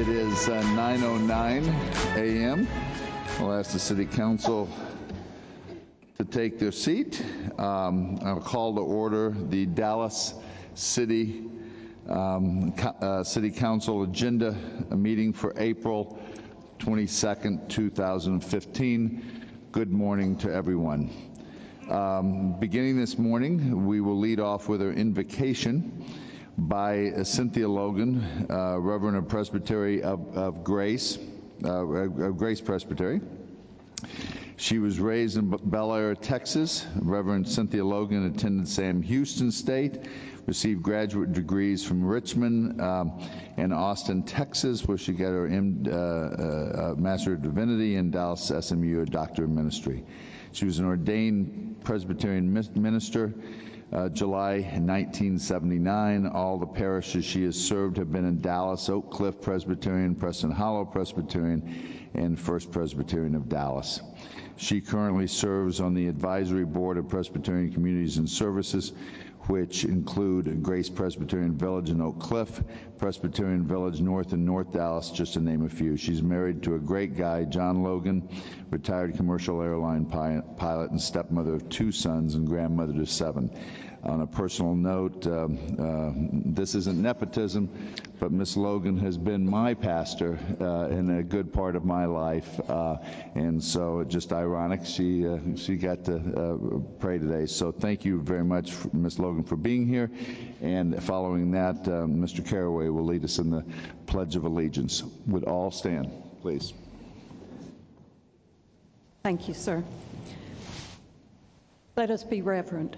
It is 9:09 a.m. I'll ask the City Council to take their seat. I'll call to order the Dallas City Council agenda meeting for April 22nd, 2015. Good morning to everyone. Beginning this morning, we will lead off with our invocation by Cynthia Logan, Reverend of Presbytery of Grace Presbytery. She was raised in Bel Air, Texas. Reverend Cynthia Logan attended Sam Houston State, received graduate degrees from Richmond and Austin, Texas, where she got her Master of Divinity, and Dallas SMU, a Doctor of Ministry. She was an ordained Presbyterian minister. July 1979. All the parishes she has served have been in Dallas: Oak Cliff Presbyterian, Preston Hollow Presbyterian, and First Presbyterian of Dallas. She currently serves on the advisory board of Presbyterian Communities and Services, which include Grace Presbyterian Village in Oak Cliff, Presbyterian Village North in North Dallas, just to name a few. She's married to a great guy, John Logan, retired commercial airline pilot and stepmother of 2 sons and grandmother to 7. On a personal note, this isn't nepotism, but Miss Logan has been my pastor in a good part of my life, and so just ironic she got to pray today. So thank you very much, Miss Logan, for being here. And following that, Mr. Caraway will lead us in the Pledge of Allegiance. Would all stand, please? Thank you, sir. Let us be reverent.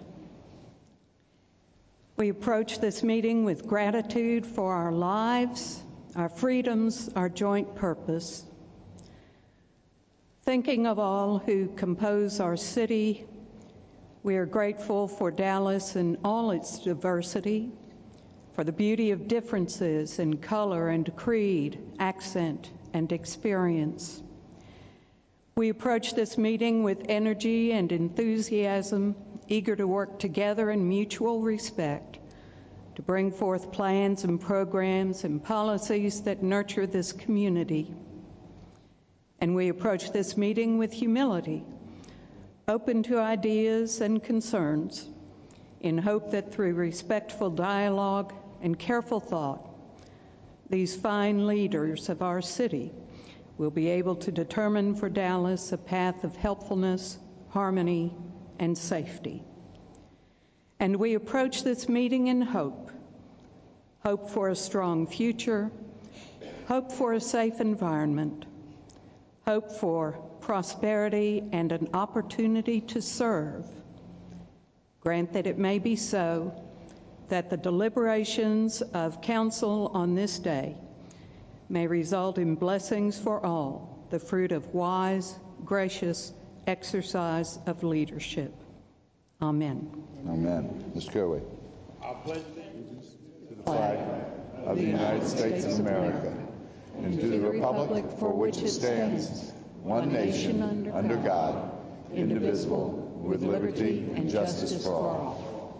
We approach this meeting with gratitude for our lives, our freedoms, our joint purpose. Thinking of all who compose our city, we are grateful for Dallas and all its diversity, for the beauty of differences in color and creed, accent, and experience. We approach this meeting with energy and enthusiasm, eager to work together in mutual respect to bring forth plans and programs and policies that nurture this community. And we approach this meeting with humility, open to ideas and concerns, in hope that through respectful dialogue and careful thought, these fine leaders of our city will be able to determine for Dallas a path of helpfulness, harmony, and safety. And we approach this meeting in hope. Hope for a strong future, hope for a safe environment, hope for prosperity and an opportunity to serve. Grant that it may be so, that the deliberations of council on this day may result in blessings for all, the fruit of wise, gracious exercise of leadership. Amen. Amen. Mr. Caraway. I pledge allegiance To the flag of the United States of America and to the republic for which it stands, one nation, under God, indivisible, with liberty and justice for all.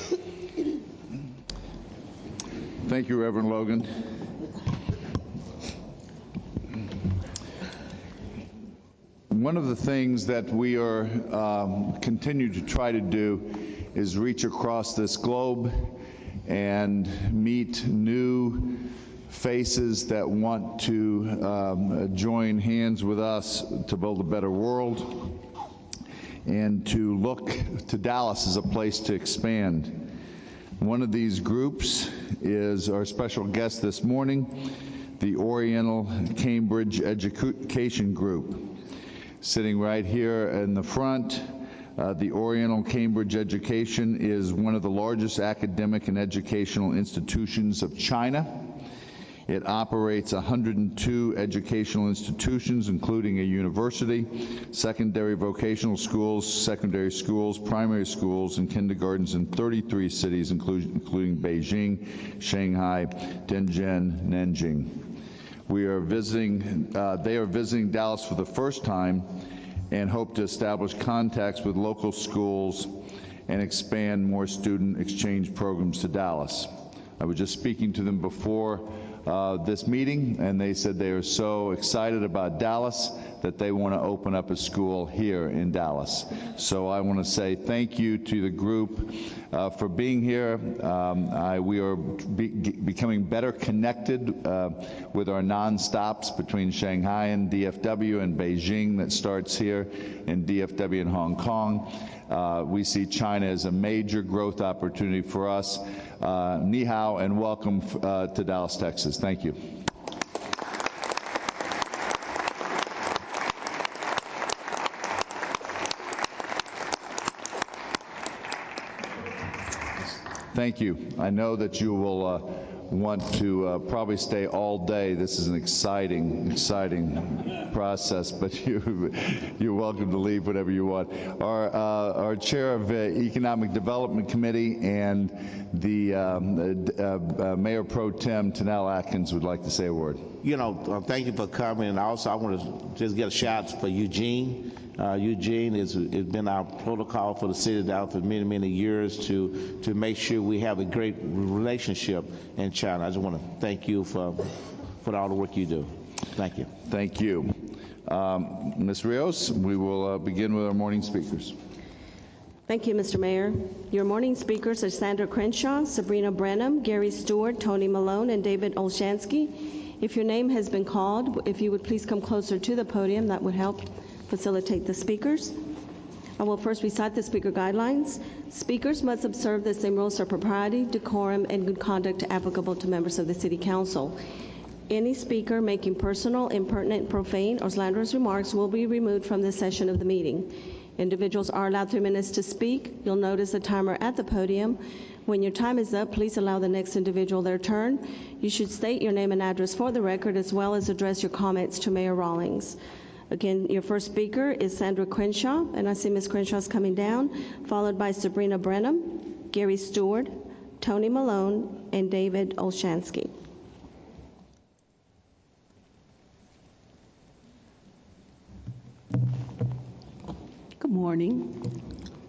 Thank you, Reverend Logan. One of the things that we are continue to try to do is reach across this globe and meet new faces that want to join hands with us to build a better world and to look to Dallas as a place to expand. One of these groups is our special guest this morning, the Oriental Cambridge Education Group. Sitting right here in the front, the Oriental Cambridge Education is one of the largest academic and educational institutions of China. It operates 102 educational institutions, including a university, secondary vocational schools, secondary schools, primary schools, and kindergartens in 33 cities, including Beijing, Shanghai, Tianjin, Nanjing. They are visiting Dallas for the first time and hope to establish contacts with local schools and expand more student exchange programs to Dallas. I was just speaking to them before this meeting, and they said they are so excited about Dallas that they want to open up a school here in Dallas. So I want to say thank you to the group for being here. We are becoming better connected with our non-stops between Shanghai and DFW and Beijing that starts here in DFW and Hong Kong. We see China as a major growth opportunity for us. Ni hao and welcome to Dallas, Texas. Thank you. Thank you. I know that you will want to probably stay all day. This is an exciting process, but you're welcome to leave whenever you want. Our chair of Economic Development Committee and the Mayor Pro Tem Tanel Atkins would like to say a word. You know, thank you for coming, and also I want to just get a shout out for Eugene. Eugene has been our protocol for the city of Dallas for many, many years to make sure we have a great relationship in China. I just want to thank you for all the work you do. Thank you. Thank you. Ms. Rios, we will begin with our morning speakers. Thank you, Mr. Mayor. Your morning speakers are Sandra Crenshaw, Sabrina Brenham, Gary Stewart, Tony Malone, and David Olshansky. If your name has been called, if you would please come closer to the podium, that would help facilitate the speakers. I will first recite the speaker guidelines. Speakers must observe the same rules of propriety, decorum, and good conduct applicable to members of the City Council. Any speaker making personal, impertinent, profane, or slanderous remarks will be removed from the session of the meeting. Individuals are allowed 3 minutes to speak. You'll notice a timer at the podium. When your time is up, please allow the next individual their turn. You should state your name and address for the record, as well as address your comments to Mayor Rawlings. Again, your first speaker is Sandra Crenshaw, and I see Ms. Crenshaw's coming down, followed by Sabrina Brenham, Gary Stewart, Tony Malone, and David Olshansky. Good morning.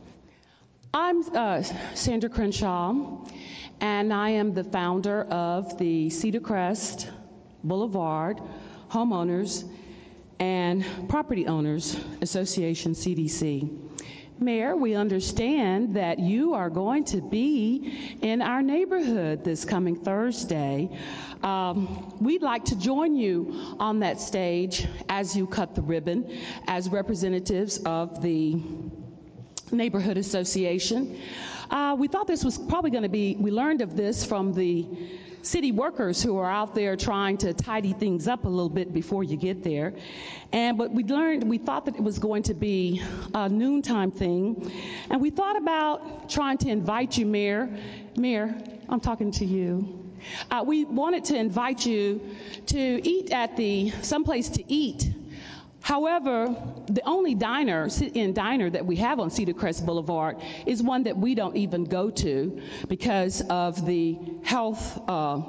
I'm Sandra Crenshaw, and I am the founder of the Cedar Crest Boulevard Homeowners and Property Owners Association, CDC. Mayor, we understand that you are going to be in our neighborhood this coming Thursday. We'd like to join you on that stage as you cut the ribbon as representatives of the Neighborhood Association. We thought this was probably going to be, we learned of this from the city workers who are out there trying to tidy things up a little bit before you get there. But we thought that it was going to be a noontime thing. And we thought about trying to invite you, Mayor, I'm talking to you. We wanted to invite you to eat at someplace to eat. However, the only sit-in diner that we have on Cedar Crest Boulevard is one that we don't even go to because of the health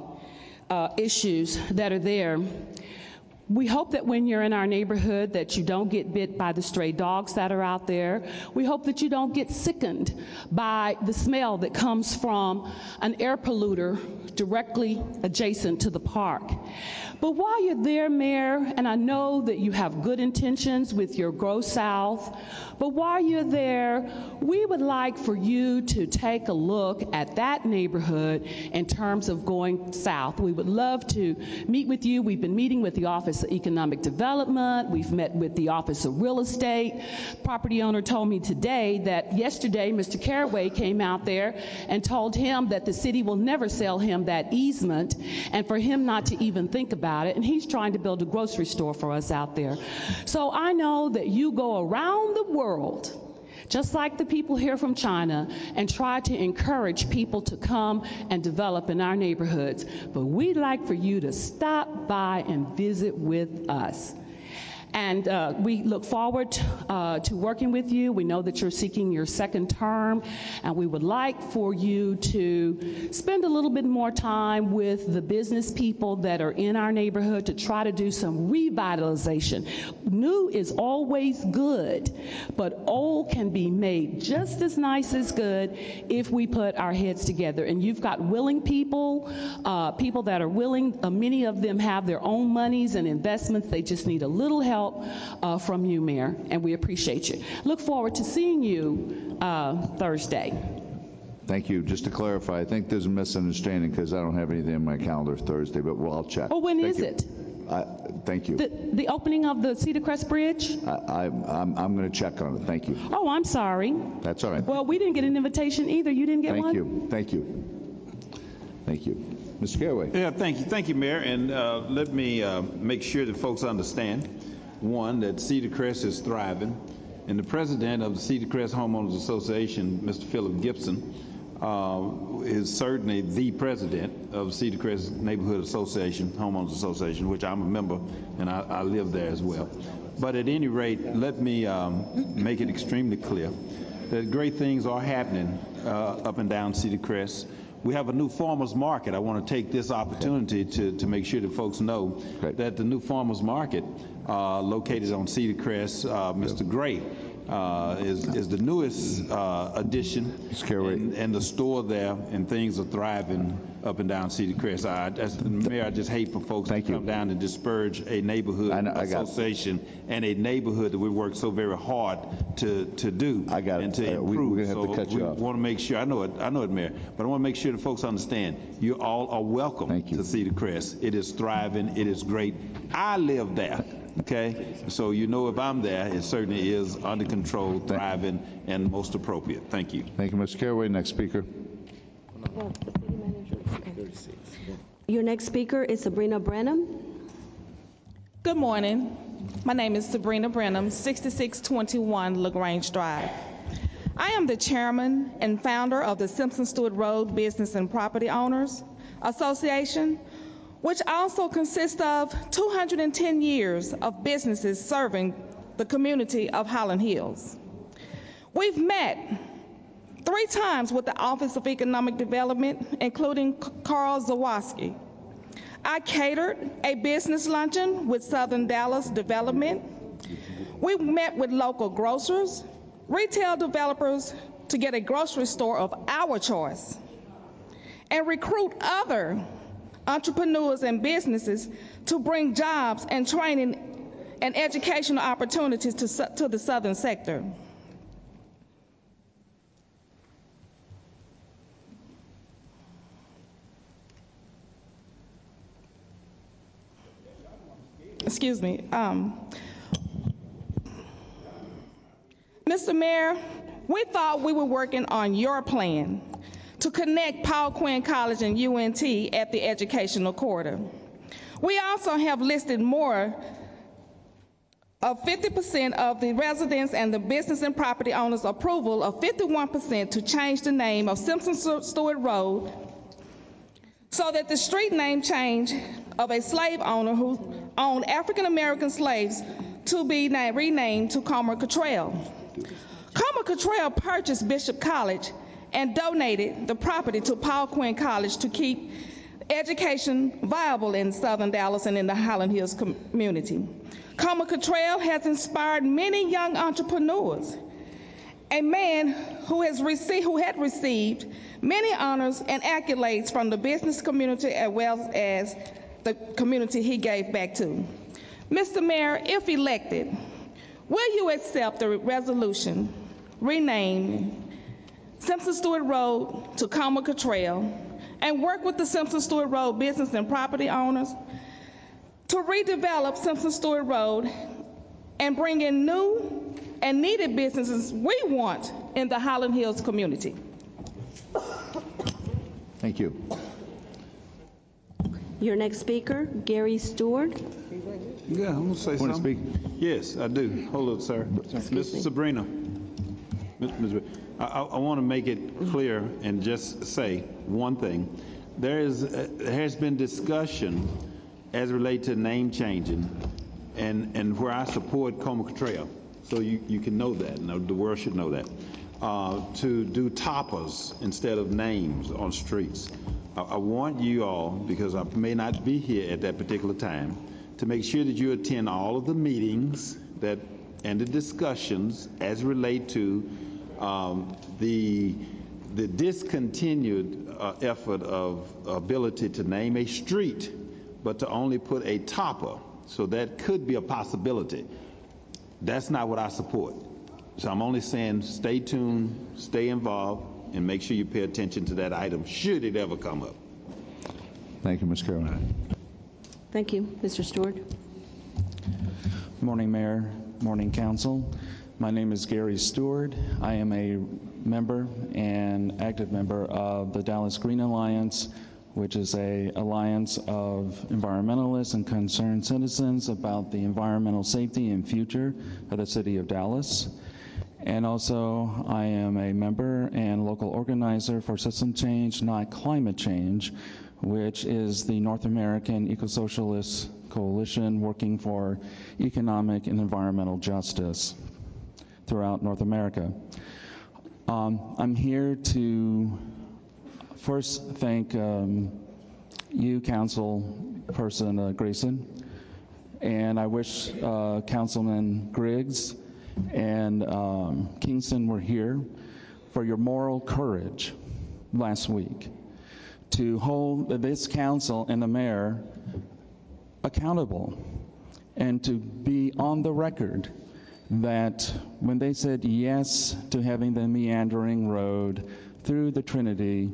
issues that are there. We hope that when you're in our neighborhood that you don't get bit by the stray dogs that are out there. We hope that you don't get sickened by the smell that comes from an air polluter directly adjacent to the park. But while you're there, Mayor, and I know that you have good intentions with your Grow South, but while you're there, we would like for you to take a look at that neighborhood in terms of going south. We would love to meet with you. We've been meeting with the Office of Economic Development. We've met with the Office of Real Estate. Property owner told me today that yesterday Mr. Caraway came out there and told him that the city will never sell him that easement and for him not to even think about it, and he's trying to build a grocery store for us out there. So I know that you go around the world, just like the people here from China, and try to encourage people to come and develop in our neighborhoods. But we'd like for you to stop by and visit with us. And we look forward to working with you. We know that you're seeking your second term, and we would like for you to spend a little bit more time with the business people that are in our neighborhood to try to do some revitalization. New is always good, but old can be made just as nice as good if we put our heads together. And you've got willing people, people that are willing. Many of them have their own monies and investments. They just need a little help from you, Mayor, and we appreciate you. Look forward to seeing you Thursday. Thank you. Just to clarify, I think there's a misunderstanding because I don't have anything in my calendar Thursday, but I'll check. Oh, when is you. it? Thank you. The opening of the Cedar Crest Bridge? I'm going to check on it. Thank you. Oh, I'm sorry. That's all right. Well, we didn't get an invitation either. You didn't get one? Thank you. Thank you. Mr. Caraway. Yeah, thank you, Mayor. And let me make sure that folks understand, one, that Cedar Crest is thriving. And the president of the Cedar Crest Homeowners Association, Mr. Philip Gibson, is certainly the president of Cedar Crest Neighborhood Association, Homeowners Association, which I'm a member, and I live there as well. But at any rate, let me make it extremely clear that great things are happening up and down Cedar Crest. We have a new farmers market. I want to take this opportunity to make sure that folks know that the new farmers market located on Cedar Crest, Mr. Gray, is the newest addition, and the store there, and things are thriving up and down Cedar Crest. Mayor, I just hate for folks to come down and disparage a neighborhood association and a neighborhood that we work so very hard to do and to improve. We're going to have to cut you off. We want to make sure, I know it, Mayor, but I want to make sure that folks understand you all are welcome to Cedar Crest. It is thriving. It is great. I live there. Okay, so you know if I'm there, it certainly is under control, thriving, and most appropriate. Thank you. Thank you, Mr. Caraway. Next speaker. Your next speaker is Sabrina Brenham. Good morning. My name is Sabrina Brenham, 6621 LaGrange Drive. I am the chairman and founder of the Simpson Stewart Road Business and Property Owners Association, which also consists of 210 years of businesses serving the community of Highland Hills. We've met 3 times with the Office of Economic Development, including Carl Zawoski. I catered a business luncheon with Southern Dallas Development. We met with local grocers, retail developers to get a grocery store of our choice, and recruit other entrepreneurs and businesses to bring jobs and training and educational opportunities to the southern sector. Excuse me. Mr. Mayor, we thought we were working on your plan to connect Paul Quinn College and UNT at the educational corridor. We also have listed more of 50% of the residents and the business and property owners' approval of 51% to change the name of Simpson Stewart Road so that the street name change of a slave owner who owned African American slaves to be renamed to Comer Cottrell. Comer Cottrell purchased Bishop College and donated the property to Paul Quinn College to keep education viable in Southern Dallas and in the Highland Hills community. Comer Cottrell has inspired many young entrepreneurs, a man who had received many honors and accolades from the business community as well as the community he gave back to. Mr. Mayor, if elected, will you accept the resolution renaming Simpson Stewart Road to Comer Cottrell and work with the Simpson Stewart Road business and property owners to redevelop Simpson Stewart Road and bring in new and needed businesses we want in the Highland Hills community? Thank you. Your next speaker, Gary Stewart. Yeah, I'm going to say Want to something. speak? Yes, I do. Hold on, sir. Ms. Sabrina. I want to make it clear and just say one thing. There has been discussion as it relates to name changing and where I support Coma Trail, so you can know that, and the world should know that, to do toppers instead of names on streets. I want you all, because I may not be here at that particular time, to make sure that you attend all of the meetings and the discussions as relate to the discontinued effort of ability to name a street, but to only put a topper. So that could be a possibility. That's not what I support. So I'm only saying stay tuned, stay involved, and make sure you pay attention to that item should it ever come up. Thank you, Ms. Caroline. Thank you. Mr. Stewart. Morning, Mayor. Morning, Council. My name is Gary Stewart. I am a member and active member of the Dallas Green Alliance, which is an alliance of environmentalists and concerned citizens about the environmental safety and future of the city of Dallas. And also, I am a member and local organizer for System Change, Not Climate Change, which is the North American Eco-Socialist Coalition working for economic and environmental justice throughout North America. I'm here to first thank you, Councilperson Grayson, and I wish Councilman Griggs and Kingston were here for your moral courage last week to hold this council and the mayor accountable and to be on the record that when they said yes to having the meandering road through the Trinity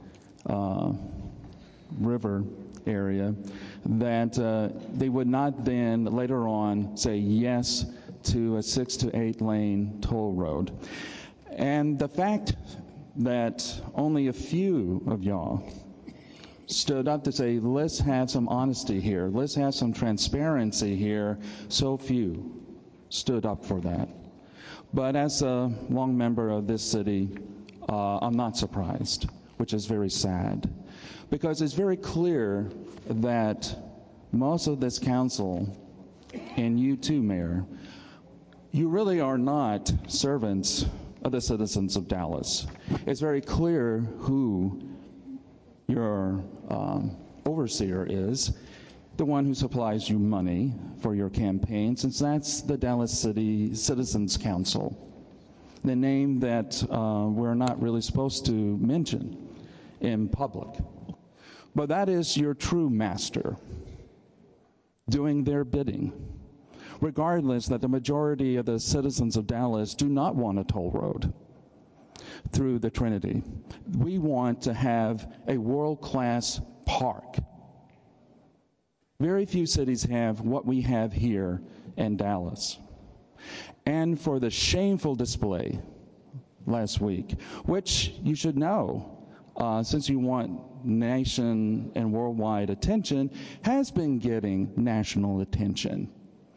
River area, that they would not then later on say yes to a 6 to 8 lane toll road. And the fact that only a few of y'all stood up to say, let's have some honesty here, let's have some transparency here, so few stood up for that. But as a long member of this city, I'm not surprised, which is very sad, because it's very clear that most of this council, and you too, Mayor, you really are not servants of the citizens of Dallas. It's very clear who your overseer is, the one who supplies you money for your campaign, since that's the Dallas City Citizens Council, the name that we're not really supposed to mention in public. But that is your true master, doing their bidding, regardless that the majority of the citizens of Dallas do not want a toll road through the Trinity. We want to have a world-class park. Very few cities have what we have here in Dallas. And for the shameful display last week, which you should know, since you want nation and worldwide attention, has been getting national attention.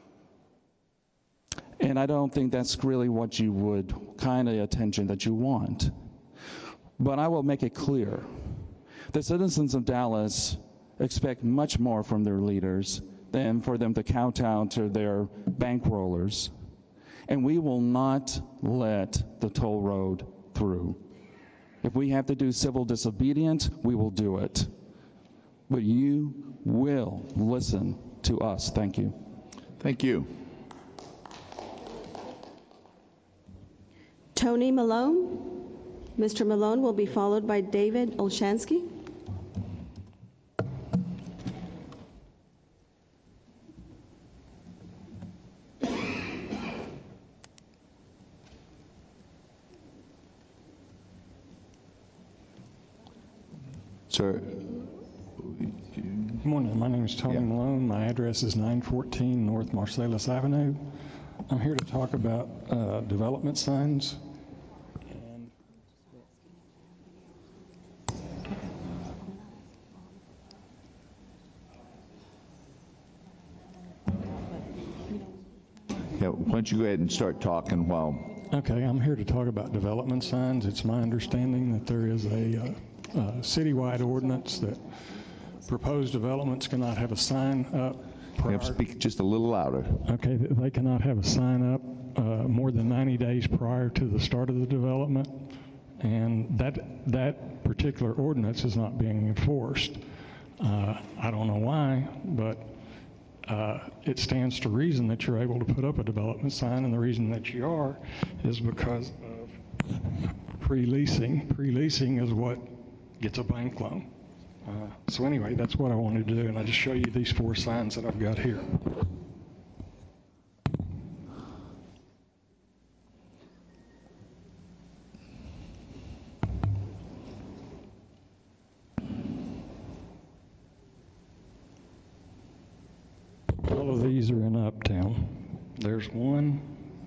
And I don't think that's really what you would, kind of attention that you want. But I will make it clear, the citizens of Dallas expect much more from their leaders than for them to kowtow to their bankrollers. And we will not let the toll road through. If we have to do civil disobedience, we will do it. But you will listen to us. Thank you. Thank you. Tony Malone. Mr. Malone will be followed by David Olshansky. Sir. Good morning. My name is Tony Malone. My address is 914 North Marcellus Avenue. I'm here to talk about development signs. Yeah, why don't you go ahead and start talking while... Okay, I'm here to talk about development signs. It's my understanding that there is a citywide ordinance that proposed developments cannot have a sign up prior. You have to speak just a little louder. Okay, they cannot have a sign up more than 90 days prior to the start of the development, and that particular ordinance is not being enforced. I don't know why, but it stands to reason that you're able to put up a development sign, and the reason that you are is because of pre-leasing. Pre-leasing is what gets a bank loan. So anyway, that's what I wanted to do, and I just show you these 4 signs that I've got here. All of these are in Uptown. There's one.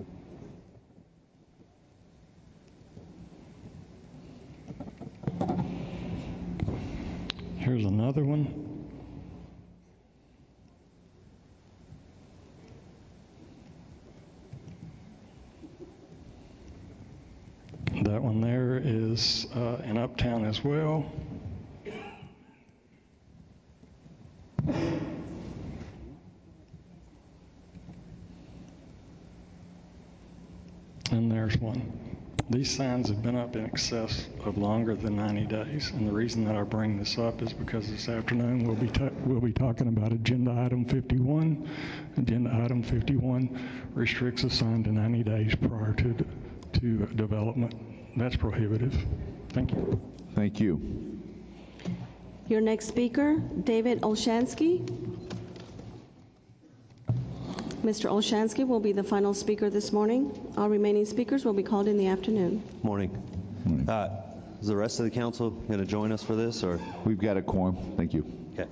Here's another one. That one there is in Uptown as well. And there's one. These signs have been up in excess of longer than 90 days, and the reason that I bring this up is because this afternoon we'll be talking about Agenda Item 51. Agenda Item 51 restricts a sign to 90 days prior to development. That's prohibitive. Thank you. Thank you. Your next speaker, David Olshansky. Mr. Olshansky will be the final speaker this morning. All remaining speakers will be called in the afternoon. Morning. Is the rest of the council going to join us for this, or? We've got a quorum. Thank you. Okay.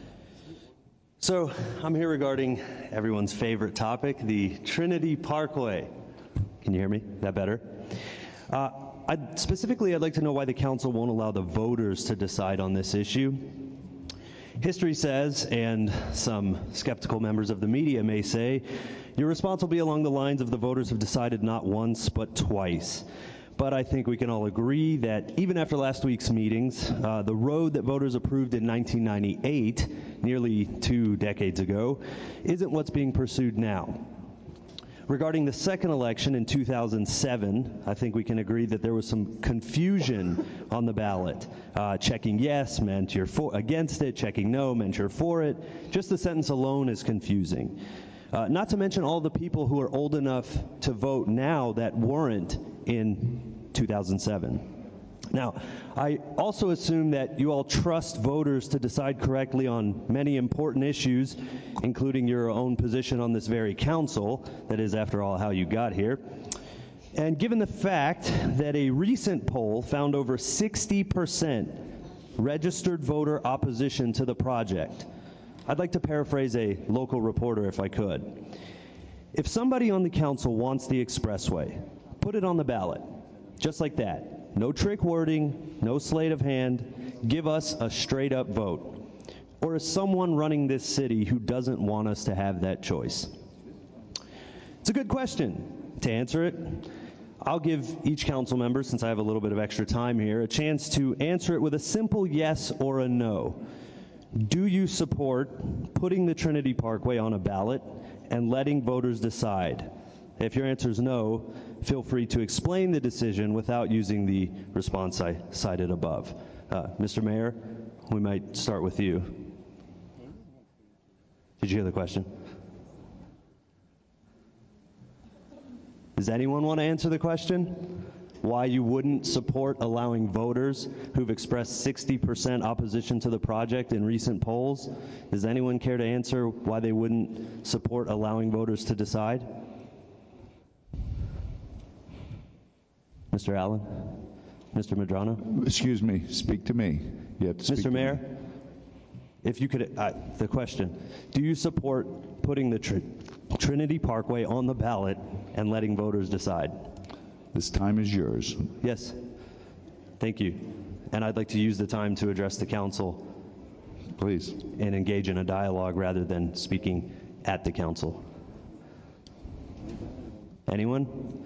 So I'm here regarding everyone's favorite topic, the Trinity Parkway. Can you hear me? Is that better? I'd like to know why the council won't allow the voters to decide on this issue. History says, and some skeptical members of the media may say, your response will be along the lines of the voters have decided not once but twice. But I think we can all agree that even after last week's meetings, the road that voters approved in 1998, nearly 2 decades ago, isn't what's being pursued now. Regarding the second election in 2007, I think we can agree that there was some confusion on the ballot. Checking yes meant you're against it, checking no meant you're for it. Just the sentence alone is confusing. Not to mention all the people who are old enough to vote now that weren't in 2007. Now, I also assume that you all trust voters to decide correctly on many important issues, including your own position on this very council. That is, after all, how you got here. And given the fact that a recent poll found over 60% registered voter opposition to the project, I'd like to paraphrase a local reporter if I could. If somebody on the council wants the expressway, put it on the ballot, just like that. No trick wording, no sleight of hand. Give us a straight up vote. Or is someone running this city who doesn't want us to have that choice? It's a good question. To answer it, I'll give each council member, since I have a little bit of extra time here, a chance to answer it with a simple yes or a no. Do you support putting the Trinity Parkway on a ballot and letting voters decide? If your answer is no, feel free to explain the decision without using the response I cited above. Mr. Mayor, we might start with you. Did you hear the question? Does anyone want to answer the question? Why you wouldn't support allowing voters who've expressed 60% opposition to the project in recent polls? Does anyone care to answer why they wouldn't support allowing voters to decide? Mr. Allen? Mr. Medrano? Excuse me, speak to me. You have to speak Mr. Mayor, if you could, the question, do you support putting the Trinity Parkway on the ballot and letting voters decide? This time is yours. Yes. Thank you. And I'd like to use the time to address the council. Please. And engage in a dialogue rather than speaking at the council. Anyone?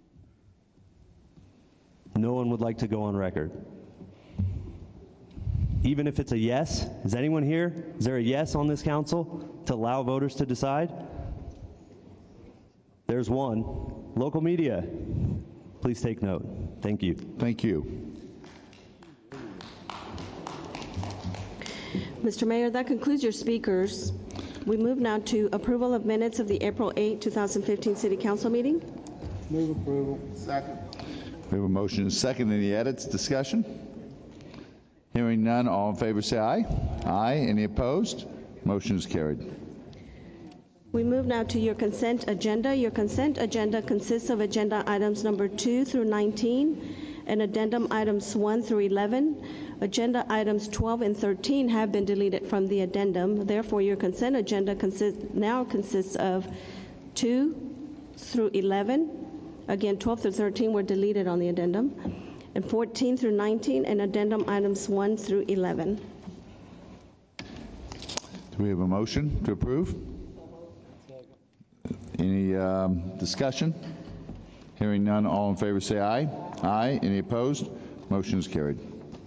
No one would like to go on record. even if it's a yes. Is anyone here? Is there a yes on this council to allow voters to decide? There's one. Local media, please take note. Thank you. Thank you. Mr. Mayor, that concludes your speakers. We move now to approval of minutes of the April 8, 2015 City Council meeting. Move approval. Second. We have a motion and a second. Any edits? Discussion? Hearing none, all in favor say aye. Aye. Any opposed? Motion is carried. We move now to your consent agenda. Your consent agenda consists of agenda items number 2 through 19 and addendum items 1 through 11. Agenda items 12 and 13 have been deleted from the addendum. Therefore, your consent agenda now consists of 2 through 11. Again, 12 through 13 were deleted on the addendum, and 14 through 19 and addendum items 1 through 11. Do we have a motion to approve? Any discussion? Hearing none, all in favor say aye. Aye. Any opposed? Motion is carried.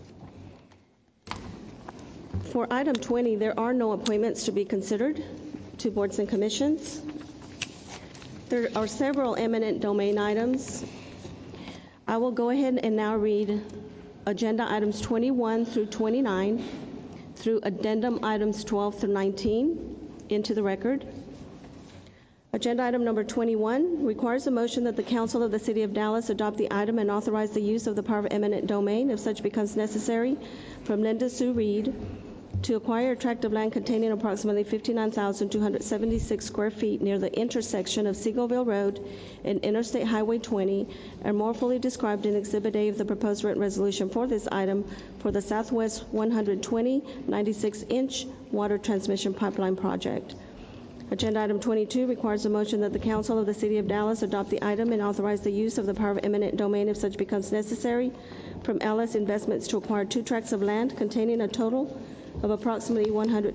For item 20, there are no appointments to be considered to boards and commissions. There are several eminent domain items. I will go ahead and now read agenda items 21 through 29 through addendum items 12 through 19 into the record. Agenda item number 21 requires a motion that the Council of the City of Dallas adopt the item and authorize the use of the power of eminent domain, if such becomes necessary, from Linda Sue Reed to acquire a tract of land containing approximately 59,276 square feet near the intersection of Seagoville Road and Interstate Highway 20, and more fully described in Exhibit A of the proposed written resolution for this item for the Southwest 120 96-inch water transmission pipeline project. Agenda item 22 requires a motion that the Council of the City of Dallas adopt the item and authorize the use of the power of eminent domain, if such becomes necessary, from LS Investments to acquire 2 tracts of land containing a total of approximately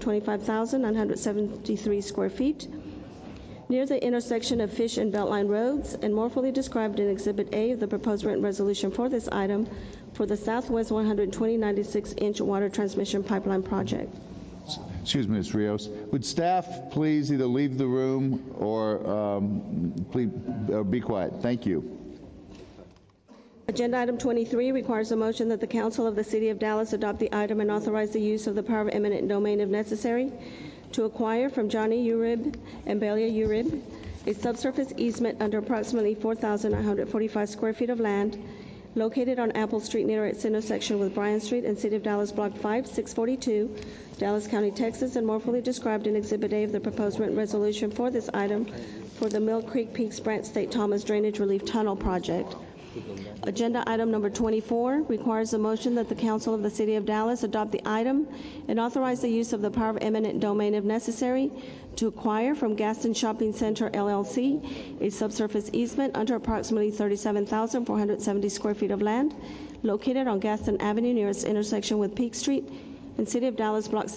125,973 square feet near the intersection of Fish and Beltline Roads, and more fully described in Exhibit A of the proposed written resolution for this item for the Southwest 120 96-inch water transmission pipeline project. Excuse me, Ms. Rios. Would staff please either leave the room or please be quiet? Thank you. Agenda item 23 requires a motion that the Council of the City of Dallas adopt the item and authorize the use of the power of eminent domain, if necessary, to acquire from Johnny Urib and Belia Urib a subsurface easement under approximately 4,945 square feet of land located on Apple Street near its intersection with Bryan Street and City of Dallas Block 5, 642, Dallas County, Texas, and more fully described in Exhibit A of the proposed written resolution for this item for the Mill Creek Peaks Branch St. Thomas Drainage Relief Tunnel Project. Agenda item number 24 requires a motion that the Council of the City of Dallas adopt the item and authorize the use of the power of eminent domain, if necessary, to acquire from Gaston Shopping Center, LLC, a subsurface easement under approximately 37,470 square feet of land located on Gaston Avenue near its intersection with Peak Street in City of Dallas Block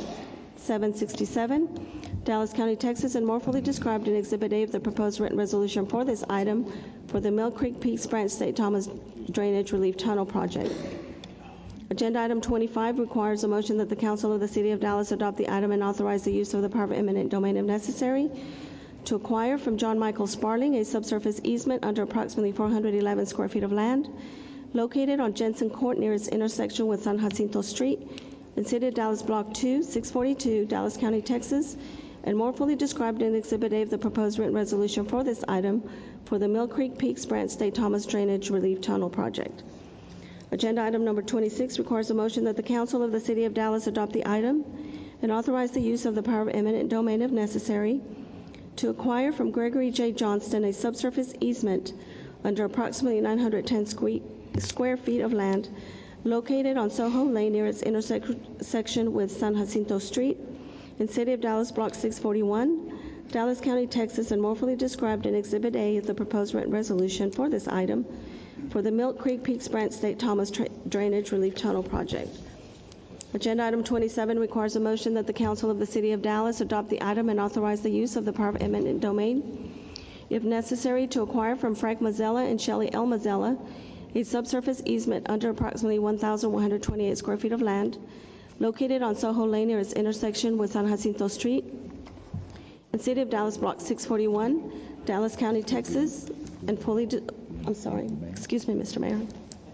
767, Dallas County, Texas, and more fully described in Exhibit A of the proposed written resolution for this item for the Mill Creek Peaks Branch St. Thomas Drainage Relief Tunnel Project. Agenda item 25 requires a motion that the Council of the City of Dallas adopt the item and authorize the use of the power of eminent domain, if necessary, to acquire from John Michael Sparling a subsurface easement under approximately 411 square feet of land located on Jensen Court near its intersection with San Jacinto Street in City of Dallas Block 2, 642, Dallas County, Texas, and more fully described in Exhibit A of the proposed written resolution for this item for the Mill Creek Peaks Branch St. Thomas Drainage Relief Tunnel Project. Agenda item number 26 requires a motion that the Council of the City of Dallas adopt the item and authorize the use of the power of eminent domain, if necessary, to acquire from Gregory J. Johnston a subsurface easement under approximately 910 square feet of land located on Soho Lane near its intersection with San Jacinto Street in City of Dallas Block 641, Dallas County, Texas, and more fully described in Exhibit A of the proposed written resolution for this item for the Mill Creek Peaks Branch St. Thomas Drainage Relief Tunnel Project. Agenda item 27 requires a motion that the Council of the City of Dallas adopt the item and authorize the use of the power of eminent domain, if necessary, to acquire from Frank Mazzella and Shelley L. Mazzella a subsurface easement under approximately 1,128 square feet of land located on Soho Lane near its intersection with San Jacinto Street, in City of Dallas, Block 641, Dallas County, Texas, and excuse me, Mr. Mayor.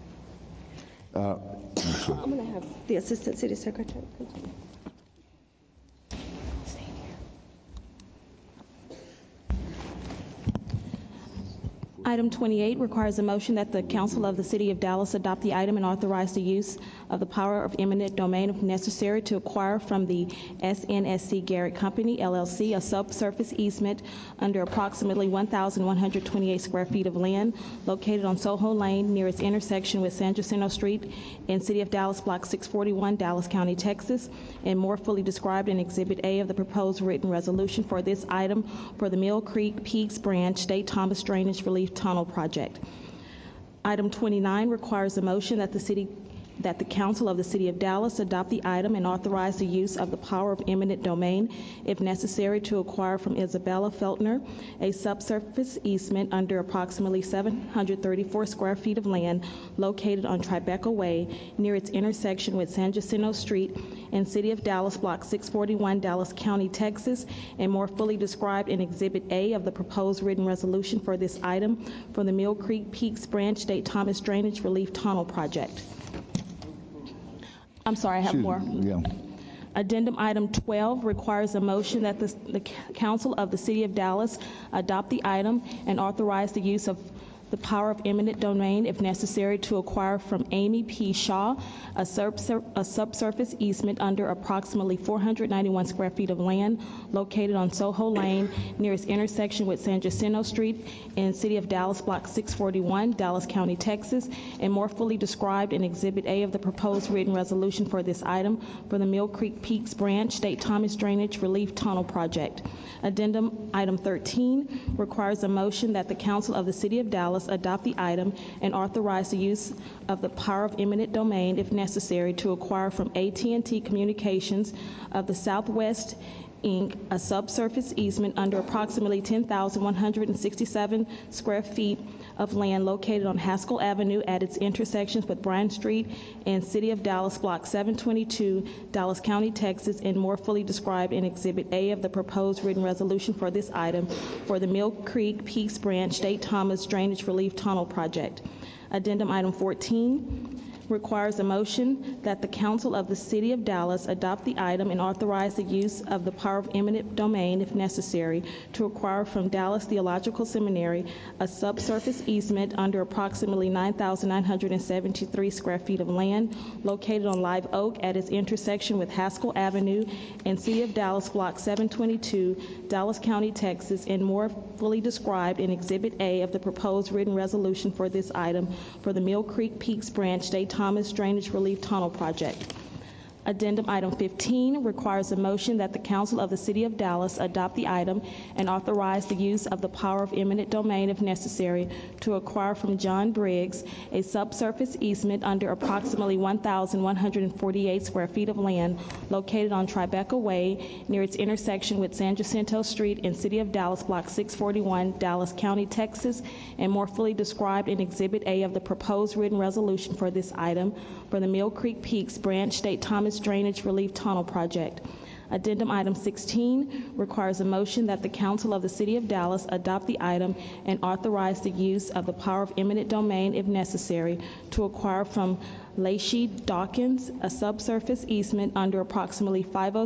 I'm going to have the Assistant City Secretary continue. Item 28 requires a motion that the Council of the City of Dallas adopt the item and authorize the use of the power of eminent domain if necessary to acquire from the SNSC Garrett Company, LLC, a subsurface easement under approximately 1,128 square feet of land located on Soho Lane near its intersection with San Jacinto Street in City of Dallas, Block 641, Dallas County, Texas, and more fully described in Exhibit A of the proposed written resolution for this item for the Mill Creek Peaks Branch State Thomas Drainage Relief Tunnel Project. Item 29 requires a motion that the Council of the City of Dallas adopt the item and authorize the use of the power of eminent domain, if necessary, to acquire from Isabella Feltner a subsurface easement under approximately 734 square feet of land located on Tribeca Way near its intersection with San Jacinto Street in City of Dallas, Block 641, Dallas County, Texas, and more fully described in Exhibit A of the proposed written resolution for this item for the Mill Creek Peaks Branch State Thomas Drainage Relief Tunnel Project. I'm sorry, I have more. Yeah. Addendum item 12 requires a motion that the Council of the City of Dallas adopt the item and authorize the use of the power of eminent domain, if necessary, to acquire from Amy P. Shaw a subsurface easement under approximately 491 square feet of land located on Soho Lane near its intersection with San Jacinto Street in City of Dallas, Block 641, Dallas County, Texas, and more fully described in Exhibit A of the proposed written resolution for this item for the Mill Creek Peaks Branch State Thomas Drainage Relief Tunnel Project. Addendum item 13 requires a motion that the Council of the City of Dallas adopt the item and authorize the use of the power of eminent domain, if necessary, to acquire from AT&T Communications of the Southwest Inc. a subsurface easement under approximately 10,167 square feet of land located on Haskell Avenue at its intersections with Bryan Street and City of Dallas, Block 722, Dallas County, Texas, and more fully described in Exhibit A of the proposed written resolution for this item for the Mill Creek Peaks Branch State Thomas Drainage Relief Tunnel Project. Addendum item 14 requires a motion that the Council of the City of Dallas adopt the item and authorize the use of the power of eminent domain, if necessary, to acquire from Dallas Theological Seminary a subsurface easement under approximately 9,973 square feet of land located on Live Oak at its intersection with Haskell Avenue and City of Dallas, Block 722, Dallas County, Texas, and more fully described in Exhibit A of the proposed written resolution for this item for the Mill Creek Peaks Branch State Thomas Drainage Relief Tunnel Project. Addendum item 15 requires a motion that the Council of the City of Dallas adopt the item and authorize the use of the power of eminent domain, if necessary, to acquire from John Briggs a subsurface easement under approximately 1,148 square feet of land located on Tribeca Way near its intersection with San Jacinto Street in City of Dallas, Block 641, Dallas County, Texas, and more fully described in Exhibit A of the proposed written resolution for this item for the Mill Creek Peaks Branch State Thomas Drainage Relief Tunnel Project. Addendum item 16 requires a motion that the Council of the City of Dallas adopt the item and authorize the use of the power of eminent domain, if necessary, to acquire from Lacey Dawkins a subsurface easement under approximately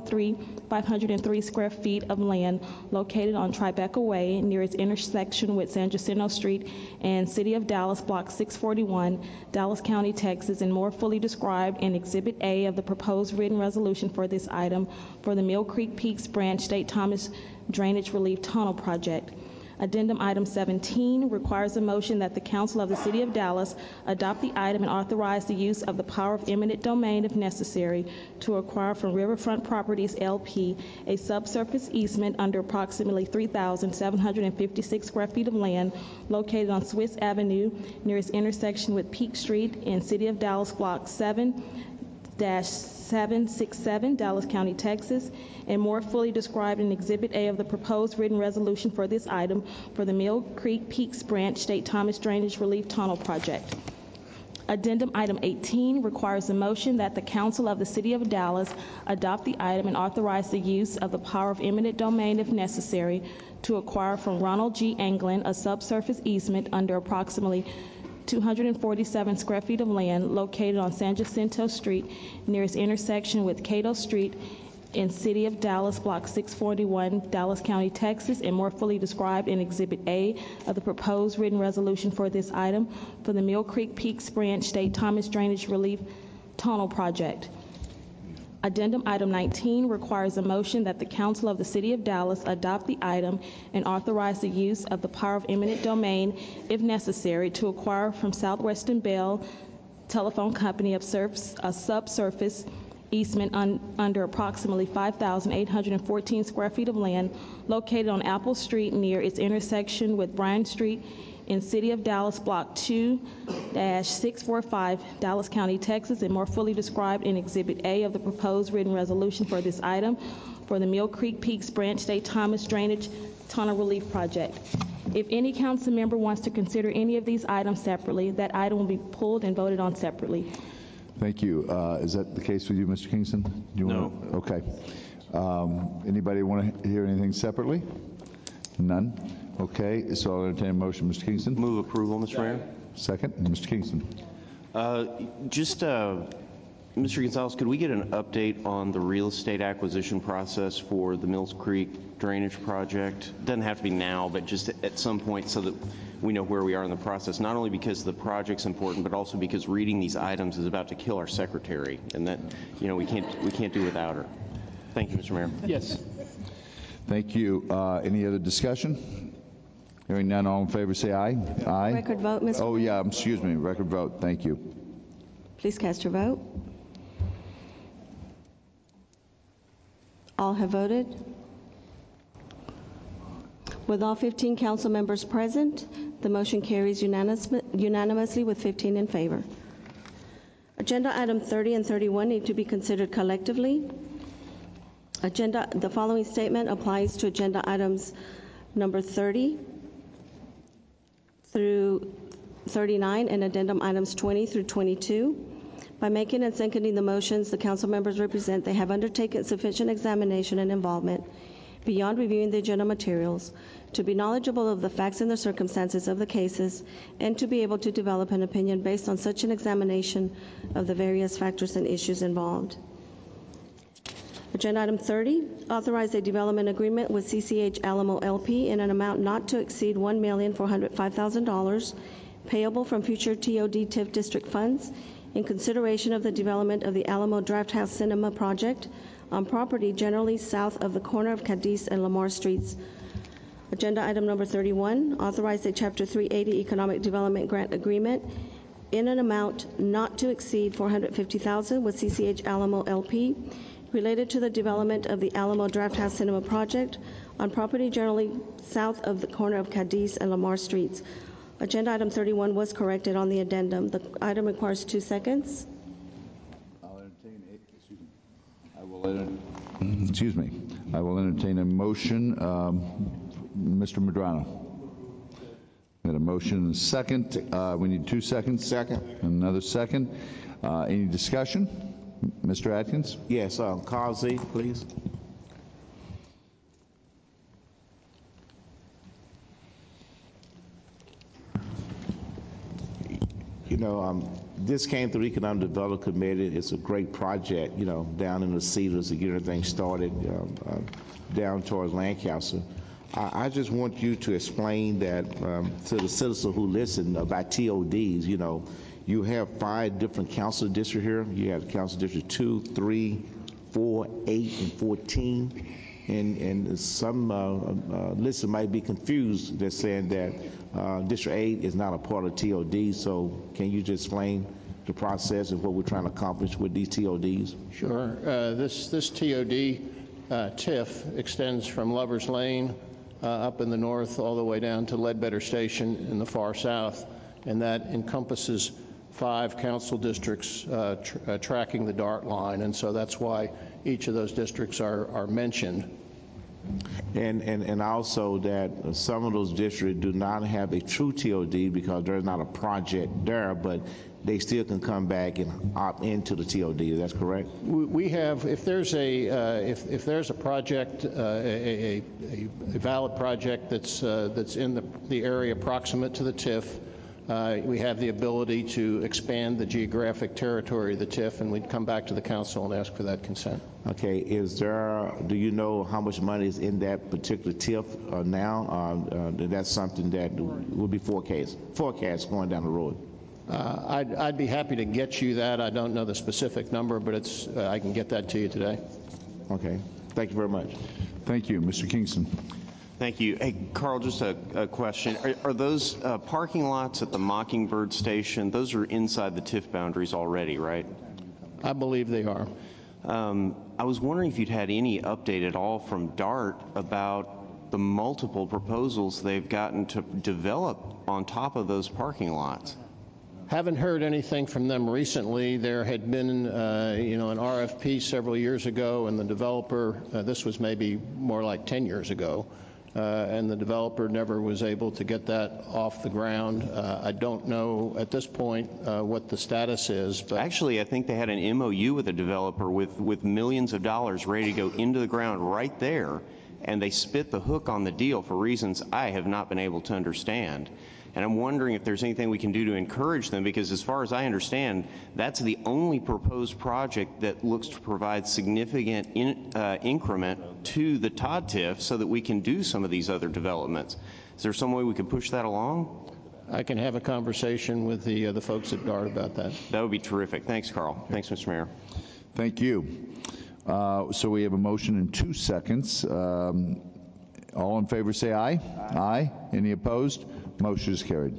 503 square feet of land located on Tribeca Way near its intersection with San Jacinto Street and City of Dallas, Block 641, Dallas County, Texas, and more fully described in Exhibit A of the proposed written resolution for this item for the Mill Creek Peaks Branch State Thomas Drainage Relief Tunnel Project. Addendum item 17 requires a motion that the Council of the City of Dallas adopt the item and authorize the use of the power of eminent domain, if necessary, to acquire from Riverfront Properties, LP, a subsurface easement under approximately 3,756 square feet of land located on Swiss Avenue near its intersection with Peak Street in City of Dallas, Block 7-767, Dallas County, Texas, and more fully described in Exhibit A of the proposed written resolution for this item for the Mill Creek Peaks Branch State Thomas Drainage Relief Tunnel Project. Addendum item 18 requires a motion that the Council of the City of Dallas adopt the item and authorize the use of the power of eminent domain if necessary to acquire from Ronald G. Anglin a subsurface easement under approximately 247 square feet of land located on San Jacinto Street near its intersection with Cato Street in City of Dallas, Block 641, Dallas County, Texas, and more fully described in Exhibit A of the proposed written resolution for this item for the Mill Creek Peaks Branch State Thomas Drainage Relief Tunnel Project. Addendum item 19 requires a motion that the Council of the City of Dallas adopt the item and authorize the use of the power of eminent domain, if necessary, to acquire from Southwestern Bell Telephone Company a subsurface easement under approximately 5,814 square feet of land located on Apple Street near its intersection with Bryan Street in City of Dallas, Block 2-645, Dallas County, Texas, and more fully described in Exhibit A of the proposed written resolution for this item for the Mill Creek Peaks Branch State Thomas Drainage Tunnel Relief Project. If any council member wants to consider any of these items separately, that item will be pulled and voted on separately. Thank you. Is that the case with you, Mr. Kingston? No. Okay. Anybody want to hear anything separately? None? Okay, so I'll entertain a motion. Mr. Kingston? Move approval, Mr. Mayor. Second, Mr. Kingston. Mr. Gonzalez, could we get an update on the real estate acquisition process for the Mills Creek drainage project? Doesn't have to be now, but just at some point so that we know where we are in the process, not only because the project's important, but also because reading these items is about to kill our secretary, and that, you know, we can't do without her. Thank you, Mr. Mayor. Yes. Thank you. Any other discussion? Hearing none, all in favor say aye. Aye. Record vote, Mr. Oh, yeah, excuse me, record vote. Thank you. Please cast your vote. All have voted. With all 15 council members present, the motion carries unanimously with 15 in favor. Agenda item 30 and 31 need to be considered collectively. The following statement applies to agenda items number 30 through 39 and addendum items 20 through 22. By making and seconding the motions the council members represent, they have undertaken sufficient examination and involvement beyond reviewing the agenda materials to be knowledgeable of the facts and the circumstances of the cases and to be able to develop an opinion based on such an examination of the various factors and issues involved. Agenda item 30, authorize a development agreement with CCH Alamo LP in an amount not to exceed $1,405,000 payable from future TOD TIF district funds in consideration of the development of the Alamo Drafthouse Cinema project on property generally south of the corner of Cadiz and Lamar Streets. Agenda item number 31, authorize a Chapter 380 Economic Development Grant Agreement in an amount not to exceed $450,000 with CCH Alamo LP related to the development of the Alamo Drafthouse Cinema project on property generally south of the corner of Cadiz and Lamar Streets. Agenda item 31 was corrected on the addendum. The item requires 2 seconds. I will entertain a motion. Mr. Medrano. Got a motion and a second. We need 2 seconds. Second. Another second. Any discussion? Mr. Atkins? Yes, Carl Z, please. You know, this came through the Economic Development Committee. It's a great project, you know, down in the Cedars to get everything started down towards Lancaster. I just want you to explain that to the citizens who listen about TODs. You know, you have 5 different council districts here. You have Council District 2, 3, 4, 8, and 14. And some listeners might be confused. They're saying that District 8 is not a part of TOD. So can you just explain the process of what we're trying to accomplish with these TODs? Sure. This TOD TIF extends from Lover's Lane up in the north all the way down to Ledbetter Station in the far south, and that encompasses 5 council districts tracking the DART line, and so that's why each of those districts are mentioned. And also that some of those districts do not have a true TOD because there's not a project there, but they still can come back and opt into the TOD. Is that correct? We have, if there's a project, a valid project that's in the area proximate to the TIF, we have the ability to expand the geographic territory of the TIF, and we'd come back to the council and ask for that consent. Okay, do you know how much money is in that particular TIF now? That's something that will be forecast going down the road. I'd be happy to get you that. I don't know the specific number, but I can get that to you today. Okay, thank you very much. Thank you. Mr. Kingston. Thank you. Hey, Carl, just a question. Are those parking lots at the Mockingbird station, those are inside the TIF boundaries already, right? I believe they are. I was wondering if you'd had any update at all from DART about the multiple proposals they've gotten to develop on top of those parking lots. Haven't heard anything from them recently. There had been, an RFP several years ago, and the developer, this was maybe more like 10 years ago, and the developer never was able to get that off the ground. I don't know at this point what the status is. But actually, I think they had an MOU with a developer with millions of dollars ready to go into the ground right there, and they spit the hook on the deal for reasons I have not been able to understand. And I'm wondering if there's anything we can do to encourage them, because as far as I understand, that's the only proposed project that looks to provide significant increment to the Todd TIF so that we can do some of these other developments. Is there some way we can push that along? I can have a conversation with the folks at DART about that. That would be terrific. Thanks, Carl. Thanks, Mr. Mayor. Thank you. So we have a motion in 2 seconds. All in favor say aye. Aye. Any opposed? Motion is carried.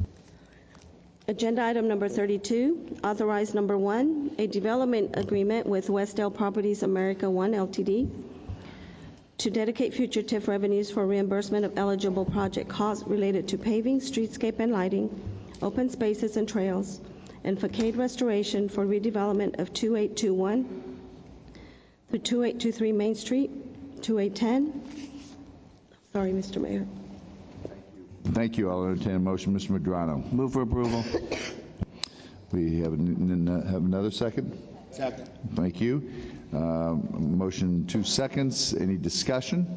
Agenda item number 32, authorize number 1, a development agreement with Westdale Properties America 1 LTD to dedicate future TIF revenues for reimbursement of eligible project costs related to paving, streetscape and lighting, open spaces and trails, and facade restoration for redevelopment of 2821 through 2823 Main Street, 2810. Sorry, Mr. Mayor. Thank you. I'll entertain a motion. Mr. Medrano. Move for approval. We have another second? Second. Thank you. Motion 2 seconds. Any discussion?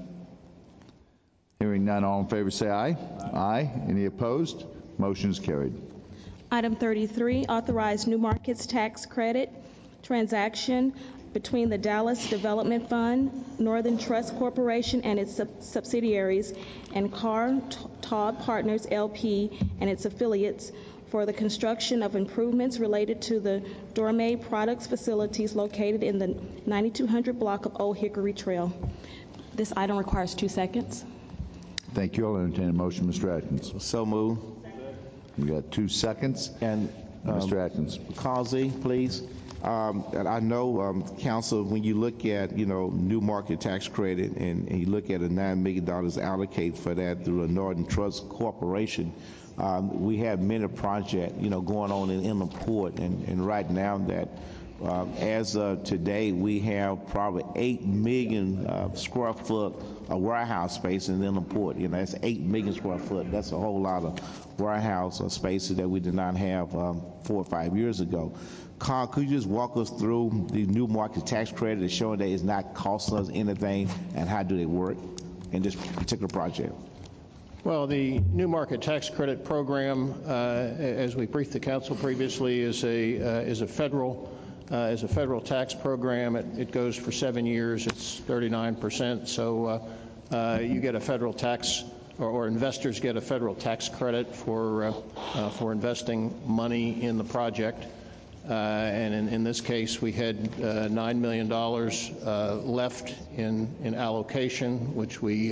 Hearing none, all in favor say aye. Aye. Any opposed? Motion is carried. Item 33, authorize New Markets tax credit transaction between the Dallas Development Fund, Northern Trust Corporation and its subsidiaries, and Carr Todd Partners LP and its affiliates for the construction of improvements related to the Gourmet Products facilities located in the 9200 block of Old Hickory Trail. This item requires 2 seconds. Thank you. I'll entertain a motion. Mr. Atkins. So moved. We got 2 seconds. And Mr. Atkins. Causey, please. And I know, Council, when you look at, New Market tax credit and you look at a $9 million allocated for that through the Northern Trust Corporation, we have many projects, going on in Inland Port. And right now that, as of today, we have probably 8 million square foot of warehouse space in Inland Port. That's 8 million square foot. That's a whole lot of warehouse spaces that we did not have 4 or 5 years ago. Carl, could you just walk us through the New Market tax credit and showing that it's not costing us anything, and how do they work in this particular project? Well, the New Market tax credit program, as we briefed the council previously, is a federal tax program. It goes for 7 years. It's 39%. So you get a federal tax, or investors get a federal tax credit for investing money in the project. And in this case, we had $9 million left in allocation, which we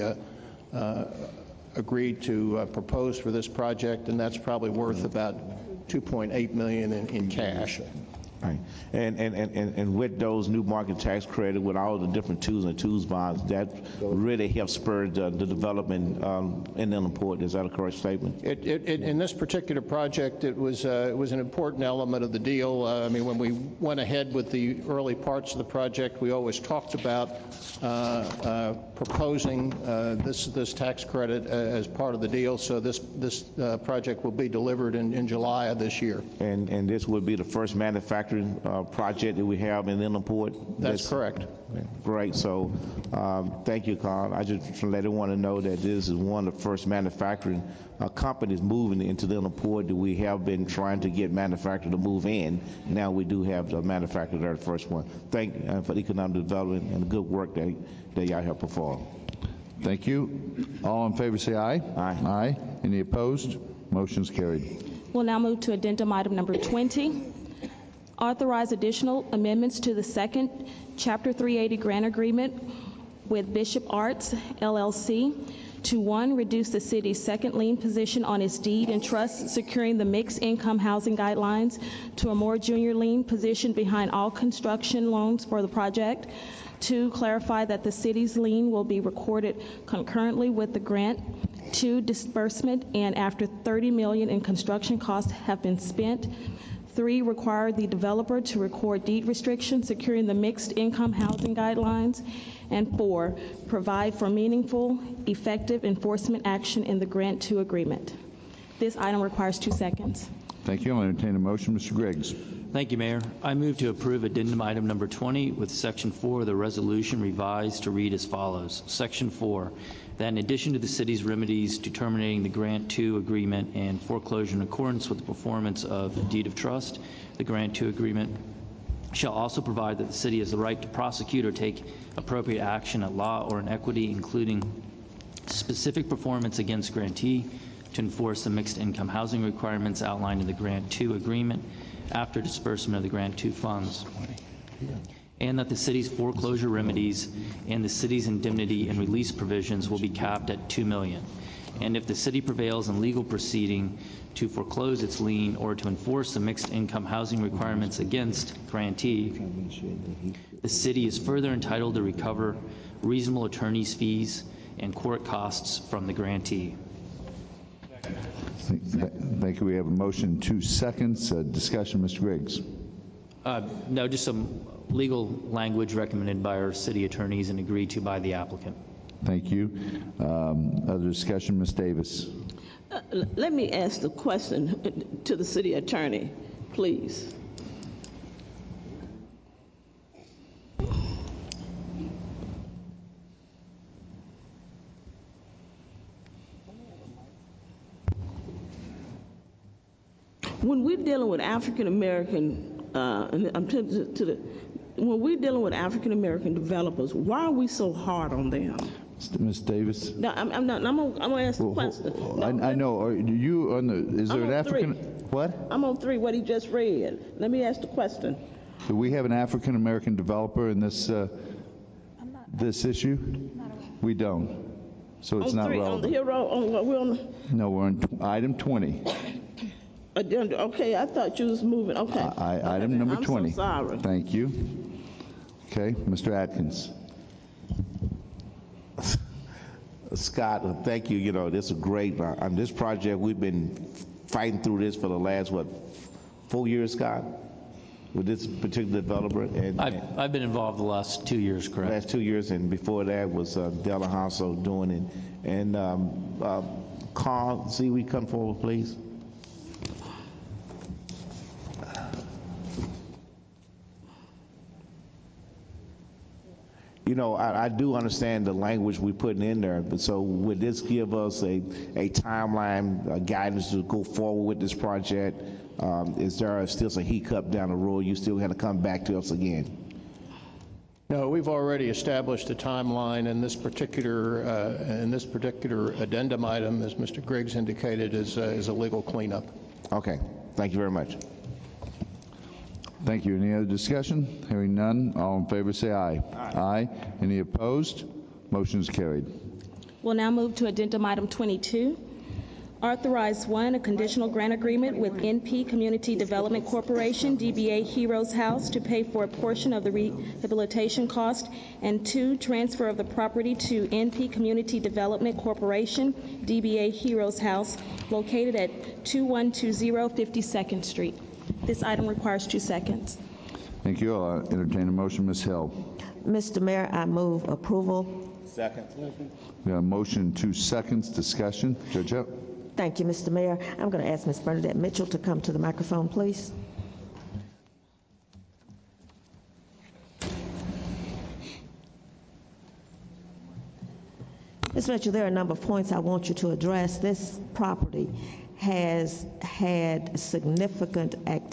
agreed to propose for this project, and that's probably worth about $2.8 million in cash. Right. And with those new market tax credit, with all the different tools and tools bonds, that really helps spur the development in Inland Port. Is that a correct statement? In this particular project, it was an important element of the deal. I mean, when we went ahead with the early parts of the project, we always talked about proposing this tax credit as part of the deal. So this project will be delivered in July of this year. And this would be the first manufacturing project that we have in Inland Port? That's correct. Great. So thank you, Carl. I just want to let everyone know that this is one of the first manufacturing companies moving into the Inland Port that we have been trying to get manufacturers to move in. Now we do have the manufacturer there, the first one. Thank you for economic development and the good work that y'all have performed. Thank you. All in favor say aye. Aye. Aye. Any opposed? Motion's carried. We'll now move to addendum item number 20. Authorize additional amendments to the second Chapter 380 grant agreement with Bishop Arts, LLC, to 1, reduce the city's second lien position on its deed and trust, securing the mixed income housing guidelines, to a more junior lien position behind all construction loans for the project. 2, clarify that the city's lien will be recorded concurrently with the grant. 2, disbursement and after $30 million in construction costs have been spent. 3, require the developer to record deed restrictions securing the mixed income housing guidelines. And 4, provide for meaningful, effective enforcement action in the Grant 2 agreement. This item requires 2 seconds. Thank you. I'll entertain a motion. Mr. Griggs. Thank you, Mayor. I move to approve addendum item number 20 with Section 4 of the resolution revised to read as follows. Section 4, that in addition to the city's remedies to terminating the Grant 2 agreement and foreclosure in accordance with the performance of deed of trust, the Grant 2 agreement shall also provide that the city has the right to prosecute or take appropriate action at law or in equity, including specific performance against grantee, to enforce the mixed income housing requirements outlined in the Grant 2 agreement after disbursement of the Grant 2 funds, and that the city's foreclosure remedies and the city's indemnity and release provisions will be capped at $2 million. And if the city prevails in legal proceeding to foreclose its lien or to enforce the mixed income housing requirements against grantee, the city is further entitled to recover reasonable attorney's fees and court costs from the grantee. Thank you. We have a motion, 2 seconds. Discussion, Mr. Griggs. No, just some legal language recommended by our city attorneys and agreed to by the applicant. Thank you. Other discussion, Ms. Davis. Let me ask the question to the city attorney, please. When we're dealing with African American, when we're dealing with African American developers, why are we so hard on them? Ms. Davis. No, I'm gonna ask the question. I know. Are you on the? Is there an African? 3. What? I'm on 3. What he just read. Let me ask the question. Do we have an African American developer in this this issue? We don't. So it's not relevant. On the hero. We're on. No, we're on item 20. Okay, I thought you was moving. Okay. Item number 20. I'm so sorry. Thank you. Okay, Mr. Atkins. Scott, thank you. You know, this is great. On this project, we've been fighting through this for the last, 4 years, Scott, with this particular developer? And I've been involved the last 2 years, correct? Last 2 years, and before that was Della Hasso doing it. And Carl, see, we come forward, please. You know, I do understand the language we're putting in there, but so would this give us a timeline, guidance to go forward with this project? Is there still some hiccup down the road? You still have to come back to us again? No, we've already established a timeline, and this particular addendum item, as Mr. Griggs indicated, is a legal cleanup. Okay, thank you very much. Thank you. Any other discussion? Hearing none, all in favor say aye. Aye. Any opposed? Motion is carried. We'll now move to addendum item 22. Authorize one, a conditional grant agreement with NP Community Development Corporation, DBA Heroes House, to pay for a portion of the rehabilitation cost, and two, transfer of the property to NP Community Development Corporation, DBA Heroes House, located at 2120 52nd Street. This item requires 2 seconds. Thank you. I'll entertain a motion. Ms. Hill. Mr. Mayor, I move approval. Second. We have a motion, 2 seconds. Discussion. Judge Hope. Thank you, Mr. Mayor. I'm going to ask Ms. Bernadette Mitchell to come to the microphone, please. Ms. Mitchell, there are a number of points I want you to address. This property has had significant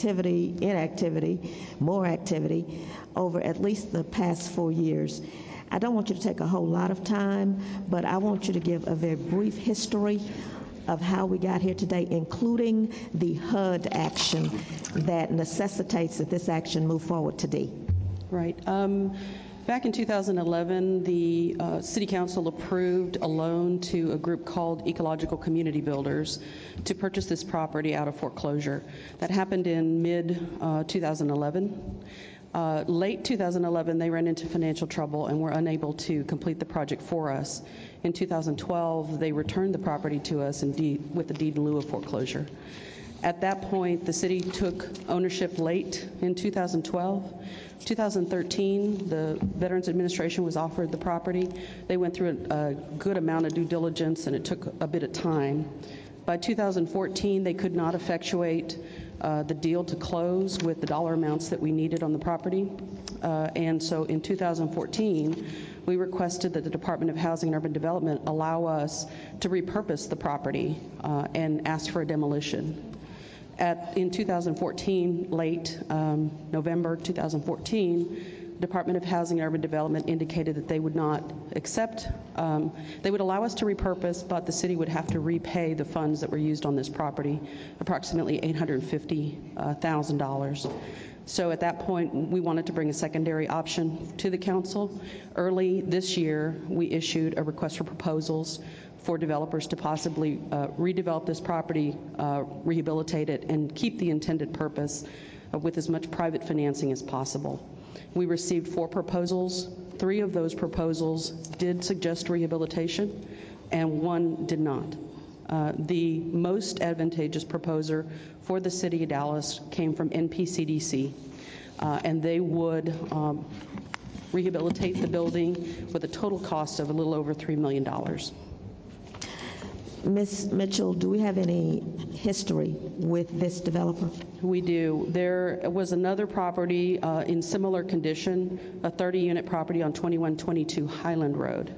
more activity over at least the past 4 years. I don't want you to take a whole lot of time, but I want you to give a very brief history of how we got here today, including the HUD action that necessitates that this action move forward today. Right. Back in 2011, the City Council approved a loan to a group called Ecological Community Builders to purchase this property out of foreclosure. That happened in mid-2011. Late 2011, they ran into financial trouble and were unable to complete the project for us. In 2012, they returned the property to us with a deed in lieu of foreclosure. At that point, the city took ownership late in 2012. 2013, the Veterans Administration was offered the property. They went through a good amount of due diligence, and it took a bit of time. By 2014, they could not effectuate the deal to close with the dollar amounts that we needed on the property. And so in 2014, we requested that the Department of Housing and Urban Development allow us to repurpose the property and ask for a demolition. In 2014, late November 2014, Department of Housing and Urban Development indicated that they would not accept, they would allow us to repurpose, but the city would have to repay the funds that were used on this property, approximately $850,000. So at that point, we wanted to bring a secondary option to the council. Early this year, we issued a request for proposals for developers to possibly redevelop this property, rehabilitate it, and keep the intended purpose with as much private financing as possible. We received 4 proposals. 3 of those proposals did suggest rehabilitation, and 1 did not. The most advantageous proposer for the city of Dallas came from NPCDC, and they would rehabilitate the building with a total cost of a little over $3 million. Ms. Mitchell, do we have any history with this developer? We do. There was another property in similar condition, a 30-unit property on 2122 Highland Road.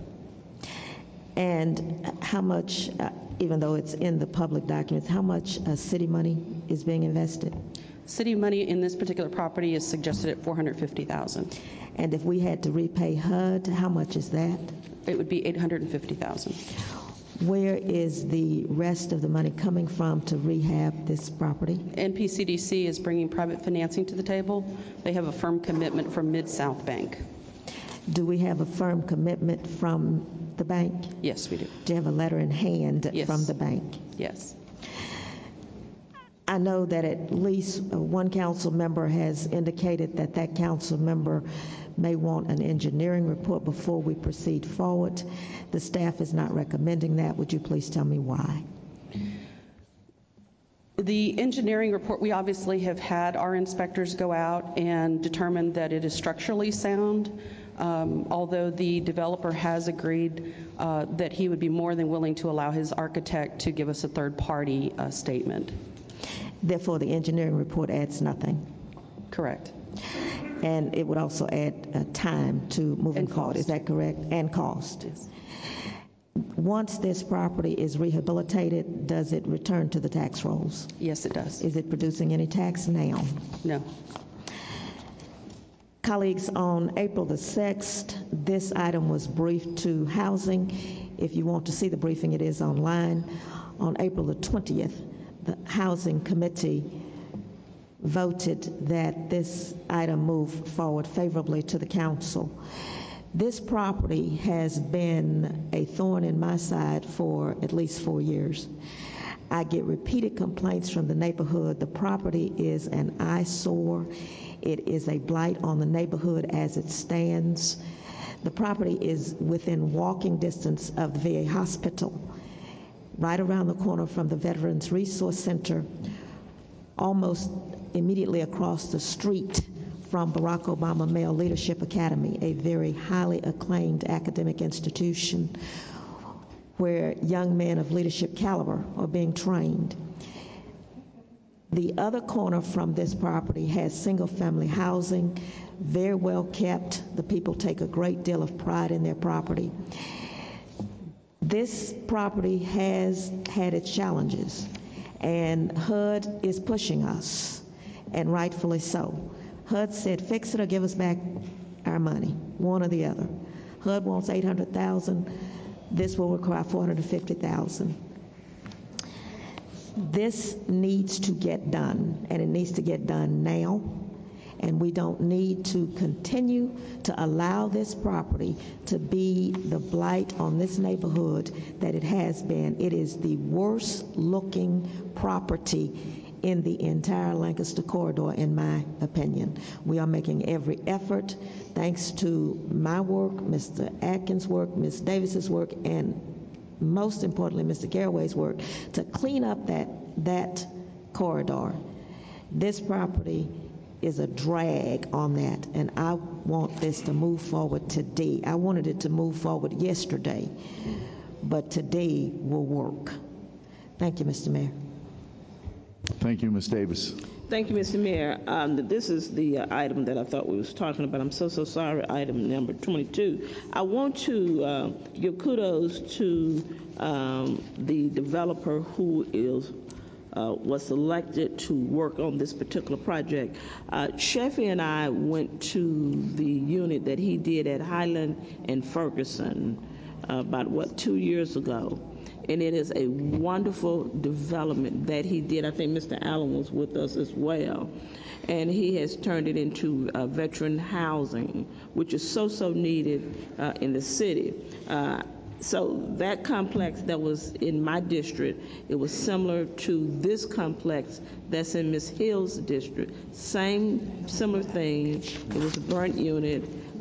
And how much, even though it's in the public documents, how much city money is being invested? City money in this particular property is suggested at $450,000. And if we had to repay HUD, how much is that? It would be $850,000. Where is the rest of the money coming from to rehab this property? NPCDC is bringing private financing to the table. They have a firm commitment from Mid-South Bank. Do we have a firm commitment from the bank? Yes, we do. Do you have a letter in hand from the bank? Yes. I know that at least one council member has indicated that that council member may want an engineering report before we proceed forward. The staff is not recommending that. Would you please tell me why? The engineering report, we obviously have had our inspectors go out and determine that it is structurally sound, although the developer has agreed that he would be more than willing to allow his architect to give us a third-party statement. Therefore, the engineering report adds nothing? Correct. And it would also add time to moving forward, is that correct? And cost? Yes. Once this property is rehabilitated, does it return to the tax rolls? Yes, it does. Is it producing any tax now? No. Colleagues, on April the 6th, this item was briefed to Housing. If you want to see the briefing, it is online. On April the 20th, the Housing Committee voted that this item move forward favorably to the council. This property has been a thorn in my side for at least 4 years. I get repeated complaints from the neighborhood. The property is an eyesore. It is a blight on the neighborhood as it stands. The property is within walking distance of the VA hospital, right around the corner from the Veterans Resource Center, almost immediately across the street from Barack Obama Male Leadership Academy, a very highly acclaimed academic institution where young men of leadership caliber are being trained. The other corner from this property has single-family housing, very well kept. The people take a great deal of pride in their property. This property has had its challenges, and HUD is pushing us, and rightfully so. HUD said, fix it or give us back our money, one or the other. HUD wants $800,000. This will require $450,000. This needs to get done, and it needs to get done now. And we don't need to continue to allow this property to be the blight on this neighborhood that it has been. It is the worst looking property in the entire Lancaster corridor, in my opinion. We are making every effort, thanks to my work, Mr. Atkins' work, Ms. Davis's work, and most importantly, Mr. Garraway's work, to clean up that corridor. This property is a drag on that, and I want this to move forward today. I wanted it to move forward yesterday, but today will work. Thank you, Mr. Mayor. Thank you, Ms. Davis. Thank you, Mr. Mayor. This is the item that I thought we was talking about. I'm so sorry, item number 22. I want to give kudos to the developer who was selected to work on this particular project. Sheffy and I went to the unit that he did at Highland and Ferguson about, 2 years ago. And it is a wonderful development that he did. I think Mr. Allen was with us as well. And he has turned it into veteran housing, which is so needed in the city. So that complex that was in my district, it was similar to this complex that's in Ms. Hill's district. Similar thing. It was a burnt unit.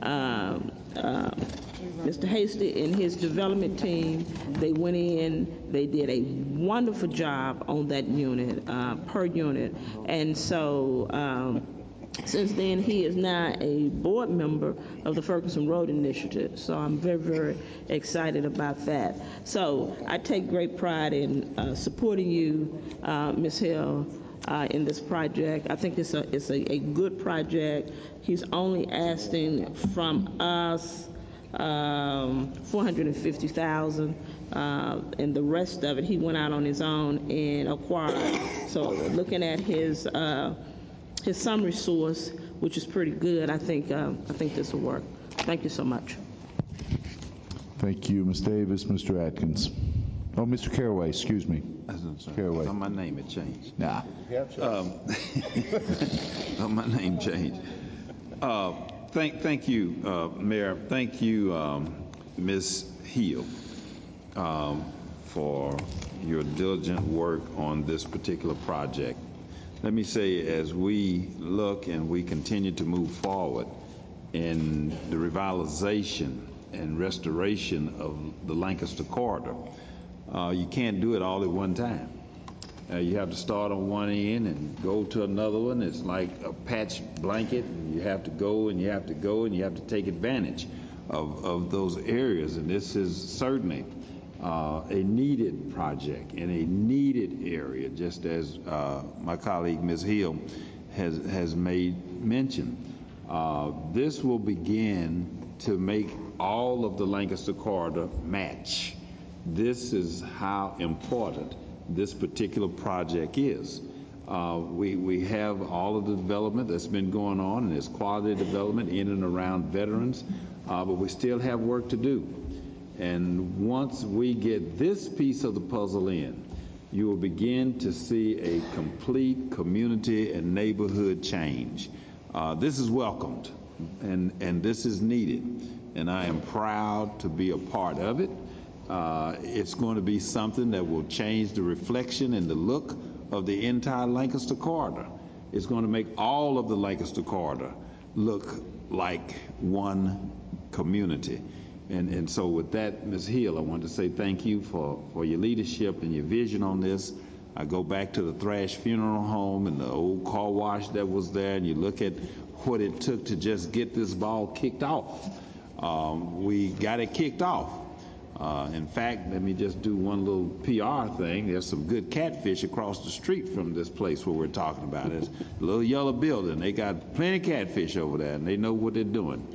Mr. Hasty and his development team, they went in, they did a wonderful job on that unit, per unit. And so since then, he is now a board member of the Ferguson Road Initiative. So I'm very excited about that. So I take great pride in supporting you, Ms. Hill, in this project. I think it's a good project. He's only asking from us $450,000, and the rest of it he went out on his own and acquired. So looking at his summary source, which is pretty good, I think this will work. Thank you so much. Thank you, Ms. Davis. Mr. Atkins. Oh, Mr. Carraway, excuse me. Carraway. My name had changed. Nah. My name changed. Thank you, Mayor. Thank you, Ms. Hill, for your diligent work on this particular project. Let me say, as we look and we continue to move forward in the revitalization and restoration of the Lancaster corridor, you can't do it all at one time. You have to start on one end and go to another one. It's like a patch blanket. And you have to go and you have to go and you have to take advantage of those areas. And this is certainly a needed project in a needed area, just as my colleague Ms. Hill has made mention. This will begin to make all of the Lancaster corridor match. This is how important this particular project is. We have all of the development that's been going on, and there's quality development in and around veterans, but we still have work to do. And once we get this piece of the puzzle in, you will begin to see a complete community and neighborhood change. This is welcomed, and this is needed, and I am proud to be a part of it. It's going to be something that will change the reflection and the look of the entire Lancaster corridor. It's going to make all of the Lancaster corridor look like one community. And so with that, Ms. Hill, I want to say thank you for your leadership and your vision on this. I go back to the Thrash Funeral Home and the old car wash that was there, and you look at what it took to just get this ball kicked off. We got it kicked off. In fact, let me just do one little PR thing. There's some good catfish across the street from this place where we're talking about. It's a little yellow building. They got plenty of catfish over there, and they know what they're doing.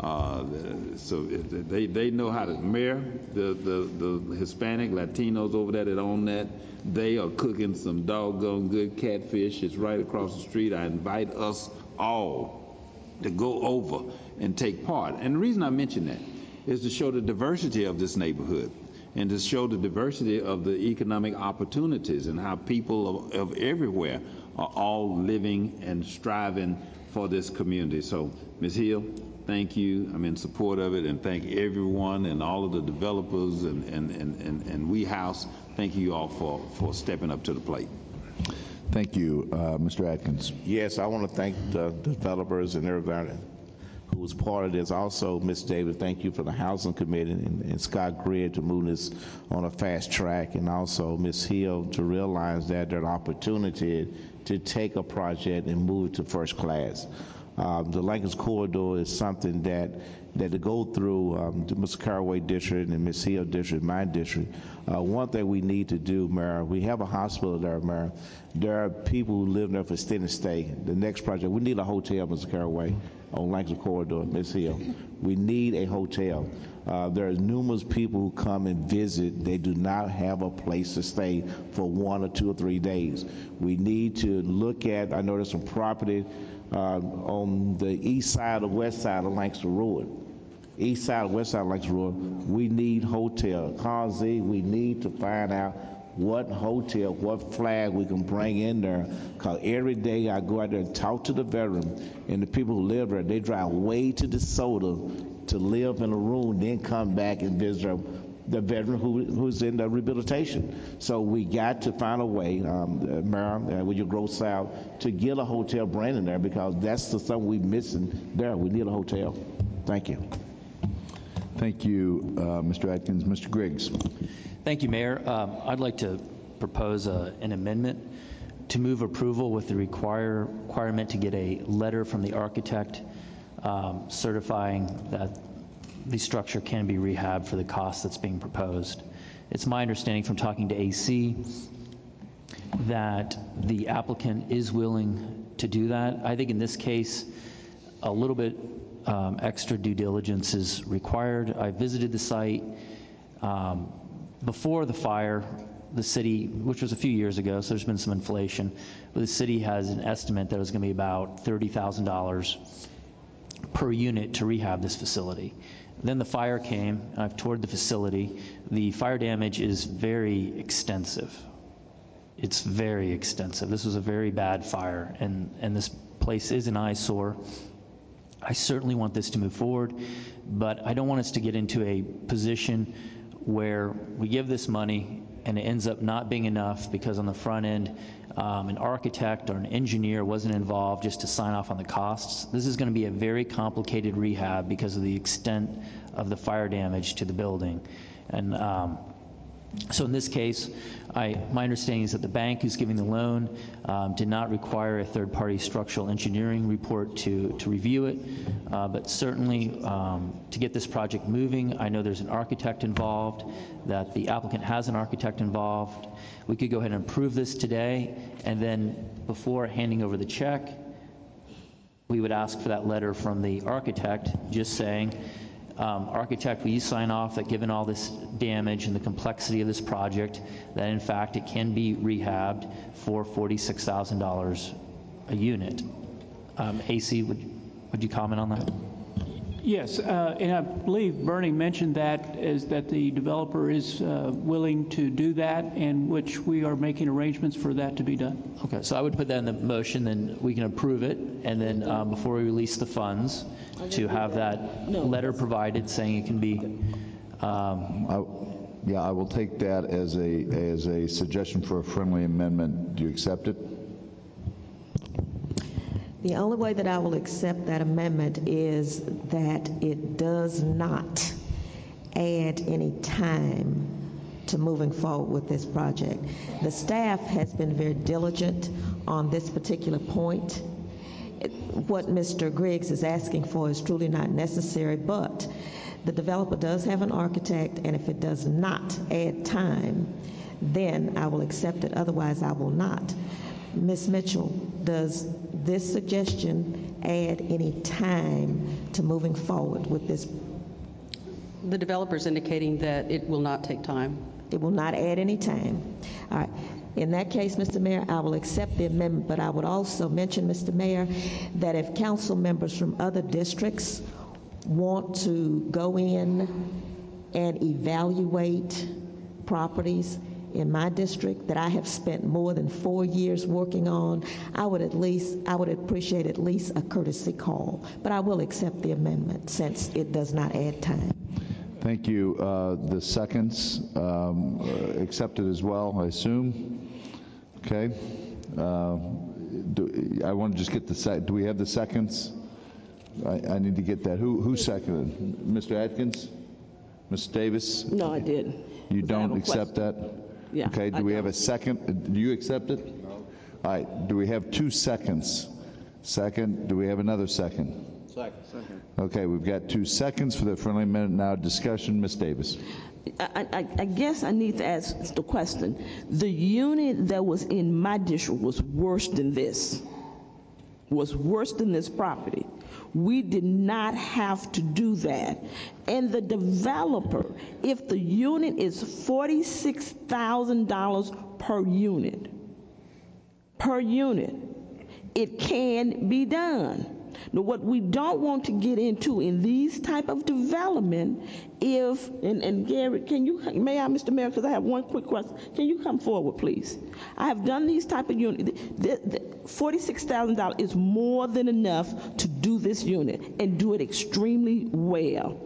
So they know how to, Mayor, the Hispanic, Latinos over there that own that, they are cooking some doggone good catfish. It's right across the street. I invite us all to go over and take part. And the reason I mention that is to show the diversity of this neighborhood and to show the diversity of the economic opportunities and how people of everywhere are all living and striving for this community. So, Ms. Hill, thank you. I'm in support of it, and thank everyone and all of the developers and We House. Thank you all for stepping up to the plate. Thank you. Mr. Atkins. Yes, I want to thank the developers and everybody who was part of this. Also, Ms. Davis, thank you for the Housing Committee and Scott Greer to move this on a fast track, and also Ms. Hill to realize that there's an opportunity to take a project and move it to first class. The Lancaster corridor is something that to go through the Mr. Caraway district and Ms. Hill district, my district. One thing we need to do, Mayor, we have a hospital there, Mayor. There are people who live there for extended stay. The next project, we need a hotel, Mr. Caraway, on Lancaster corridor, Ms. Hill. We need a hotel. There are numerous people who come and visit. They do not have a place to stay for 1 or 2 or 3 days. We need to look at, I know there's some property on the east side or west side of Lancaster Road. East side, west side of Lancaster Road, we need hotel. Causey, we need to find out what hotel, what flag we can bring in there. Because every day I go out there and talk to the veteran and the people who live there, they drive way to DeSoto to live in a room, then come back and visit the veteran who's in the rehabilitation. So we got to find a way, Mayor, with your growth south, to get a hotel brand in there, because that's the something we're missing there. We need a hotel. Thank you. Thank you, Mr. Atkins. Mr. Griggs. Thank you, Mayor. I'd like to propose an amendment to move approval with the requirement to get a letter from the architect certifying that the structure can be rehabbed for the cost that's being proposed. It's my understanding from talking to AC that the applicant is willing to do that. I think in this case, a little bit extra due diligence is required. I visited the site before the fire. The city, which was a few years ago, so there's been some inflation, but the city has an estimate that it was going to be about $30,000 per unit to rehab this facility. Then the fire came. I've toured the facility. The fire damage is very extensive. It's very extensive. This was a very bad fire, and this place is an eyesore. I certainly want this to move forward, but I don't want us to get into a position where we give this money and it ends up not being enough because on the front end, an architect or an engineer wasn't involved just to sign off on the costs. This is going to be a very complicated rehab because of the extent of the fire damage to the building. And so in this case, my understanding is that the bank who's giving the loan did not require a third-party structural engineering report to review it, but certainly to get this project moving, I know there's an architect involved, that the applicant has an architect involved. We could go ahead and approve this today, and then before handing over the check, we would ask for that letter from the architect just saying, architect, will you sign off that given all this damage and the complexity of this project, that in fact it can be rehabbed for $46,000 a unit? AC, would you comment on that? Yes, and I believe Bernie mentioned that the developer is willing to do that, and which we are making arrangements for that to be done. Okay, so I would put that in the motion, then we can approve it, and then before we release the funds, to have that letter provided saying it can be. Yeah, I will take that as a suggestion for a friendly amendment. Do you accept it? The only way that I will accept that amendment is that it does not add any time to moving forward with this project. The staff has been very diligent on this particular point. What Mr. Griggs is asking for is truly not necessary, but the developer does have an architect, and if it does not add time, then I will accept it. Otherwise, I will not. Ms. Mitchell, does this suggestion add any time to moving forward with this? The developer's indicating that it will not take time. It will not add any time. All right. In that case, Mr. Mayor, I will accept the amendment, but I would also mention, Mr. Mayor, that if council members from other districts want to go in and evaluate properties in my district that I have spent more than 4 years working on, I would appreciate at least a courtesy call. But I will accept the amendment since it does not add time. Thank you. The seconds accepted as well, I assume. Okay. I want to just get the do we have the seconds? I need to get that. Who seconded? Mr. Atkins? Ms. Davis? No, I did. You don't accept that? Yeah. Okay. Do we have a second? Do you accept it? No. All right. Do we have 2 seconds? Second. Do we have another second? Second. Okay. We've got 2 seconds for the friendly amendment. Now discussion. Ms. Davis. I guess I need to ask the question. The unit that was in my district was worse than this. Was worse than this property. We did not have to do that. And the developer, if the unit is $46,000 per unit, it can be done. Now, what we don't want to get into in these type of development, and Gary, may I, Mr. Mayor, because I have one quick question. Can you come forward, please? I have done these type of units. $46,000 is more than enough to do this unit and do it extremely well.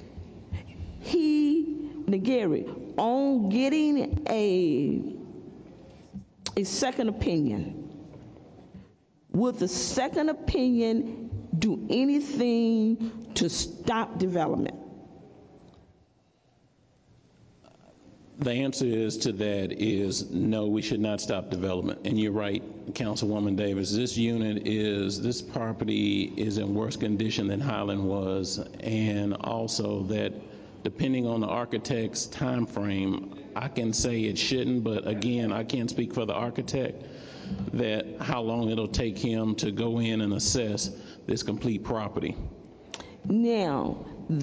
Gary, on getting a second opinion, would the second opinion do anything to stop development? The answer to that is no, we should not stop development. And you're right, Councilwoman Davis, this property is in worse condition than Highland was, and also that depending on the architect's time frame, I can say it shouldn't, but again, I can't speak for the architect, that how long it'll take him to go in and assess this complete property. Now,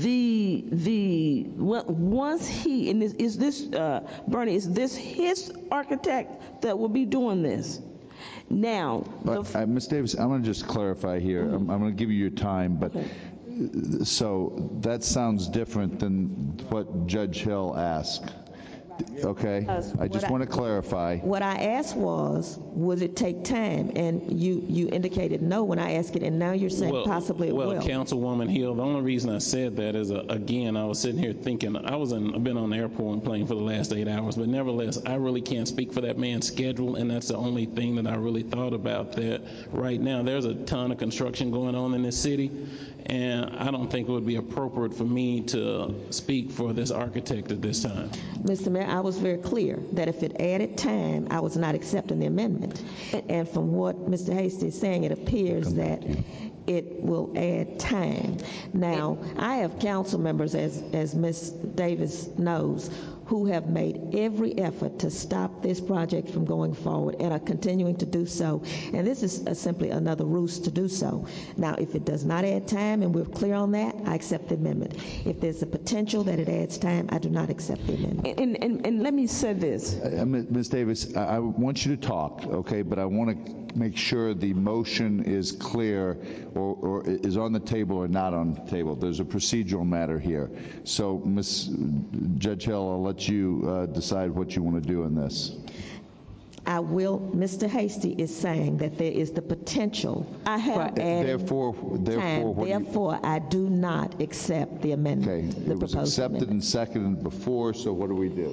once he, and is this, Bernie, is this his architect that will be doing this? Now, Ms. Davis, I'm going to just clarify here. I'm going to give you your time, but okay. So that sounds different than what Judge Hill asked. Okay, I just want to clarify. What I asked was, would it take time? And you indicated no when I asked it, and now you're saying possibly it will. Well, Councilwoman Hill, the only reason I said that is, again, I was sitting here thinking, I've been on the airport plane for the last 8 hours, but nevertheless, I really can't speak for that man's schedule, and that's the only thing that I really thought about, that right now there's a ton of construction going on in this city, and I don't think it would be appropriate for me to speak for this architect at this time. Mr. Mayor, I was very clear that if it added time, I was not accepting the amendment. And from what Mr. Hasty is saying, it appears that it will add time. Now, I have council members, as Ms. Davis knows, who have made every effort to stop this project from going forward and are continuing to do so. And this is simply another ruse to do so. Now, if it does not add time, and we're clear on that, I accept the amendment. If there's a potential that it adds time, I do not accept the amendment. And let me say this. Ms. Davis, I want you to talk, okay, but I want to make sure the motion is clear or is on the table or not on the table. There's a procedural matter here. So, Judge Hill, I'll let you decide what you want to do in this. Mr. Hasty is saying that there is the potential for adding Therefore, time. what do you- Therefore, I do not accept the amendment. Okay, the it was proposed accepted amendment. and seconded before, so what do we do?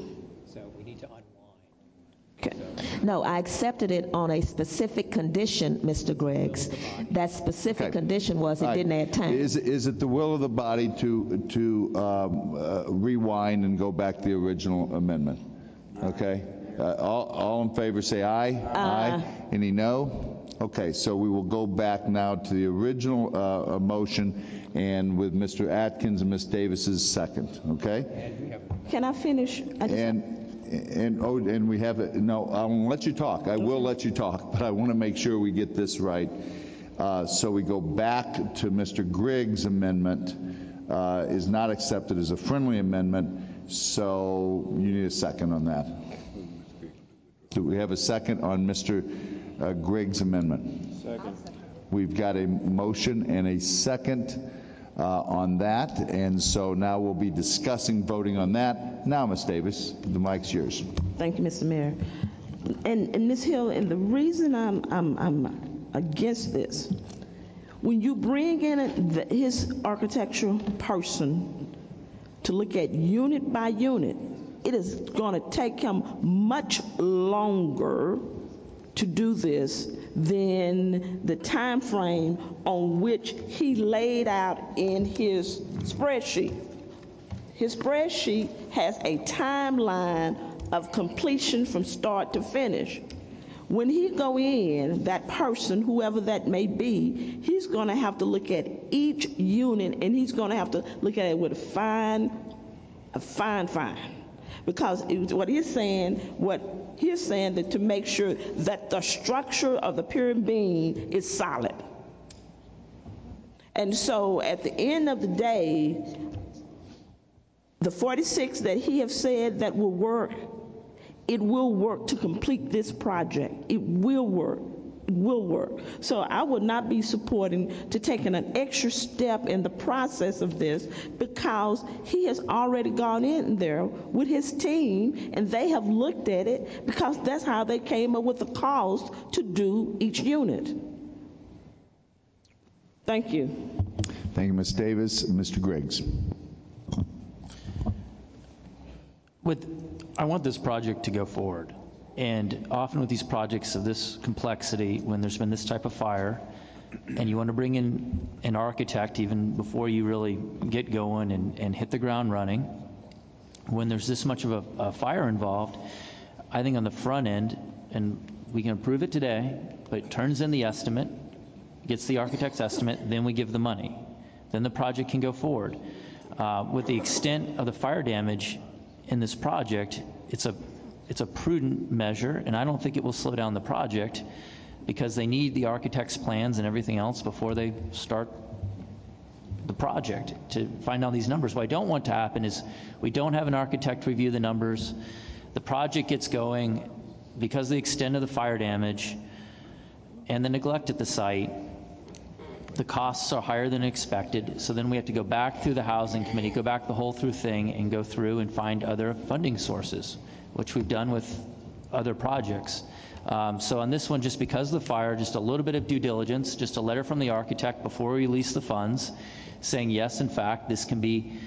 No, I accepted it on a specific condition, Mr. Greggs. That specific condition was it didn't add time. Is it the will of the body to rewind and go back to the original amendment? Okay. All in favor say aye. Aye. Any no? Okay, so we will go back now to the original motion, and with Mr. Atkins and Ms. Davis's second. Okay. Can I finish? And we have it. No, I'll let you talk. I will let you talk, but I want to make sure we get this right. So we go back to Mr. Griggs' amendment. Is not accepted as a friendly amendment. So you need a second on that. Do we have a second on Mr. Griggs' amendment? Second. We've got a motion and a second on that, and so now we'll be discussing voting on that. Now, Ms. Davis, the mic's yours. Thank you, Mr. Mayor. And Ms. Hill, and the reason I'm against this, when you bring in his architectural person to look at unit by unit, it is going to take him much longer to do this than the time frame on which he laid out in his spreadsheet. His spreadsheet has a timeline of completion from start to finish. When he go in, that person, whoever that may be, he's going to have to look at each unit, and he's going to have to look at it with a fine. Because what he's saying that to make sure that the structure of the pyramid beam is solid. And so at the end of the day, the 46 that he has said that will work, it will work to complete this project. It will work. It will work. So I would not be supporting to taking an extra step in the process of this, because he has already gone in there with his team and they have looked at it, because that's how they came up with the cost to do each unit. Thank you. Thank you, Ms. Davis. Mr. Griggs. I want this project to go forward. And often with these projects of this complexity, when there's been this type of fire, and you want to bring in an architect even before you really get going and hit the ground running, when there's this much of a fire involved, I think on the front end, and we can approve it today, but it turns in the estimate, gets the architect's estimate, then we give the money. Then the project can go forward. With the extent of the fire damage in this project, it's a prudent measure, and I don't think it will slow down the project, because they need the architect's plans and everything else before they start the project to find out these numbers. What I don't want to happen is we don't have an architect review the numbers, the project gets going because of the extent of the fire damage and the neglect at the site. The costs are higher than expected, so then we have to go back through the housing committee, go back the whole through thing, and go through and find other funding sources, which we've done with other projects. So on this one, just because of the fire, just a little bit of due diligence, just a letter from the architect before we release the funds, saying yes, in fact, this can be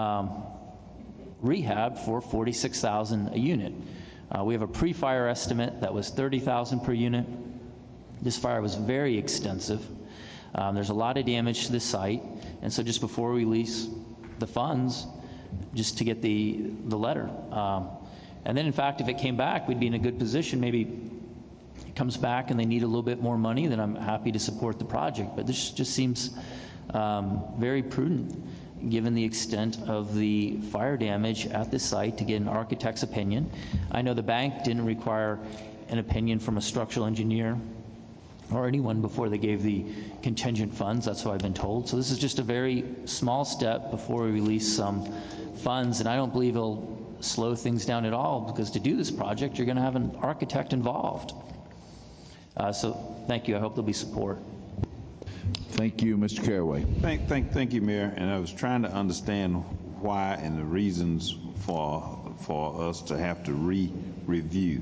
rehab for $46,000 a unit. We have a pre-fire estimate that was $30,000 per unit. This fire was very extensive. There's a lot of damage to the site, and so just before we release the funds, just to get the letter. And then, in fact, if it came back, we'd be in a good position. Maybe it comes back and they need a little bit more money, then I'm happy to support the project. But this just seems very prudent, given the extent of the fire damage at the site, to get an architect's opinion. I know the bank didn't require an opinion from a structural engineer or anyone before they gave the contingent funds. That's what I've been told. So this is just a very small step before we release some funds, and I don't believe it'll slow things down at all, because to do this project, you're going to have an architect involved. So thank you. I hope there'll be support. Thank you, Mr. Caraway. Thank you, Mayor. And I was trying to understand why and the reasons for us to have to review.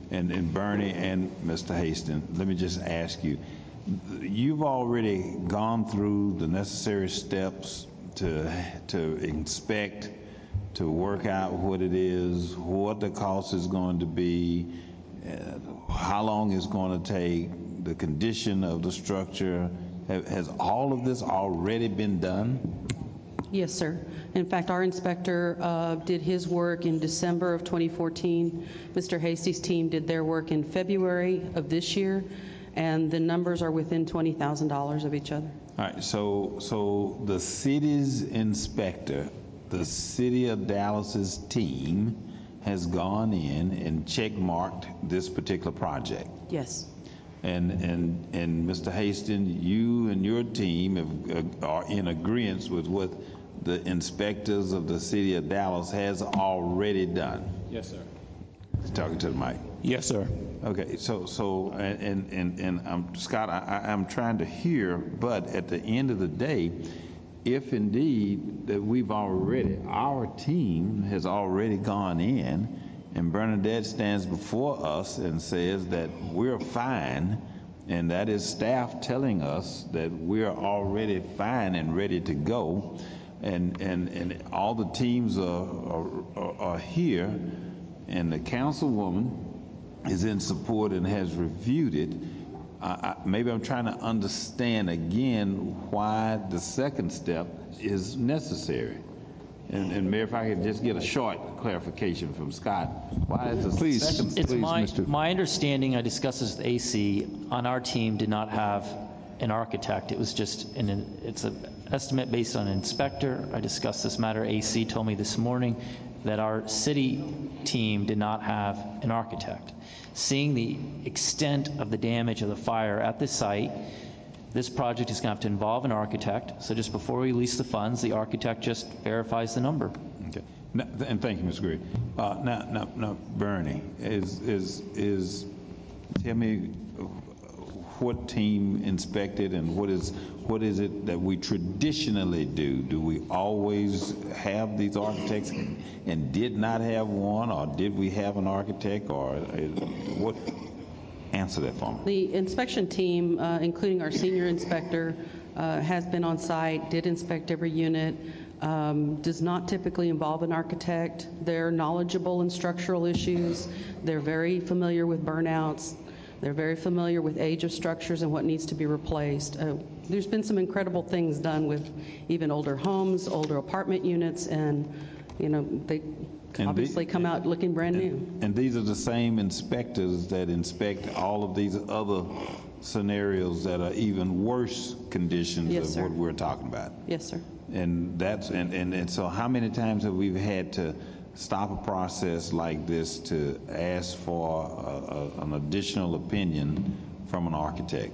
And Bernie and Mr. Hastings, let me just ask you, you've already gone through the necessary steps to inspect, to work out what it is, what the cost is going to be, how long it's going to take, the condition of the structure. Has all of this already been done? Yes, sir. In fact, our inspector did his work in December of 2014. Mr. Hastie's team did their work in February of this year, and the numbers are within $20,000 of each other. All right, so the city's inspector, the City of Dallas's team, has gone in and check-marked this particular project. Yes. And Mr. Hastings, you and your team are in agreement with what the inspectors of the City of Dallas has already done. Yes, sir. Talking to the mic. Yes, sir. Okay, so Scott, I'm trying to hear, but at the end of the day, if indeed that our team has already gone in, and Bernadette stands before us and says that we're fine, and that is staff telling us that we're already fine and ready to go, and all the teams are here, and the councilwoman is in support and has reviewed it. Maybe I'm trying to understand again why the second step is necessary. And Mayor, if I could just get a short clarification from Scott, why is the second step? It's my understanding, I discussed this with AC, on our team did not have an architect. It was just it's an estimate based on an inspector. I discussed this matter. AC told me this morning that our city team did not have an architect. Seeing the extent of the damage of the fire at the site, this project is going to have to involve an architect. So just before we release the funds, the architect just verifies the number. Okay. Now, and thank you, Ms. Greer. Now, Bernie, tell me what team inspected and what is it that we traditionally do? Do we always have these architects and did not have one, or did we have an architect, or what? Answer that for me. The inspection team, including our senior inspector, has been on site, did inspect every unit, does not typically involve an architect. They're knowledgeable in structural issues. They're very familiar with burnouts. They're very familiar with age of structures and what needs to be replaced. There's been some incredible things done with even older homes, older apartment units, and they obviously come out looking brand new. And these are the same inspectors that inspect all of these other scenarios that are even worse conditions of what we're talking about. Yes, sir. And that's and so how many times have we had to stop a process like this to ask for an additional opinion from an architect?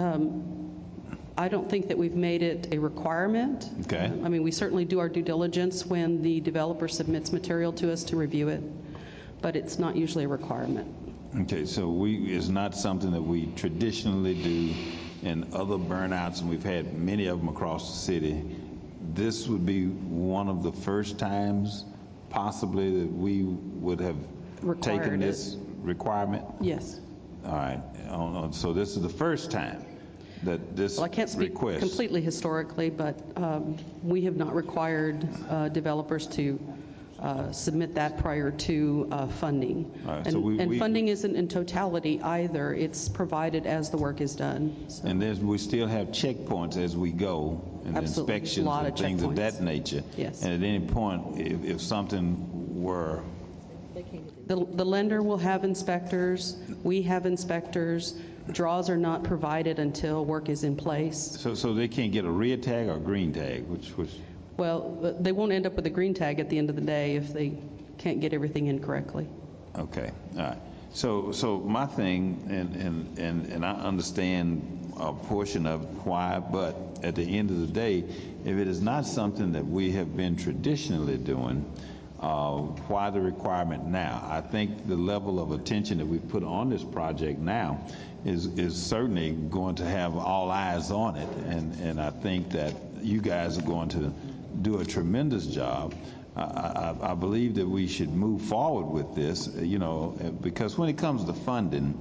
I don't think that we've made it a requirement. Okay. I mean, we certainly do our due diligence when the developer submits material to us to review it, but it's not usually a requirement. Okay, so it's not something that we traditionally do in other burnouts, and we've had many of them across the city. This would be one of the first times possibly that we would have taken this requirement? Yes. All right, so this is the first time that this Well, I can't speak completely historically, but we have not required developers to submit that prior to funding. Right, and so funding isn't in totality either. It's provided as the work is done. So. And we still have checkpoints as we go, and inspections and things of that nature. Yes. And at any point, if something were... The lender will have inspectors. We have inspectors. Draws are not provided until work is in place. So they can't get a red tag or a green tag? Which? Well, they won't end up with a green tag at the end of the day if they can't get everything in correctly. Okay, all right. So my thing, and I understand a portion of why, but at the end of the day, if it is not something that we have been traditionally doing, why the requirement now? I think the level of attention that we put on this project now is certainly going to have all eyes on it, and I think that you guys are going to do a tremendous job. I believe that we should move forward with this, because when it comes to funding,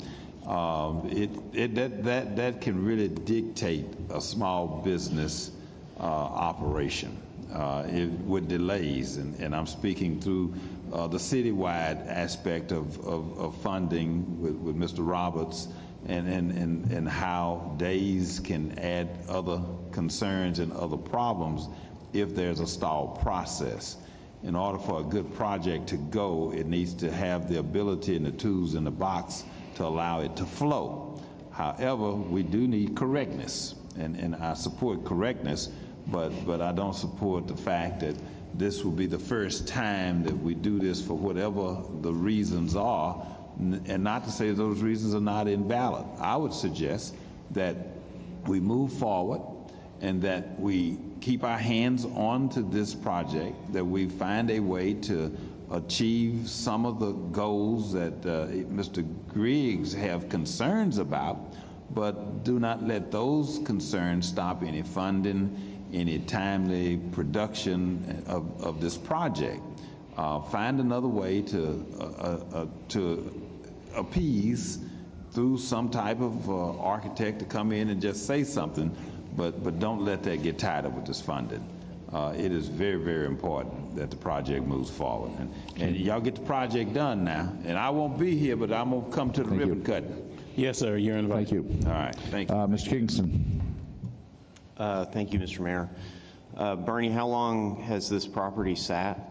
that can really dictate a small business operation with delays, and I'm speaking through the citywide aspect of funding with Mr. Roberts, and how days can add other concerns and other problems if there's a stalled process. In order for a good project to go, it needs to have the ability and the tools in the box to allow it to flow. However, we do need correctness, and I support correctness, but I don't support the fact that this will be the first time that we do this for whatever the reasons are, and not to say those reasons are not invalid. I would suggest that we move forward and that we keep our hands on to this project, that we find a way to achieve some of the goals that Mr. Griggs have concerns about, but do not let those concerns stop any funding, any timely production of this project. Find another way to appease through some type of architect to come in and just say something, but don't let that get tied up with this funding. It is very, very important that the project moves forward. And y'all get the project done now. And I won't be here, but I'm going to come to the ribbon cutting. Yes, sir. You're invited. Thank you. All right. Thank you. Mr. Kingston. Thank you, Mr. Mayor. Bernie, how long has this property sat?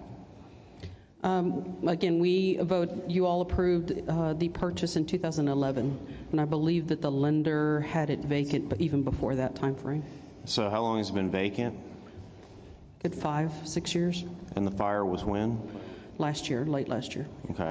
Again, you all approved the purchase in 2011, and I believe that the lender had it vacant even before that time frame. So how long has it been vacant? Good 5, 6 years. And the fire was when? Last year, late last year. Okay.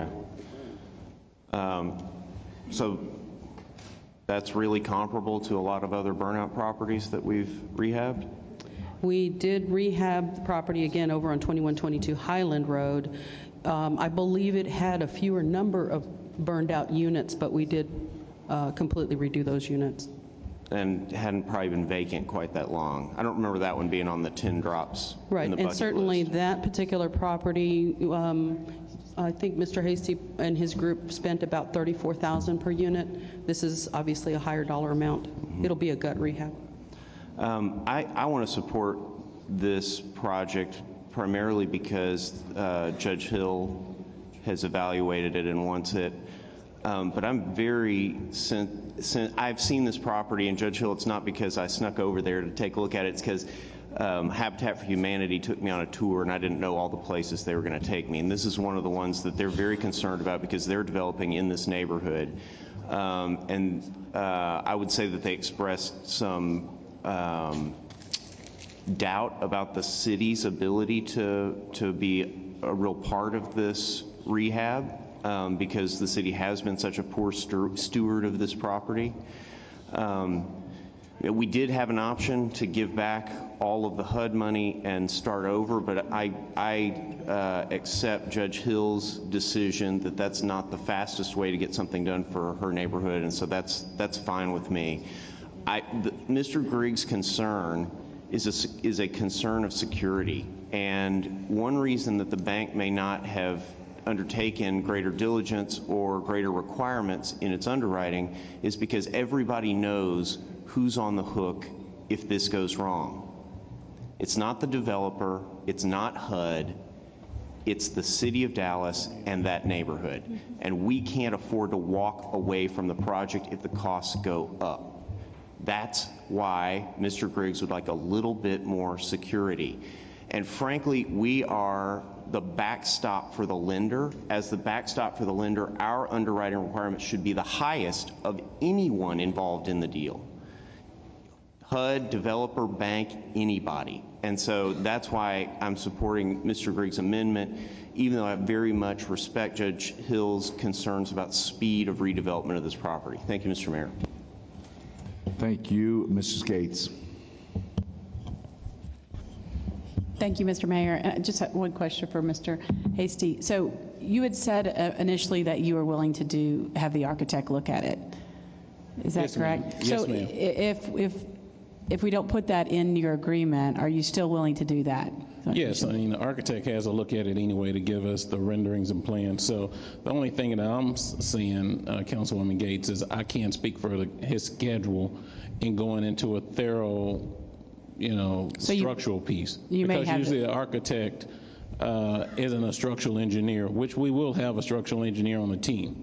So that's really comparable to a lot of other burnout properties that we've rehabbed? We did rehab the property again over on 2122 Highland Road. I believe it had a fewer number of burned out units, but we did completely redo those units. And hadn't probably been vacant quite that long. I don't remember that one being on the 10 drops. Right, in the and bucket certainly list. that particular property, I think Mr. Hasty and his group spent about $34,000 per unit. This is obviously a higher dollar amount. It'll be a gut rehab. I want to support this project primarily because Judge Hill has evaluated it and wants it. But I'm I've seen this property, and Judge Hill, it's not because I snuck over there to take a look at it. It's because Habitat for Humanity took me on a tour, and I didn't know all the places they were going to take me. And this is one of the ones that they're very concerned about because they're developing in this neighborhood. I would say that they expressed some doubt about the city's ability to be a real part of this rehab because the city has been such a poor steward of this property. We did have an option to give back all of the HUD money and start over, but I accept Judge Hill's decision that that's not the fastest way to get something done for her neighborhood, and so that's fine with me. Mr. Griggs' concern is a concern of security, and one reason that the bank may not have undertaken greater diligence or greater requirements in its underwriting is because everybody knows who's on the hook if this goes wrong. It's not the developer, it's not HUD, it's the city of Dallas and that neighborhood. And we can't afford to walk away from the project if the costs go up. That's why Mr. Griggs would like a little bit more security. And frankly, we are the backstop for the lender. As the backstop for the lender, our underwriting requirements should be the highest of anyone involved in the deal. HUD, developer, bank, anybody. And so that's why I'm supporting Mr. Griggs' amendment, even though I very much respect Judge Hill's concerns about speed of redevelopment of this property. Thank you, Mr. Mayor. Thank you, Mrs. Gates. Thank you, Mr. Mayor. I just have one question for Mr. Hasty. So you had said initially that you were willing to have the architect look at it. Is that correct? Yes, so ma'am. if if we don't put that in your agreement, are you still willing to do that? Yes, I mean, the architect has a look at it anyway to give us the renderings and plans. So the only thing that I'm saying, Councilwoman Gates, is I can't speak for his schedule in going into a thorough, structural piece. Because usually the architect isn't a structural engineer, which we will have a structural engineer on the team.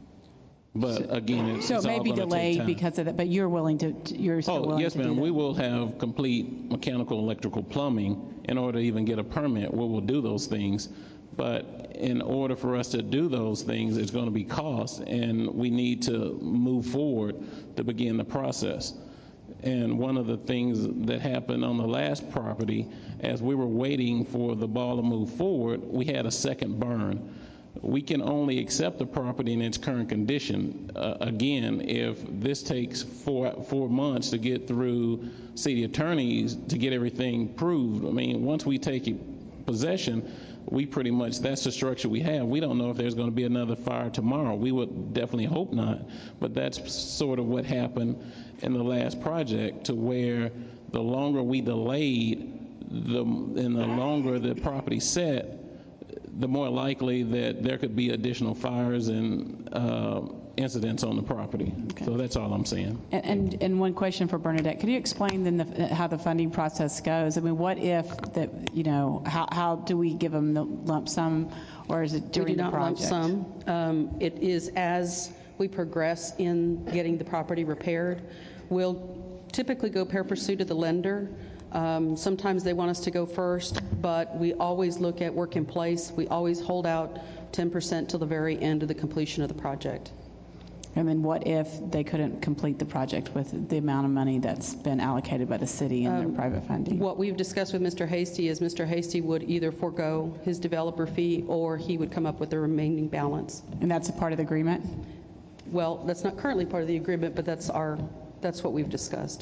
But again, it's all going to take time. So it may be delayed because of that, but you're willing to, you're still willing to do that? Yes, ma'am. We will have complete mechanical, electrical, plumbing in order to even get a permit. We will do those things. But in order for us to do those things, it's going to be cost, and we need to move forward to begin the process. And one of the things that happened on the last property, as we were waiting for the ball to move forward, we had a second burn. We can only accept the property in its current condition. Again, if this takes four months to get through city attorneys to get everything proved, I mean, once we take possession, we pretty much, that's the structure we have. We don't know if there's going to be another fire tomorrow. We would definitely hope not, but that's sort of what happened in the last project, to where the longer we delayed and the longer the property set, the more likely that there could be additional fires and incidents on the property. Okay. So that's all I'm saying. And one question for Bernadette. Could you explain then how the funding process goes? I mean, what if that, how do we give them the lump sum, or is it during the project? We do not lump sum. It is as we progress in getting the property repaired. We'll typically go pari passu to the lender. Sometimes they want us to go first, but we always look at work in place. We always hold out 10% till the very end of the completion of the project. And then what if they couldn't complete the project with the amount of money that's been allocated by the city and their private funding? What we've discussed with Mr. Hasty is Mr. Hasty would either forego his developer fee or he would come up with the remaining balance. And that's a part of the agreement? Well, that's not currently part of the agreement, but that's what we've discussed.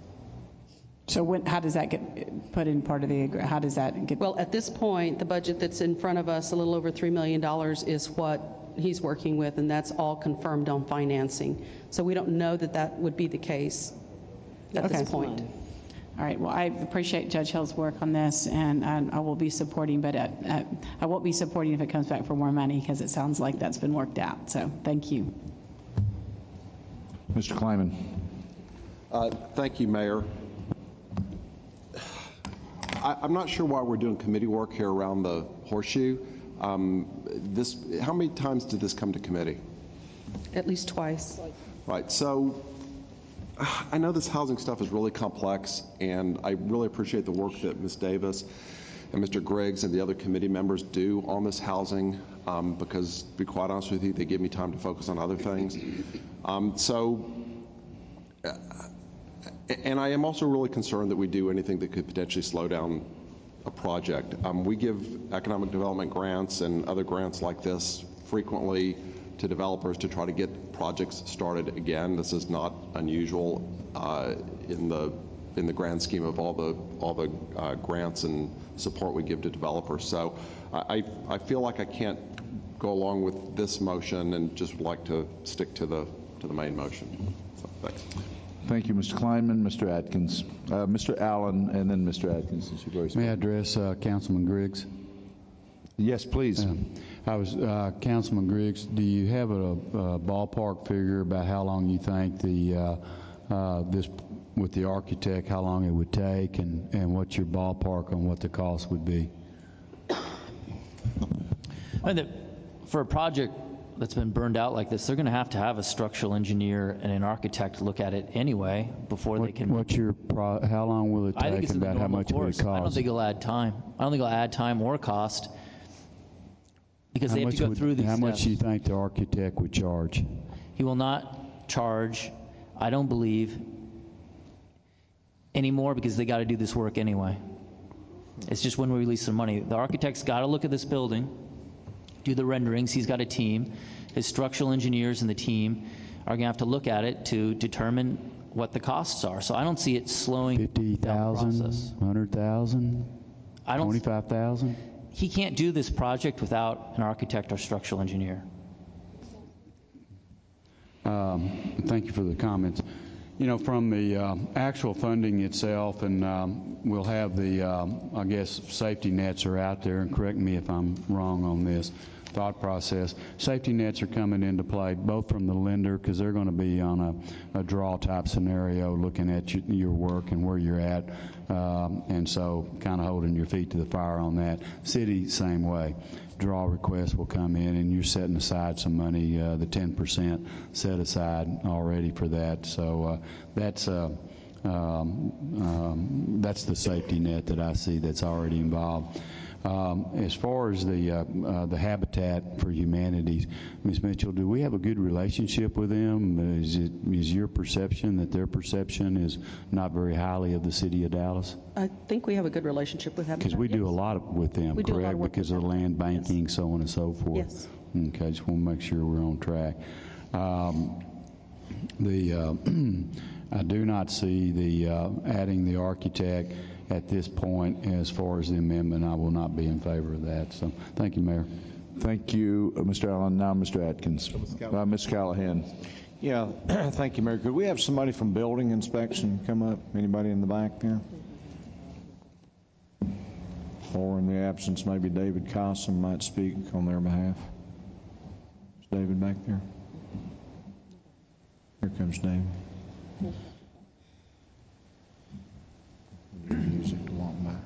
So how does that get put in part of the agreement? How does that get? Well, at this point, the budget that's in front of us, a little over $3 million, is what he's working with, and that's all confirmed on financing. So we don't know that that would be the case at this point. All right. Well, I appreciate Judge Hill's work on this, and I will be supporting, but I won't be supporting if it comes back for more money, because it sounds like that's been worked out. So thank you. Mr. Kleiman. Thank you, Mayor. I'm not sure why we're doing committee work here around the horseshoe. How many times did this come to committee? At least twice. Right. So I know this housing stuff is really complex, and I really appreciate the work that Ms. Davis and Mr. Griggs and the other committee members do on this housing, because, to be quite honest with you, they give me time to focus on other things. And I am also really concerned that we do anything that could potentially slow down a project. We give economic development grants and other grants like this frequently to developers to try to get projects started again. This is not unusual in the grand scheme of all the grants and support we give to developers. So I feel like I can't go along with this motion, and just would like to stick to the main motion. So, thanks. Thank you, Mr. Kleinman. Mr. Atkins. Mr. Allen, and then Mr. Atkins. May I address Councilman Griggs? Yes, please. Councilman Griggs, do you have a ballpark figure about how long you think this, with the architect, how long it would take, and what's your ballpark on what the cost would be? For a project that's been burned out like this, they're going to have a structural engineer and an architect look at it anyway before they can. How long will it take? I think it's in the normal course. I don't think it'll add time. I don't think it'll add time or cost, because they have to go through these steps. How much do you think the architect would charge? He will not charge, I don't believe, anymore, because they got to do this work anyway. It's just when we release some money. The architect's got to look at this building, do the renderings. He's got a team. His structural engineers and the team are going to have to look at it to determine what the costs are. So I don't see it slowing down the process. 100,000, 25,000? He can't do this project without an architect or structural engineer. Thank you for the comments. You know, from the actual funding itself, and we'll have the, I guess, safety nets are out there, and correct me if I'm wrong on this thought process. Safety nets are coming into play, both from the lender, because they're going to be on a draw type scenario, looking at your work and where you're at, and so kind of holding your feet to the fire on that. City, same way. Draw requests will come in, and you're setting aside some money, the 10% set aside already for that. So that's the safety net that I see that's already involved. As far as the Habitat for Humanity, Ms. Mitchell, do we have a good relationship with them? Is your perception that their perception is not very highly of the city of Dallas? I think we have a good relationship with Habitat. Because we do a lot with them, we correct? Because of the land banking, yes. So on and so forth. Yes. Okay, just want to make sure we're on track. I do not see the adding the architect at this point. As far as the amendment, I will not be in favor of that. So thank you, Mayor. Thank you, Mr. Allen. Now, Mr. Atkins. Ms. Callahan. Yeah, thank you, Mayor. Could we have somebody from building inspection come up? Anybody in the back there? Or in the absence, maybe David Cossum might speak on their behalf. Is David back there? Here comes David. Music to walk by.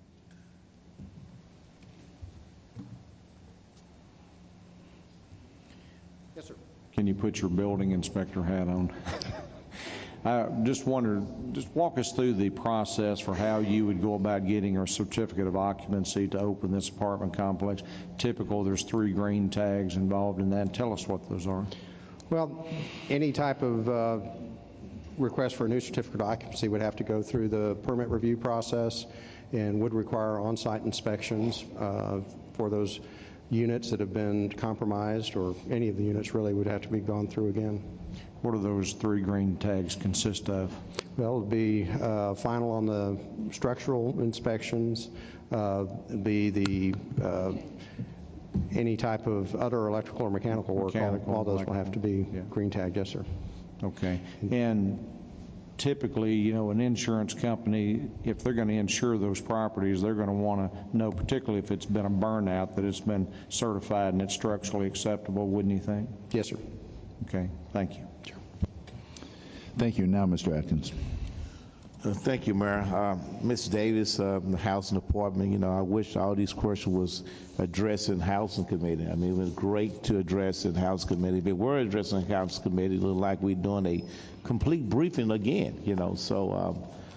Yes, sir. Can you put your building inspector hat on? I just wondered, just walk us through the process for how you would go about getting a certificate of occupancy to open this apartment complex. Typical, there's 3 green tags involved in that. Tell us what those are. Well, any type of request for a new certificate of occupancy would have to go through the permit review process and would require on-site inspections for those units that have been compromised, or any of the units really would have to be gone through again. What do those 3 green tags consist of? Well, it would be final on the structural inspections, be the any type of other electrical or mechanical work. All those will have to be green tagged, yes, sir. Okay. And typically, you know, an insurance company, if they're going to insure those properties, they're going to want to know, particularly if it's been a burnout, that it's been certified and it's structurally acceptable, wouldn't you think? Yes, sir. Okay. Thank you. Sure. Thank you. Now, Mr. Atkins. Thank you, Mayor. Ms. Davis, the Housing Department, you know, I wish all these questions was addressed in Housing Committee. I mean, it was great to address in Housing Committee. If it were addressed in Housing Committee, it looked like we're doing a complete briefing again, you know. So,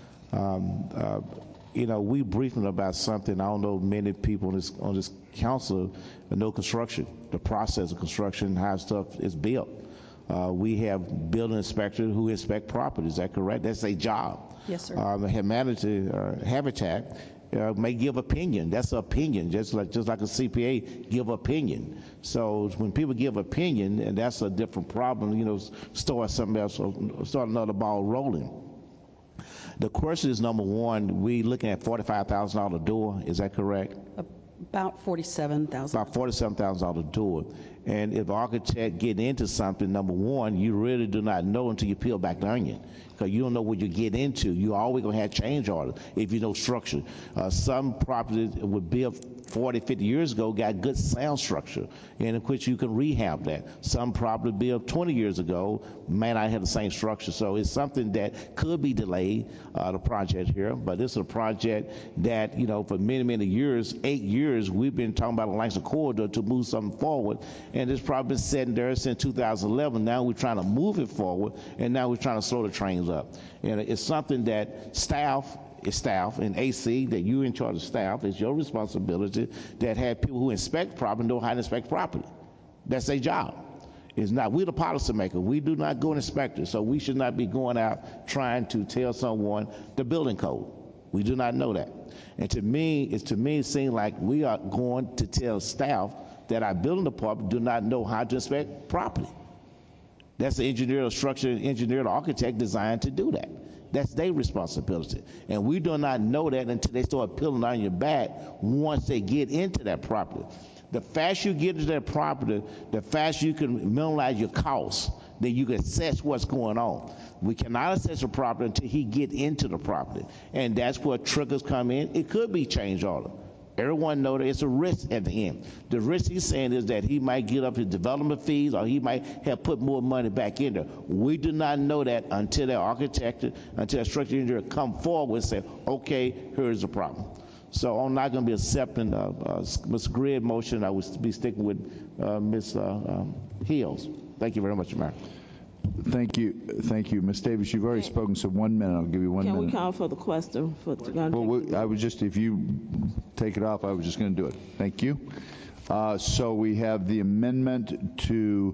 you know, we briefing about something. I don't know many people on this council know construction, the process of construction, how stuff is built. We have building inspectors who inspect properties. Is that correct? That's their job. Yes, sir. Habitat may give opinion. That's an opinion, just like a CPA give opinion. So when people give opinion, and that's a different problem, you know, start something else, start another ball rolling. The question is, number one, we looking at $45,000 a door. Is that correct? About $47,000. About $47,000 a door. And if an architect get into something, number one, you really do not know until you peel back the onion, because you don't know what you get into. You're always going to have change orders if you know structure. Some properties would build 40, 50 years ago got good sound structure, and in which you can rehab that. Some property built 20 years ago may not have the same structure. So it's something that could be delayed, the project here, but this is a project that, you know, for many, many years, 8 years, we've been talking about a Langston corridor to move something forward, and it's probably been sitting there since 2011. Now we're trying to move it forward, and now we're trying to slow the trains up. And it's something that staff and AC, that you in charge of staff, it's your responsibility that have people who inspect property know how to inspect property. That's their job. It's not, we're the policymaker. We do not go and inspect it, so we should not be going out trying to tell someone the building code. We do not know that. And to me, it seems like we are going to tell staff that our building department do not know how to inspect property. That's the engineer, the structure engineer, the architect designed to do that. That's their responsibility. And we do not know that until they start peeling on your back once they get into that property. The faster you get into that property, the faster you can minimize your costs. then you can assess what's going on. We cannot assess a property until he get into the property, and that's where triggers come in. It could be change order. Everyone knows that it's a risk at the end. The risk he's saying is that he might get up his development fees, or he might have put more money back in there. We do not know that until the architect, until the structural engineer come forward and say, okay, here's the problem. So I'm not going to be accepting Ms. Greer's motion. I will be sticking with Ms. Hills. Thank you very much, Mayor. Thank you. Ms. Davis, you've already spoken, so 1 minute. I'll give you 1 minute. Can we call for the question? I was just, if you take it off, I was just going to do it. Thank you. So we have the amendment to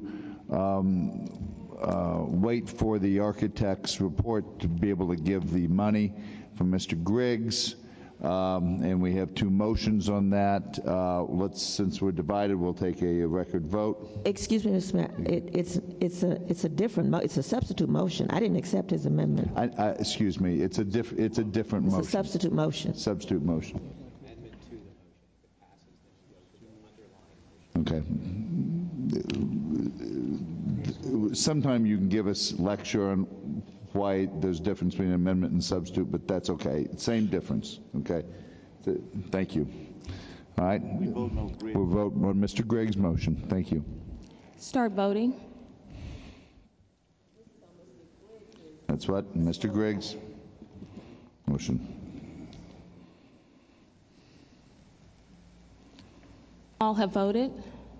wait for the architect's report to be able to give the money from Mr. Griggs. And we have 2 motions on that. Since we're divided, we'll take a record vote. Excuse me, Mr. Mayor. It's a substitute motion. I didn't accept his amendment. Excuse me. It's a different motion. It's a substitute motion. Substitute motion. Okay. Sometime you can give us lecture on why there's a difference between amendment and substitute, but that's okay. Same difference, okay? Thank you. All right. We'll vote on Mr. Griggs' motion. Thank you. Start voting. That's what? Mr. Griggs' motion. All have voted.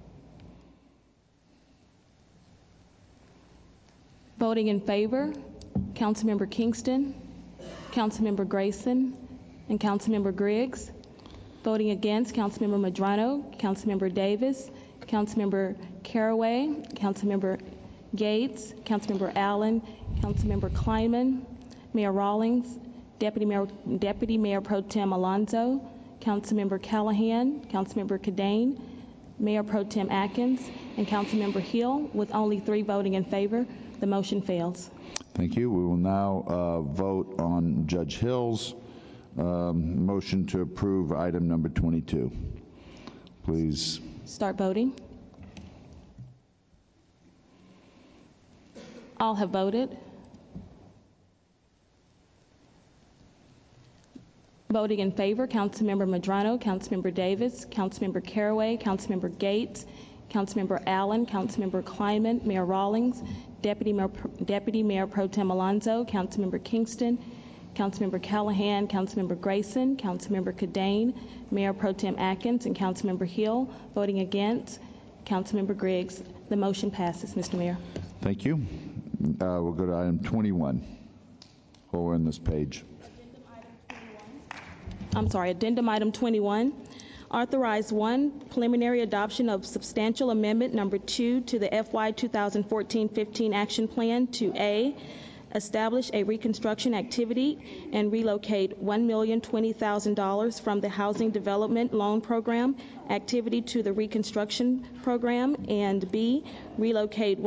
Voting in favor, Councilmember Kingston, Councilmember Grayson, and Councilmember Griggs. Voting against, Councilmember Medrano, Councilmember Davis, Councilmember Caraway, Councilmember Gates, Councilmember Allen, Councilmember Kleinman, Mayor Rawlings, Deputy Mayor Pro Tem Alonzo, Councilmember Callahan, Councilmember Cadane, Mayor Pro Tem Atkins, and Councilmember Hill. With only 3 voting in favor, the motion fails. Thank you. We will now vote on Judge Hill's motion to approve item number 22. Please. Start voting. All have voted. Voting in favor, Councilmember Medrano, Councilmember Davis, Councilmember Caraway, Councilmember Gates, Councilmember Allen, Councilmember Kleinman, Mayor Rawlings, Deputy Mayor Pro Tem Alonzo, Councilmember Kingston, Councilmember Callahan, Councilmember Grayson, Councilmember Cadane, Mayor Pro Tem Atkins, and Councilmember Hill. Voting against, Councilmember Griggs. The motion passes, Mr. Mayor. Thank you. We'll go to item 21. While we're on this page. Addendum item 21. Authorize 1, preliminary adoption of substantial amendment number 2 to the FY 2014-15 action plan to A, establish a reconstruction activity and relocate $1,020,000 from the Housing Development Loan Program activity to the reconstruction program, and B, relocate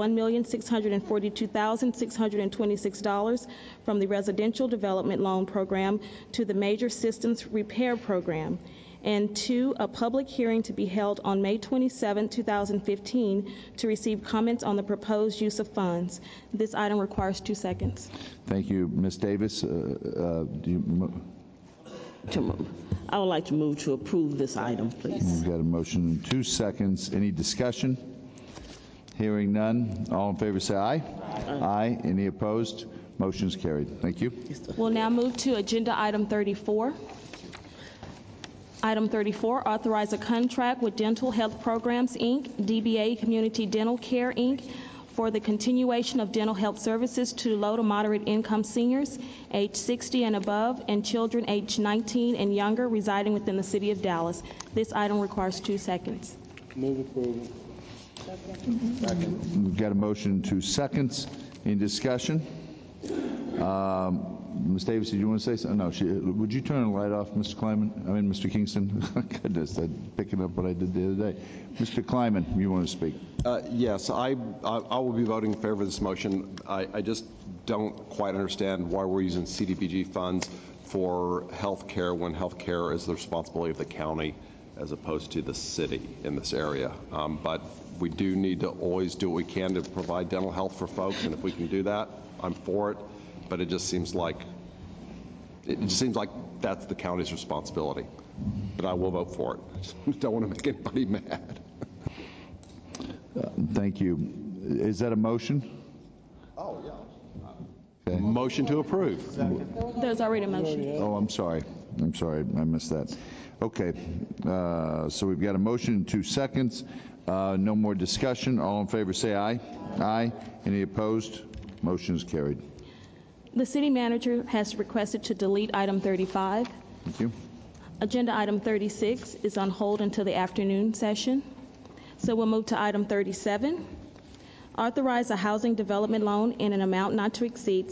$1,642,626 from the Residential Development Loan Program to the Major Systems Repair Program. And 2, a public hearing to be held on May 27, 2015 to receive comments on the proposed use of funds. This item requires 2 seconds. Thank you. Ms. Davis, do you I would like to move to approve this item, please. You've got a motion in 2 seconds. Any discussion? Hearing none. All in favor say aye. Aye. Any opposed? Motion is carried. Thank you. We'll now move to agenda item 34. Item 34, authorize a contract with Dental Health Programs, Inc., DBA Community Dental Care, Inc., for the continuation of dental health services to low to moderate income seniors age 60 and above and children age 19 and younger residing within the city of Dallas. This item requires 2 seconds. Move approval. Second. We've got a motion in 2 seconds. Any discussion? Ms. Davis, did you want to say something? No. Would you turn the light off, Mr. Mr. Kingston? Goodness, I'm picking up what I did the other day. Mr. Kleinman, you want to speak? Yes, I will be voting in favor of this motion. I just don't quite understand why we're using CDBG funds for health care when health care is the responsibility of the county as opposed to the city in this area. But We do need to always do what we can to provide dental health for folks, and if we can do that, I'm for it. But it just seems like that's the county's responsibility. But I will vote for it. I just don't want to make anybody mad. Thank you. Is that a motion? Oh, yeah. Okay. Motion to approve. There's already a motion. Oh, I'm sorry. I missed that. Okay. So we've got a motion in 2 seconds. No more discussion. All in favor say aye. Aye. Any opposed? Motion is carried. The city manager has requested to delete item 35. Thank you. Agenda item 36 is on hold until the afternoon session. So we'll move to item 37. Authorize a housing development loan in an amount not to exceed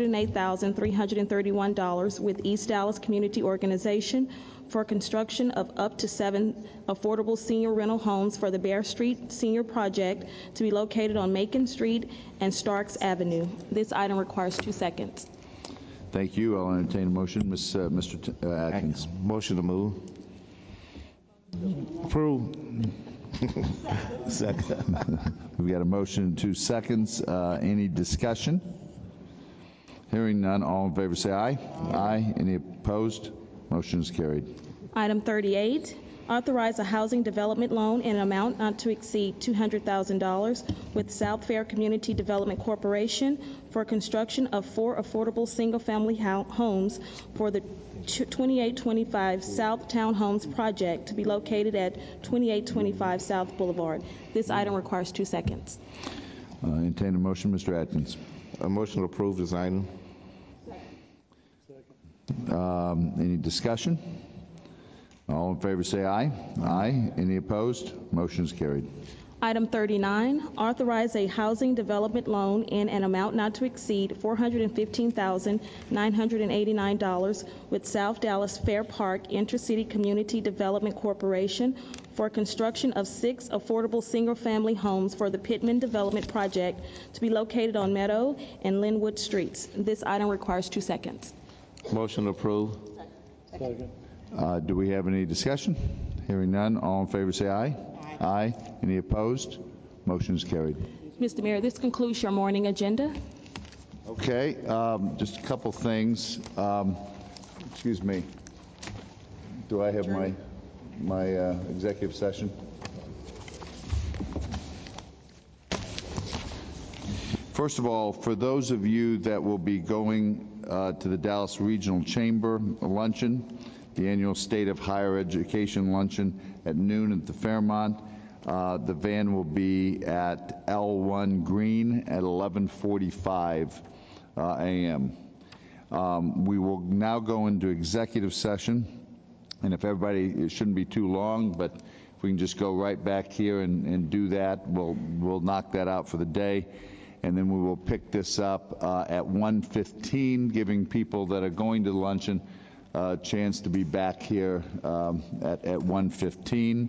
$608,331 with East Dallas Community Organization for construction of up to 7 affordable senior rental homes for the Bear Street Senior Project to be located on Macon Street and Starks Avenue. This item requires 2 seconds. Thank you. I'll entertain a motion. Mr. Atkins. Motion to move. Approve. Second. We've got a motion in 2 seconds. Any discussion? Hearing none, all in favor say aye. Aye. Any opposed? Motion is carried. Item 38, authorize a housing development loan in an amount not to exceed $200,000 with South Fair Community Development Corporation for construction of 4 affordable single-family homes for the 2825 South Townhomes Project to be located at 2825 South Boulevard. This item requires 2 seconds. Entertain a motion, Mr. Atkins. A motion to approve this item. Any discussion? All in favor say aye. Aye. Any opposed? Motion is carried. Item 39, authorize a housing development loan in an amount not to exceed $415,989 with South Dallas Fair Park Intercity Community Development Corporation for construction of 6 affordable single-family homes for the Pittman Development Project to be located on Meadow and Linwood Streets. This item requires 2 seconds. Motion to approve. Second. Do we have any discussion? Hearing none, all in favor say aye. Aye. Any opposed? Motion is carried. Mr. Mayor, this concludes your morning agenda. Okay, just a couple things. Excuse me. Do I have my executive session? First of all, for those of you that will be going to the Dallas Regional Chamber luncheon, the annual State of Higher Education luncheon at noon at the Fairmont, the van will be at L1 Green at 11:45 a.m. We will now go into executive session, and if everybody, it shouldn't be too long, but if we can just go right back here and do that, we'll knock that out for the day. And then we will pick this up at 1:15, giving people that are going to the luncheon a chance to be back here at 1:15.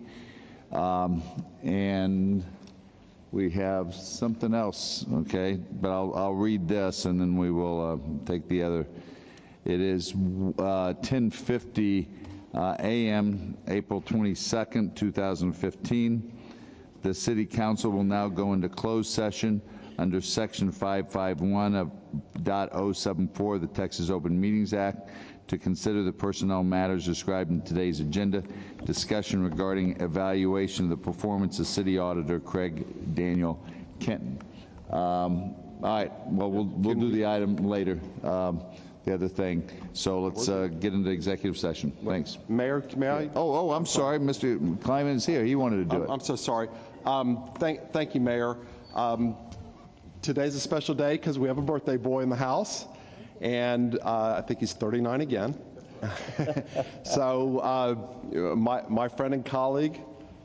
And we have something else, okay? But I'll read this, and then we will take the other. It is 10:50 a.m., April 22nd, 2015. The City Council will now go into closed session under Section 551.074 of the Texas Open Meetings Act to consider the personnel matters described in today's agenda, discussion regarding evaluation of the performance of City Auditor Craig Daniel Kenton. All right, well, we'll do the item later, the other thing. So let's get into executive session. Thanks. Mayor, may I? Oh, I'm sorry. Mr. Kleiman is here. He wanted to do it. I'm so sorry. Thank you, Mayor. Today's a special day because we have a birthday boy in the house, and I think he's 39 again. So my friend and colleague,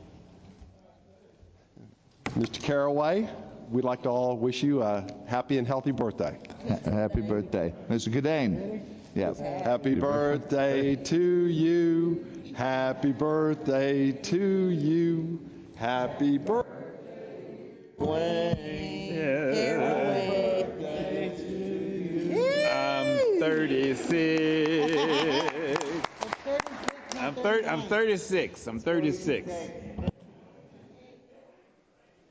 Mr. Caraway, we'd like to all wish you a happy and healthy birthday. Happy birthday. Mr. Godane. Yeah. Happy birthday to you. Happy birthday to you. Happy birthday. I'm 36. I'm 36.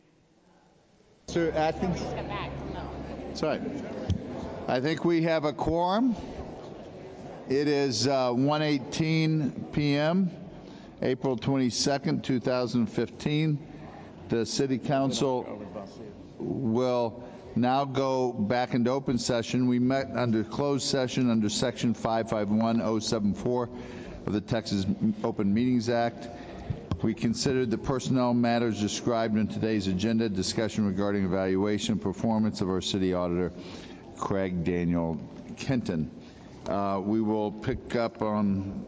Mr. Atkins? That's right. I think we have a quorum. It is 1:18 p.m., April 22nd, 2015. The City Council will now go back into open session. We met under closed session under Section 551074 of the Texas Open Meetings Act. We considered the personnel matters described in today's agenda, discussion regarding evaluation and performance of our city auditor, Craig Daniel Kenton. We will pick up on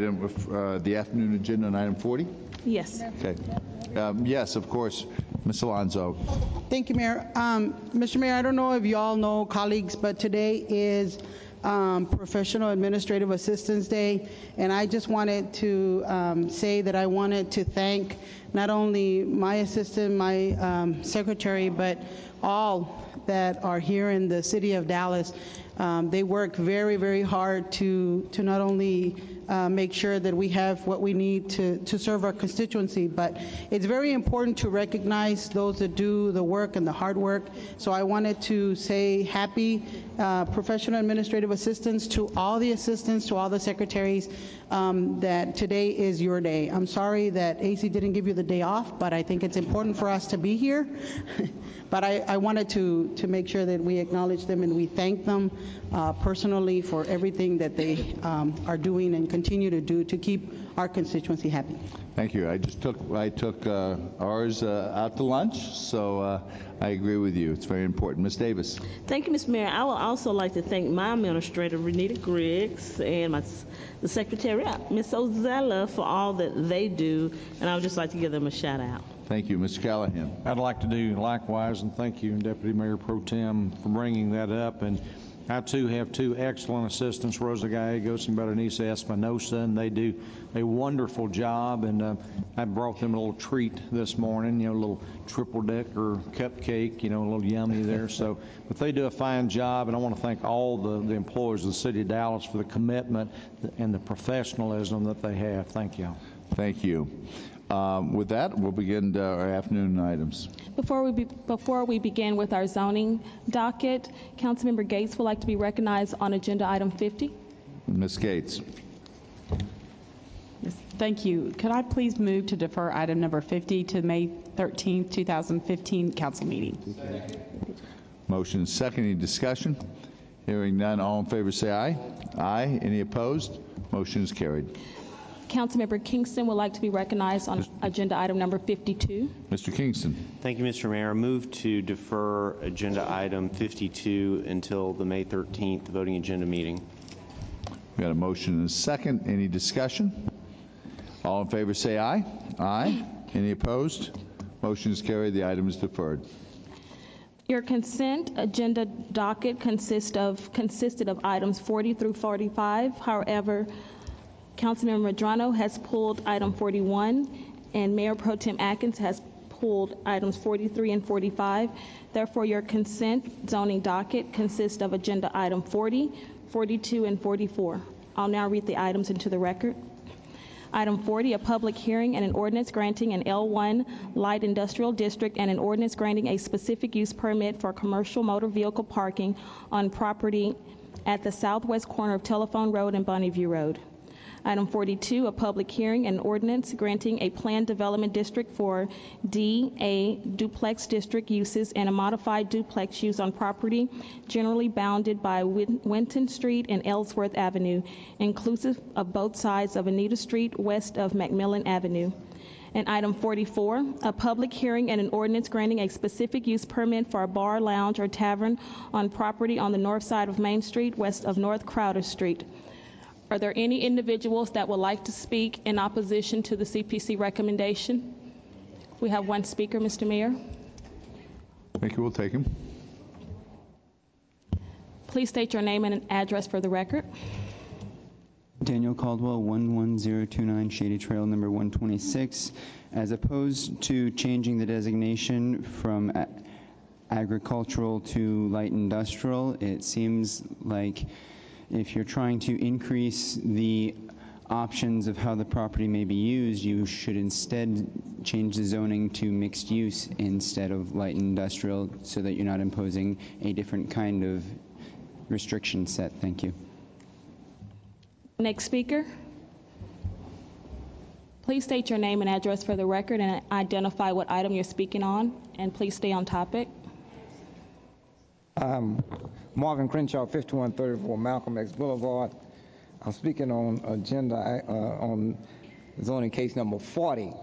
the afternoon agenda on item 40. Yes. Okay. Yes, of course. Ms. Alonzo. Thank you, Mayor. Mr. Mayor, I don't know if you all know, colleagues, but today is Professional Administrative Assistance Day, and I just wanted to say that I wanted to thank not only my assistant, my secretary, but all that are here in the city of Dallas. They work very, very hard to not only make sure that we have what we need to serve our constituency, but it's very important to recognize those that do the work and the hard work. So I wanted to say happy Professional Administrative Assistance to all the assistants, to all the secretaries, that today is your day. I'm sorry that AC didn't give you the day off, but I think it's important for us to be here. But I wanted to make sure that we acknowledge them and we thank them personally for everything that they are doing and continue to do to keep our constituency happy. Thank you. I took ours out to lunch, so I agree with you. It's very important. Ms. Davis. Thank you, Mr. Mayor. I would also like to thank my administrator, Renita Griggs, and the secretary, Ms. Ozella, for all that they do, and I would just like to give them a shout out. Thank you. Mr. Callahan. I'd like to do likewise, and thank you, Deputy Mayor Pro Tem, for bringing that up. And I, too, have two excellent assistants, Rosa Gallegos and Berenice Espinosa, and they do a wonderful job. And I brought them a little treat this morning, a little triple-decker cupcake, a little yummy there. So, but they do a fine job, and I want to thank all the employees of the City of Dallas for the commitment and the professionalism that they have. Thank you. Thank you. With that, we'll begin our afternoon items. Before we begin with our zoning docket, Councilmember Gates would like to be recognized on agenda item 50. Ms. Gates. Yes, thank you. Could I please move to defer item number 50 to May 13th, 2015 council meeting? Motion is second. Any discussion? Hearing none, all in favor say aye. Aye. Any opposed? Motion is carried. Councilmember Kingston would like to be recognized on agenda item number 52. Mr. Kingston. Thank you, Mr. Mayor. I move to defer agenda item 52 until the May 13th voting agenda meeting. We got a motion and a second. Any discussion? All in favor say aye. Aye. Any opposed? Motion is carried. The item is deferred. Your consent agenda docket consisted of items 40 through 45. However, Councilmember Medrano has pulled item 41, and Mayor Pro Tem Atkins has pulled items 43 and 45. Therefore, your consent zoning docket consists of agenda item 40, 42, and 44. I'll now read the items into the record. Item 40, a public hearing and an ordinance granting an L1 light industrial district and an ordinance granting a specific use permit for commercial motor vehicle parking on property at the southwest corner of Telephone Road and Bonneview Road. Item 42, a public hearing and ordinance granting a planned development district for DA duplex district uses and a modified duplex use on property generally bounded by Winton Street and Ellsworth Avenue, inclusive of both sides of Anita Street west of Macmillan Avenue. And item 44, a public hearing and an ordinance granting a specific use permit for a bar, lounge, or tavern on property on the north side of Main Street west of North Crowder Street. Are there any individuals that would like to speak in opposition to the CPC recommendation? We have one speaker, Mr. Mayor. Thank you. We'll take him. Please state your name and address for the record. Daniel Caldwell, 11029 Shady Trail, number 126. As opposed to changing the designation from agricultural to light industrial, it seems like if you're trying to increase the options of how the property may be used, you should instead change the zoning to mixed use instead of light industrial so that you're not imposing a different kind of restriction set. Thank you. Next speaker. Please state your name and address for the record and identify what item you're speaking on, and please stay on topic. Marvin Crenshaw, 5134 Malcolm X Boulevard. I'm speaking on agenda on zoning case number 40.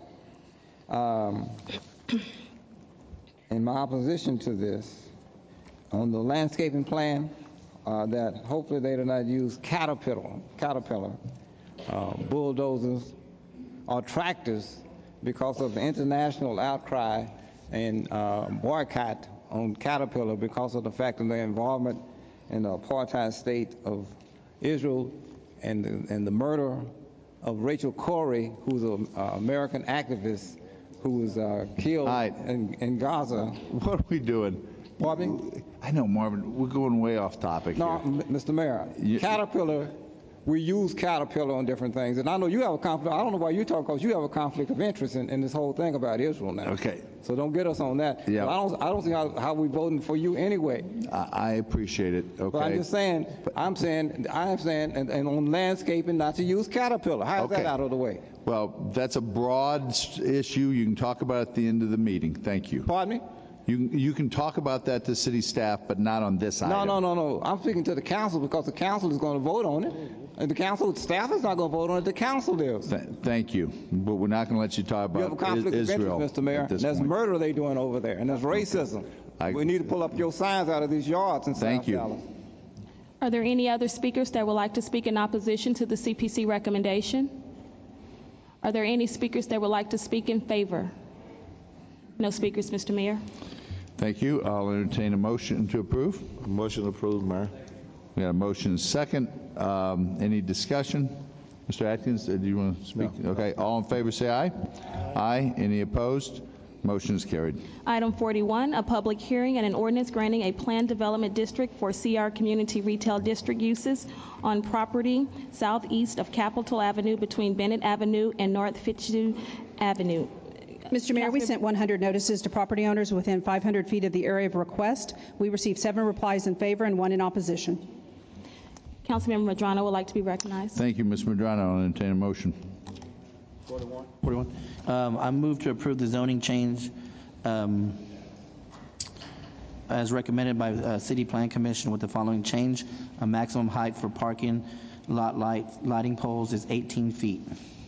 In my opposition to this, on the landscaping plan, that hopefully they do not use Caterpillar bulldozers or tractors because of the international outcry and boycott on Caterpillar because of the fact of their involvement in the apartheid state of Israel and the murder of Rachel Corrie, who's an American activist who was killed in Gaza. What are we doing? Pardon? I know, Marvin, we're going way off topic here. Mr. Mayor, Caterpillar, we use Caterpillar on different things. And I know you have a conflict. I don't know why you talk, because you have a conflict of interest in this whole thing about Israel now. Okay. So don't get us on that. Yeah. But I don't see how we voting for you anyway. I appreciate it. Okay. But I'm just saying, and on landscaping, not to use Caterpillar. How's that out of the way? Well, that's a broad issue. You can talk about it at the end of the meeting. Thank you. Pardon me? You can talk about that to city staff, but not on this item. No. I'm speaking to the council because the council is going to vote on it. And the council staff is not going to vote on it. The council is. Thank you. But we're not going to let you talk about you have a conflict Israel of interest, Mr. Mayor. There's murder they doing over there, and there's racism. We need to pull up your signs out of these yards in South Dallas. Are there any other speakers that would like to speak in opposition to the CPC recommendation? Are there any speakers that would like to speak in favor? No speakers, Mr. Mayor. Thank you. I'll entertain a motion to approve. Motion approved, Mayor. We got a motion second. Any discussion? Mr. Atkins, do you want to speak? No. Okay. All in favor say aye. Aye. Any opposed? Motion is carried. Item 41, a public hearing and an ordinance granting a planned development district for CR Community Retail District uses on property southeast of Capitol Avenue between Bennett Avenue and North Fitzhugh Avenue. Mr. Mayor, we sent 100 notices to property owners within 500 feet of the area of request. We received 7 replies in favor and 1 in opposition. Councilmember Medrano would like to be recognized. Thank you, Ms. Medrano. I'll entertain a motion. 41. I move to approve the zoning change as recommended by City Plan Commission with the following change. A maximum height for parking lot lighting poles is 18 feet.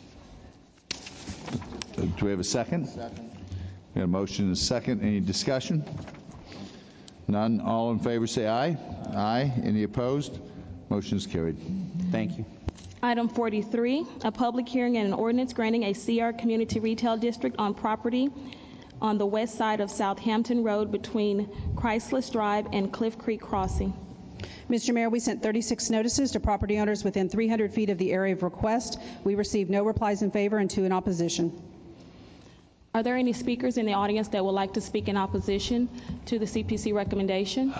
Do we have a second? Second. We got a motion and a second. Any discussion? None. All in favor say aye. Aye. Any opposed? Motion is carried. Thank you. Item 43, a public hearing and an ordinance granting a CR Community Retail District on property on the west side of Southampton Road between Chrysalis Drive and Cliff Creek Crossing. Mr. Mayor, we sent 36 notices to property owners within 300 feet of the area of request. We received no replies in favor and 2 in opposition. Are there any speakers in the audience that would like to speak in opposition to the CPC recommendation?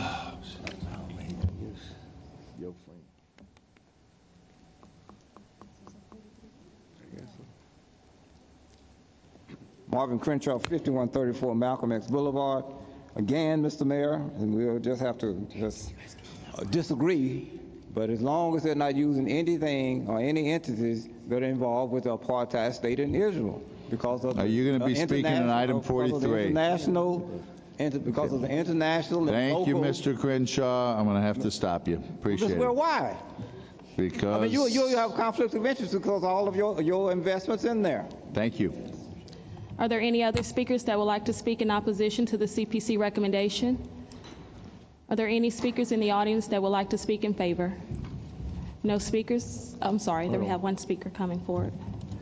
Marvin Crenshaw, 5134 Malcolm X Boulevard. Again, Mr. Mayor, and we'll just have to disagree, but as long as they're not using anything or any entities that are involved with the apartheid state in Israel. Because of are you going to be speaking on item 43? Because of the international and Thank local. you, Mr. Crenshaw. I'm going to have to stop you. Appreciate it. Well, why? Because I mean, you have conflicts of interest because of all of your investments in there. Thank you. Are there any other speakers that would like to speak in opposition to the CPC recommendation? Are there any speakers in the audience that would like to speak in favor? No speakers? I'm sorry, we have 1 speaker coming forward.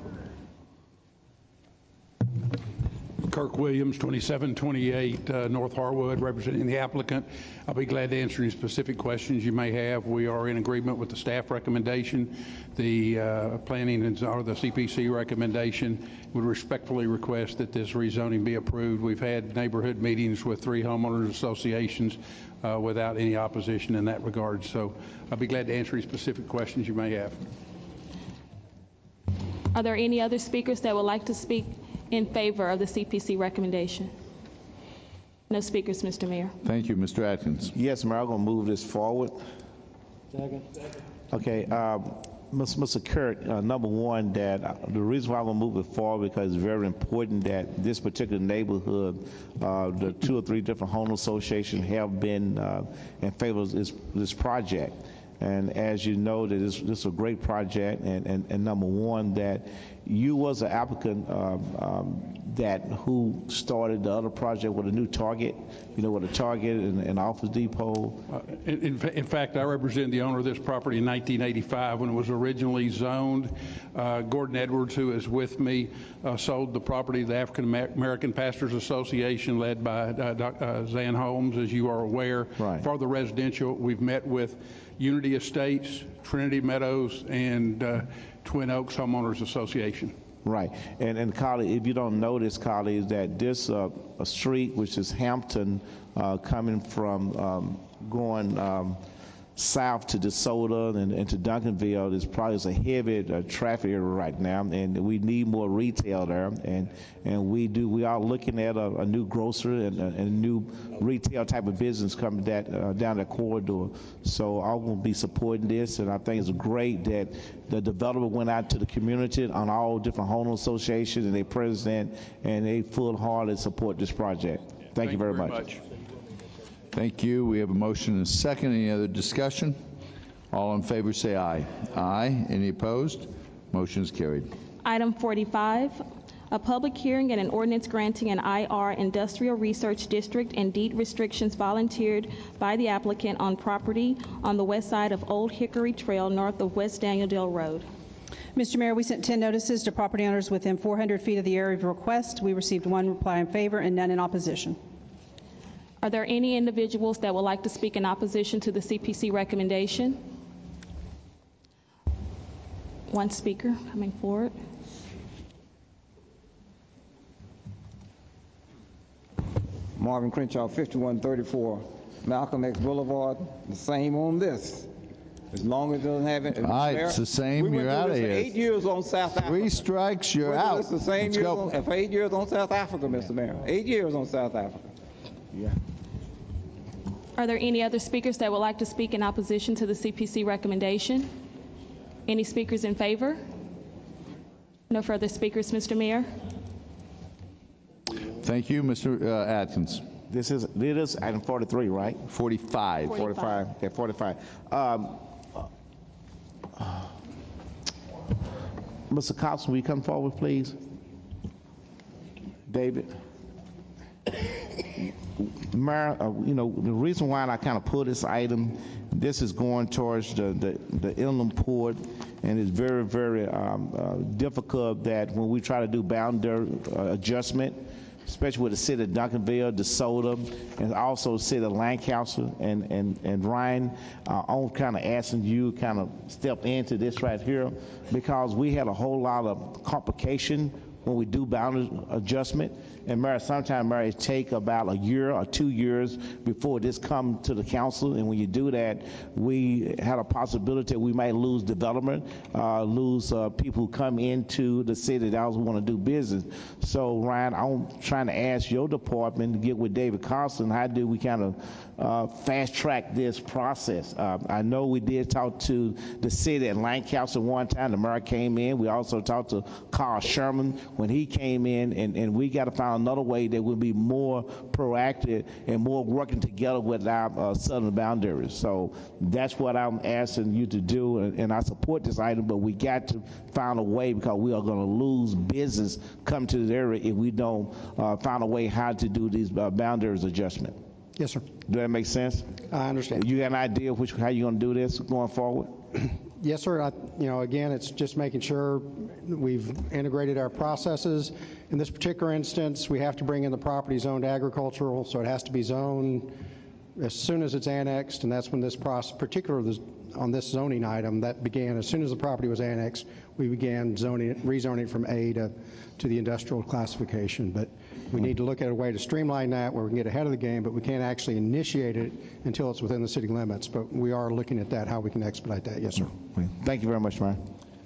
Kirk Williams, 2728 North Harwood, representing the applicant. I'll be glad to answer any specific questions you may have. We are in agreement with the staff recommendation. The planning or the CPC recommendation would respectfully request that this rezoning be approved. We've had neighborhood meetings with 3 homeowners associations without any opposition in that regard. So I'll be glad to answer any specific questions you may have. Are there any other speakers that would like to speak in favor of the CPC recommendation? No speakers, Mr. Mayor. Thank you, Mr. Atkins. Yes, Mayor, I'm going to move this forward. Second. Okay, Mr. Kurt, number one, that the reason why I'm going to move it forward because it's very important that this particular neighborhood, the 2 or 3 different home associations have been in favor of this project. And as you know, that this is a great project, and number one, that you was an applicant that who started the other project with a new Target, with a Target and Office Depot. In fact, I represent the owner of this property in 1985 when it was originally zoned. Gordon Edwards, who is with me, sold the property to the African American Pastors Association, led by Zan Holmes, as you are aware. Right. For the residential, we've met with Unity Estates, Trinity Meadows, and Twin Oaks Homeowners Association. Right, and Carly, if you don't know this, Carly, is that this a street which is Hampton, coming from going south to DeSoto and to Duncanville, is probably a heavy traffic area right now, and we need more retail there, and we are looking at a new grocery and a new retail type of business coming down that corridor. So I'm going to be supporting this, and I think it's great that the developer went out to the community on all different home associations and their president, and they full-heartedly support this project. Thank you very much. Thank you. We have a motion and a second. Any other discussion? All in favor say aye. Aye. Any opposed? Motion is carried. Item 45, a public hearing and an ordinance granting an IR Industrial Research District and deed restrictions volunteered by the applicant on property on the west side of Old Hickory Trail north of West Daniel Dale Road. Mr. Mayor, we sent 10 notices to property owners within 400 feet of the area of request. We received 1 reply in favor and none in opposition. Are there any individuals that would like to speak in opposition to the CPC recommendation? 1 speaker coming forward. Marvin Crenshaw, 5134 Malcolm X Boulevard. The same on this. As long as it doesn't have it. All right, it's the same. You're out of here. 8 years on South Africa. 3 strikes, you're out. It's the same years for 8 years on South Africa, Mr. Mayor. 8 years on South Africa. Yeah. Are there any other speakers that would like to speak in opposition to the CPC recommendation? Any speakers in favor? No further speakers, Mr. Mayor. Thank you, Mr. Atkins. This is item 43, right? 45. 45. Okay, 45. Mr. Cox, will you come forward, please? David. Mayor, the reason why I kind of pulled this item, this is going towards the inland port, and it's very, very difficult that when we try to do boundary adjustment, especially with the city of Duncanville, DeSoto, and also the city of Lancaster and Ryan, I'm kind of asking you kind of step into this right here, because we had a whole lot of complication when we do boundary adjustment. And Mayor, sometimes Mayor, it take about a year or 2 years before this come to the council. And when you do that, we had a possibility that we might lose development, lose people who come into the city that also want to do business. So Ryan, I'm trying to ask your department to get with David Carlson. How do we kind of fast track this process? I know we did talk to the city at Lancaster one time. The mayor came in. We also talked to Carl Sherman when he came in, and we got to find another way that will be more proactive and more working together with our southern boundaries. So that's what I'm asking you to do, and I support this item, but we got to find a way, because we are going to lose business come to this area if we don't find a way how to do these boundaries adjustment. Yes, sir. Does that make sense? I understand. You got an idea of how you're going to do this going forward? Yes, sir. Again, it's just making sure we've integrated our processes. In this particular instance, we have to bring in the property zoned agricultural, so it has to be zoned as soon as it's annexed, and that's when this process, particularly on this zoning item, that began as soon as the property was annexed. We began rezoning from A to the industrial classification. But we need to look at a way to streamline that where we can get ahead of the game, but we can't actually initiate it until it's within the city limits. But we are looking at that, how we can expedite that. Yes, sir. Thank you very much, Mayor.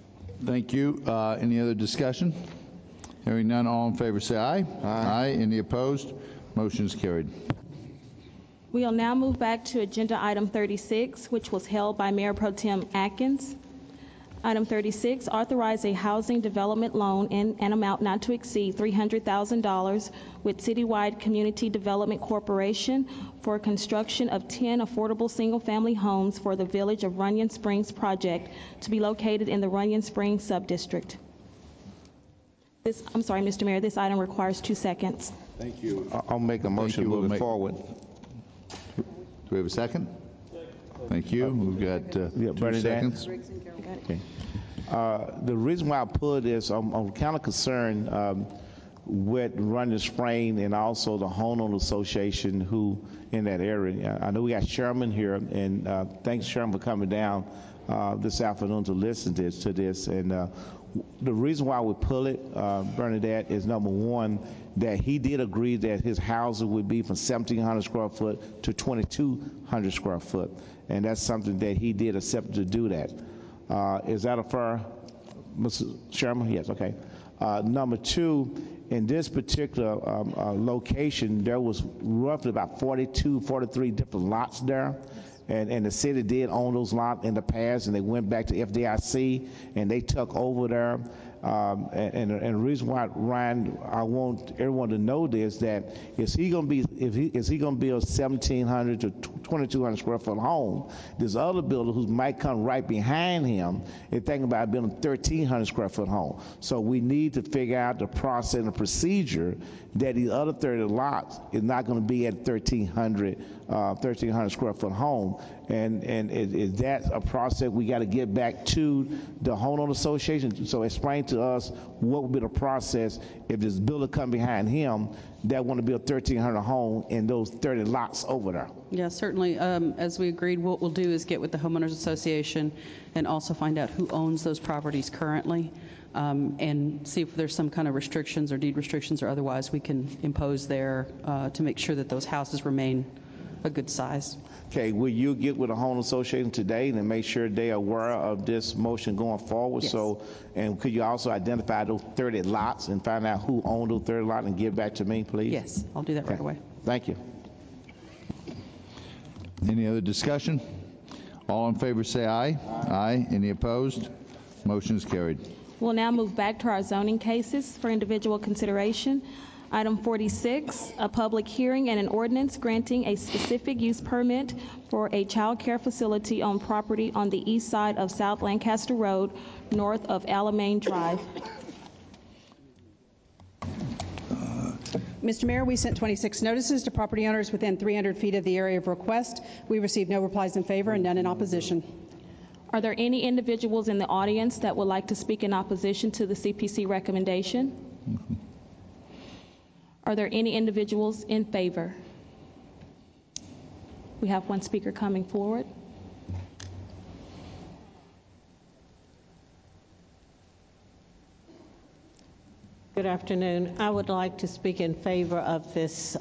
Thank you. Any other discussion? Hearing none, all in favor say aye. Aye. Any opposed? Motion is carried. We'll now move back to agenda item 36, which was held by Mayor Pro Tem Atkins. Item 36, authorize a housing development loan in an amount not to exceed $300,000 with Citywide Community Development Corporation for construction of 10 affordable single-family homes for the Village of Runyon Springs project to be located in the Runyon Springs subdistrict. I'm sorry, Mr. Mayor, this item requires 2 seconds. Thank you. I'll make a motion moving forward. Do we have a second? Thank you. We've got 2 seconds. Okay. The reason why I put this, I'm kind of concerned with Runyon Springs and also the homeowner association who in that area. I know we got Sherman here, and thanks Sherman for coming down this afternoon to listen to this. And the reason why we pull it, Bernadette, is number one, that he did agree that his housing would be from 1,700 square foot to 2,200 square foot. And that's something that he did accept to do that. Is that a fair, Mr. Sherman? Yes, okay. Number two, in this particular location, there was roughly about 42, 43 different lots there. And the city did own those lots in the past, and they went back to FDIC, and they took over there. And the reason why, Ryan, I want everyone to know this, that is he going to build 1,700 to 2,200 square foot home? This other builder who might come right behind him is thinking about building 1,300 square foot home. So we need to figure out the process and the procedure that these other 30 lots is not going to be at 1,300 square foot home. And is that a process we got to get back to the homeowner association? So explain to us what would be the process if this builder come behind him that want to build 1,300 home in those 30 lots over there. Yeah, certainly. As we agreed, what we'll do is get with the homeowners association and also find out who owns those properties currently, and see if there's some kind of restrictions or deed restrictions or otherwise we can impose there to make sure that those houses remain a good size. Okay, will you get with the home association today and make sure they are aware of this motion going forward? Yes. So, and could you also identify those 30 lots and find out who owned those 30 lots and give back to me, please? Yes, I'll do that right away. Thank you. Any other discussion? All in favor say aye. Aye. Any opposed? Motion is carried. We'll now move back to our zoning cases for individual consideration. Item 46, a public hearing and an ordinance granting a specific use permit for a child care facility on property on the east side of South Lancaster Road, north of Alamein Drive. Mr. Mayor, we sent 26 notices to property owners within 300 feet of the area of request. We received no replies in favor and none in opposition. Are there any individuals in the audience that would like to speak in opposition to the CPC recommendation? Are there any individuals in favor? We have one speaker coming forward. Good afternoon. I would like to speak in favor of this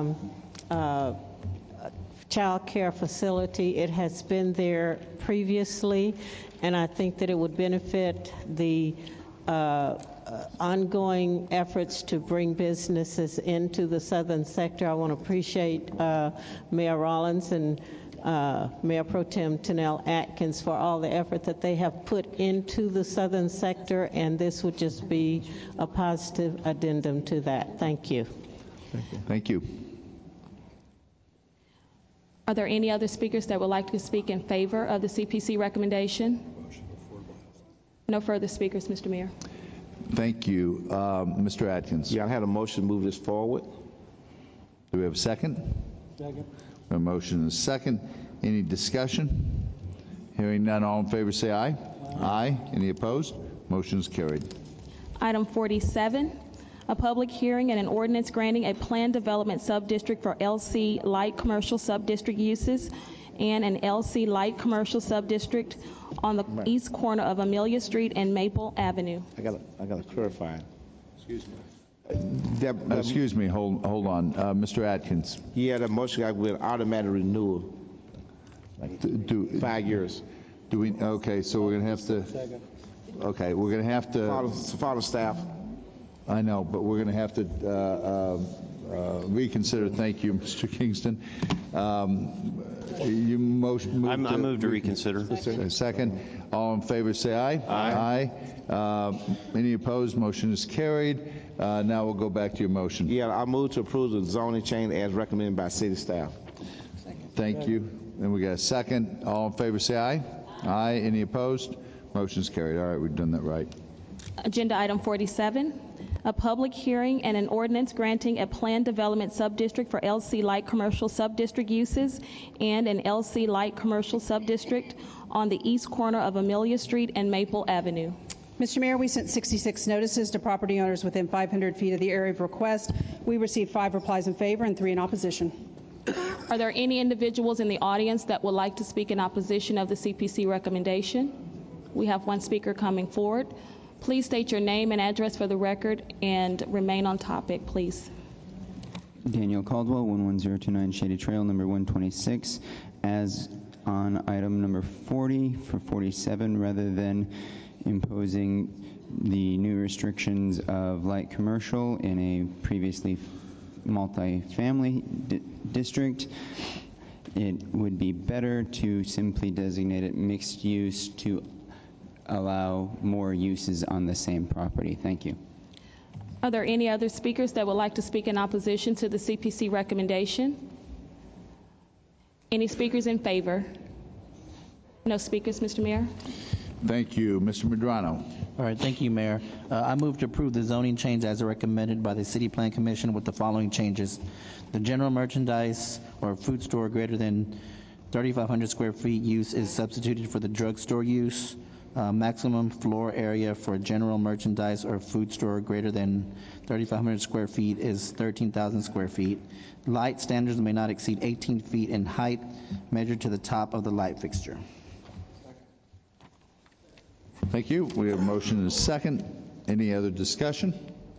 child care facility. It has been there previously, and I think that it would benefit the ongoing efforts to bring businesses into the southern sector. I want to appreciate Mayor Rollins and Mayor Pro Tem Tennell Atkins for all the effort that they have put into the southern sector, and this would just be a positive addendum to that. Thank you. Thank you. Are there any other speakers that would like to speak in favor of the CPC recommendation? No further speakers, Mr. Mayor. Thank you. Mr. Atkins. Yeah, I had a motion to move this forward. Do we have a second? Second. A motion and a second. Any discussion? Hearing none, all in favor say aye. Aye. Any opposed? Motion is carried. Item 47, a public hearing and an ordinance granting a planned development subdistrict for LC light commercial subdistrict uses and an LC light commercial subdistrict on the east corner of Amelia Street and Maple Avenue. I got to clarify. Excuse me. Excuse me, hold on. Mr. Atkins. Yeah, the motion got with automatic renewal. 5 years. Do we, okay, so we're going to have to. Okay, we're going to have to... Follow staff. I know, but we're going to have to reconsider. Thank you, Mr. Kingston. You I move to reconsider. Second. All in favor, say aye. Aye. Any opposed? Motion is carried. Now we'll go back to your motion. Yeah, I move to approve the zoning change as recommended by city staff. Thank you. And we got a second. All in favor, say aye. Aye. Any opposed? Motion is carried. All right, we've done that right. Agenda item 47, a public hearing and an ordinance granting a planned development subdistrict for LC Light Commercial Subdistrict uses and an LC Light Commercial Subdistrict on the east corner of Amelia Street and Maple Avenue. Mr. Mayor, we sent 66 notices to property owners within 500 feet of the area of request. We received 5 replies in favor and 3 in opposition. Are there any individuals in the audience that would like to speak in opposition of the CPC recommendation? We have one speaker coming forward. Please state your name and address for the record and remain on topic, please. Daniel Caldwell, 11029 Shady Trail, number 126. As on item number 40 for 47, rather than imposing the new restrictions of light commercial in a previously multi-family district, it would be better to simply designate it mixed use to allow more uses on the same property. Thank you. Are there any other speakers that would like to speak in opposition to the CPC recommendation? Any speakers in favor? No speakers, Mr. Mayor. Thank you. Mr. Medrano. All right, thank you, Mayor. I move to approve the zoning change as recommended by the City Plan Commission with the following changes. The general merchandise or food store greater than 3,500 square feet use is substituted for the drugstore use. Maximum floor area for general merchandise or food store greater than 3,500 square feet is 13,000 square feet. Light standards may not exceed 18 feet in height measured to the top of the light fixture. Thank you. We have a motion and a second. Any other discussion?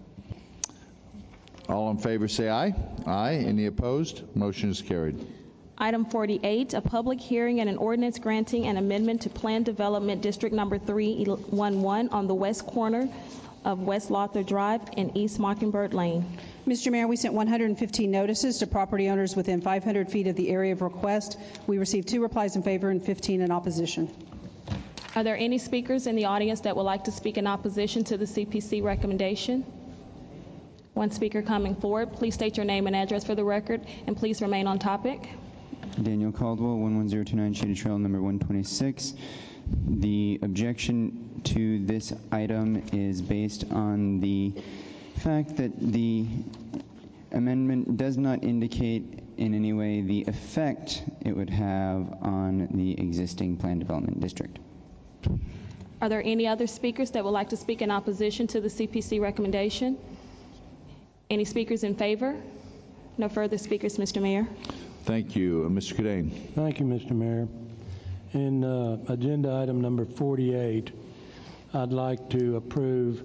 All in favor say aye. Aye. Any opposed? Motion is carried. Item 48, a public hearing and an ordinance granting an amendment to Planned Development District Number 311 on the west corner of West Lawther Drive and East Mockingbird Lane. Mr. Mayor, we sent 115 notices to property owners within 500 feet of the area of request. We received 2 replies in favor and 15 in opposition. Are there any speakers in the audience that would like to speak in opposition to the CPC recommendation? One speaker coming forward. Please state your name and address for the record, and please remain on topic. Daniel Caldwell, 11029 Shady Trail, number 126. The objection to this item is based on the fact that the amendment does not indicate in any way the effect it would have on the existing planned development district. Are there any other speakers that would like to speak in opposition to the CPC recommendation? Any speakers in favor? No further speakers, Mr. Mayor. Thank you. Mr. Cadane. Thank you, Mr. Mayor. In agenda item number 48, I'd like to approve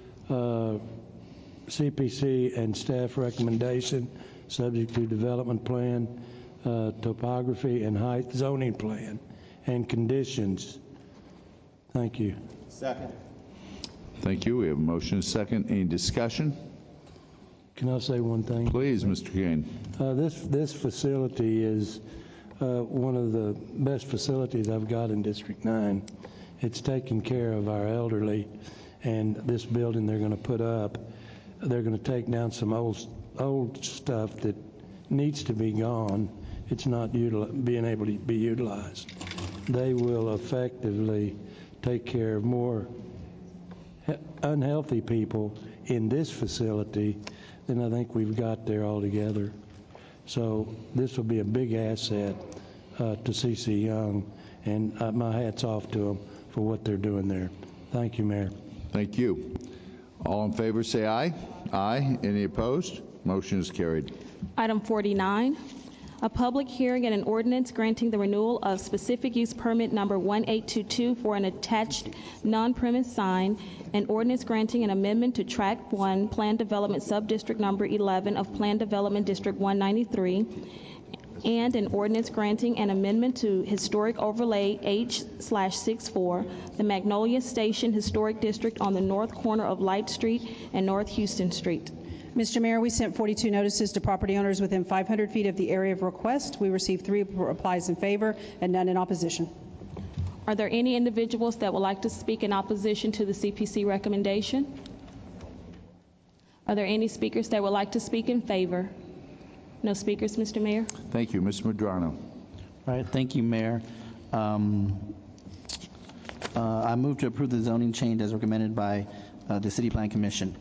CPC and staff recommendation subject to development plan, topography and height zoning plan and conditions. Thank you. Second. Thank you. We have a motion and a second. Any discussion? Can I say one thing? Please, Mr. Kane. This facility is one of the best facilities I've got in District 9. It's taking care of our elderly, and this building they're going to put up, they're going to take down some old stuff that needs to be gone. It's not being able to be utilized. They will effectively take care of more unhealthy people in this facility than I think we've got there altogether. So this will be a big asset to CC Young, and my hat's off to them for what they're doing there. Thank you, Mayor. Thank you. All in favor say aye. Aye. Any opposed? Motion is carried. Item 49, a public hearing and an ordinance granting the renewal of specific use permit number 1822 for an attached non-premise sign, an ordinance granting an amendment to Tract 1 Planned Development Subdistrict number 11 of Planned Development District 193, and an ordinance granting an amendment to Historic Overlay H/64, the Magnolia Station Historic District on the north corner of Light Street and North Houston Street. Mr. Mayor, we sent 42 notices to property owners within 500 feet of the area of request. We received 3 replies in favor and none in opposition. Are there any individuals that would like to speak in opposition to the CPC recommendation? Are there any speakers that would like to speak in favor? No speakers, Mr. Mayor. Thank you. Mr. Medrano. All right, thank you, Mayor. I move to approve the zoning change as recommended by the City Plan Commission.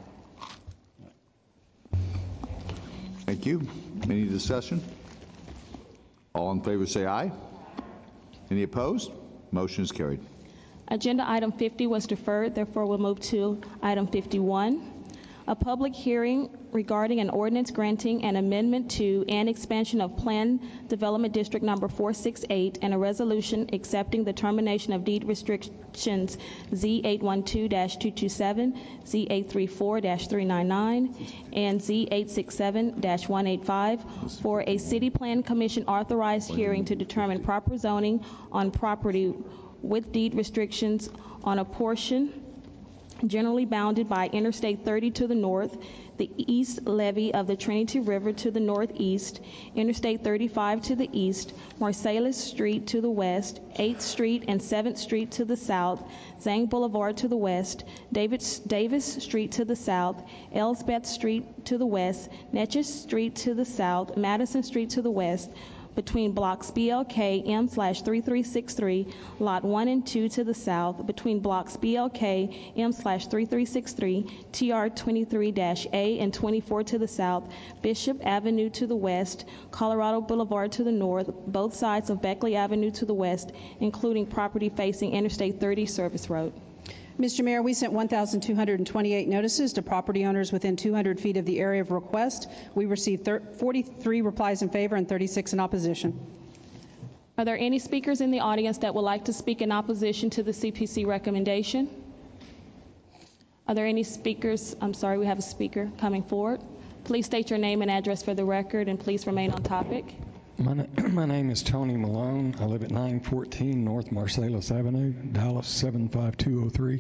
Thank you. Any discussion? All in favor say aye. Any opposed? Motion is carried. Agenda item 50 was deferred, therefore we'll move to item 51. A public hearing regarding an ordinance granting an amendment to and expansion of Planned Development District number 468 and a resolution accepting the termination of deed restrictions Z812-227, Z834-399, and Z867-185 for a City Plan Commission authorized hearing to determine proper zoning on property with deed restrictions on a portion generally bounded by Interstate 30 to the north, the east levee of the Trinity River to the northeast, Interstate 35 to the east, Marsalis Street to the west, 8th Street and 7th Street to the south, Zang Boulevard to the west, Davis Street to the south, Elsbeth Street to the west, Netchess Street to the south, Madison Street to the west, between blocks BLK M/3363, lot 1 and 2 to the south, between blocks BLK M/3363, TR 23-A and 24 to the south, Bishop Avenue to the west, Colorado Boulevard to the north, both sides of Beckley Avenue to the west, including property facing Interstate 30 Service Road. Mr. Mayor, we sent 1,228 notices to property owners within 200 feet of the area of request. We received 43 replies in favor and 36 in opposition. Are there any speakers in the audience that would like to speak in opposition to the CPC recommendation? Are there any speakers? I'm sorry, we have a speaker coming forward. Please state your name and address for the record, and please remain on topic. My name is Tony Malone. I live at 914 North Marsalis Avenue, Dallas 75203.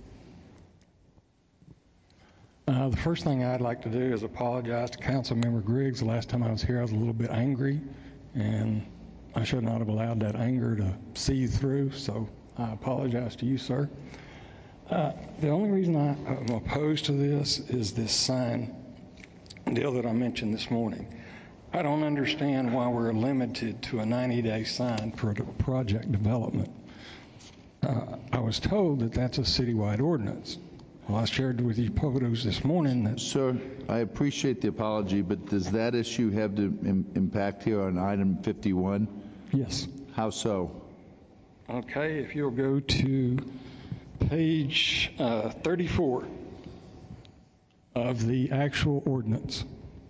The first thing I'd like to do is apologize to Councilmember Griggs. The last time I was here, I was a little bit angry, and I should not have allowed that anger to seethe through, so I apologize to you, sir. The only reason I'm opposed to this is this sign deal that I mentioned this morning. I don't understand why we're limited to a 90-day sign for project development. I was told that that's a citywide ordinance. Well, I shared with you photos this morning that... Sir, I appreciate the apology, but does that issue have the impact here on item 51? Yes. How so? Okay, if you'll go to page 34 of the actual ordinance.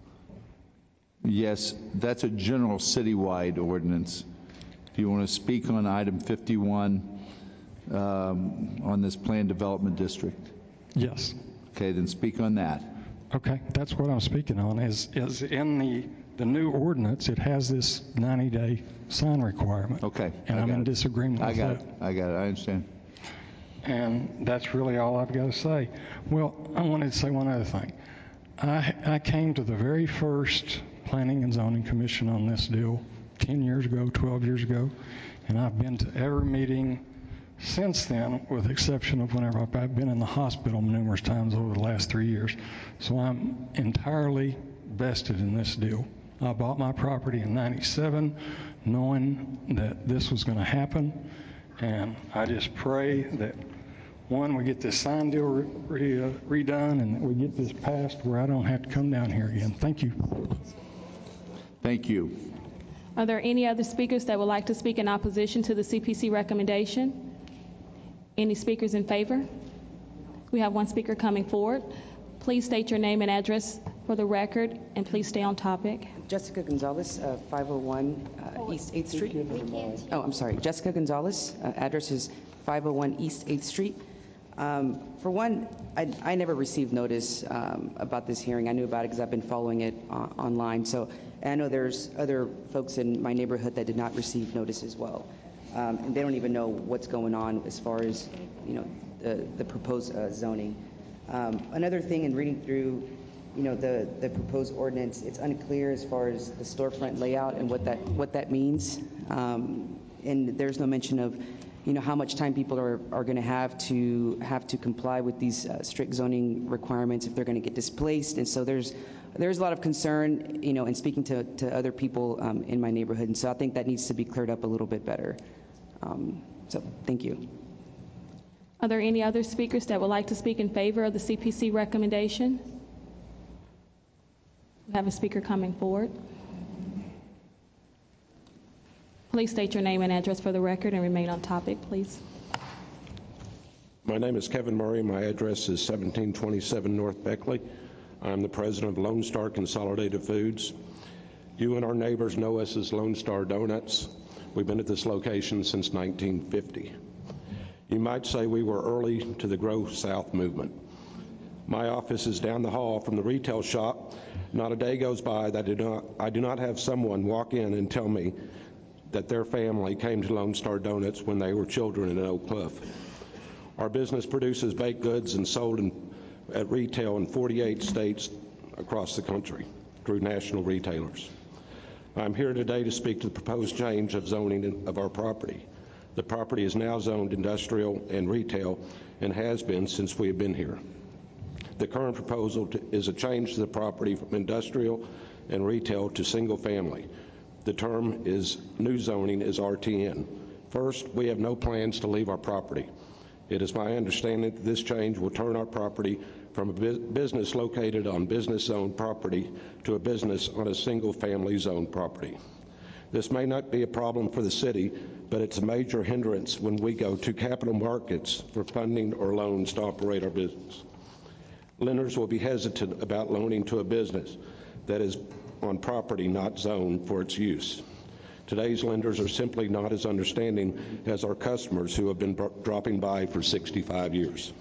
Yes, that's a general citywide ordinance. Do you want to speak on item 51 on this planned development district? Yes. Okay, then speak on that. Okay, that's what I'm speaking on, is in the new ordinance, it has this 90-day sign requirement. Okay. And I'm in disagreement with that. I got it, I understand. And that's really all I've got to say. Well, I wanted to say one other thing. I came to the very first Planning and Zoning Commission on this deal 10 years ago, 12 years ago, and I've been to every meeting since then, with the exception of whenever I've been in the hospital numerous times over the last 3 years. So I'm entirely vested in this deal. I bought my property in '97 knowing that this was going to happen, and I just pray that, one, we get this sign deal redone and that we get this passed where I don't have to come down here again. Thank you. Thank you. Are there any other speakers that would like to speak in opposition to the CPC recommendation? Any speakers in favor? We have one speaker coming forward. Please state your name and address for the record, and please stay on topic. Jessica Gonzalez, 501 East 8th Street. Oh, I'm sorry. Jessica Gonzalez, address is 501 East 8th Street. For one, I never received notice about this hearing. I knew about it because I've been following it online. So And I know there's other folks in my neighborhood that did not receive notice as well. And they don't even know what's going on as far as, the proposed zoning. Another thing in reading through, the proposed ordinance, it's unclear as far as the storefront layout and what that means. And there's no mention of, how much time people are going to have to comply with these strict zoning requirements if they're going to get displaced. And so there's a lot of concern, in speaking to other people in my neighborhood. And so I think that needs to be cleared up a little bit better. So thank you. Are there any other speakers that would like to speak in favor of the CPC recommendation? We have a speaker coming forward. Please state your name and address for the record and remain on topic, please. My name is Kevin Murray. My address is 1727 North Beckley. I'm the president of Lone Star Consolidated Foods. You and our neighbors know us as Lone Star Donuts. We've been at this location since 1950. You might say we were early to the Grow South movement. My office is down the hall from the retail shop. Not a day goes by that I do not have someone walk in and tell me that their family came to Lone Star Donuts when they were children in Oak Cliff. Our business produces baked goods and sold at retail in 48 states across the country through national retailers. I'm here today to speak to the proposed change of zoning of our property. The property is now zoned industrial and retail and has been since we have been here. The current proposal is a change to the property from industrial and retail to single family. The term is new zoning is RTN. First, we have no plans to leave our property. It is my understanding that this change will turn our property from a business located on business-owned property to a business on a single-family zoned property. This may not be a problem for the city, but it's a major hindrance when we go to capital markets for funding or loans to operate our business. Lenders will be hesitant about loaning to a business that is on property not zoned for its use. Today's lenders are simply not as understanding as our customers who have been dropping by for 65 years.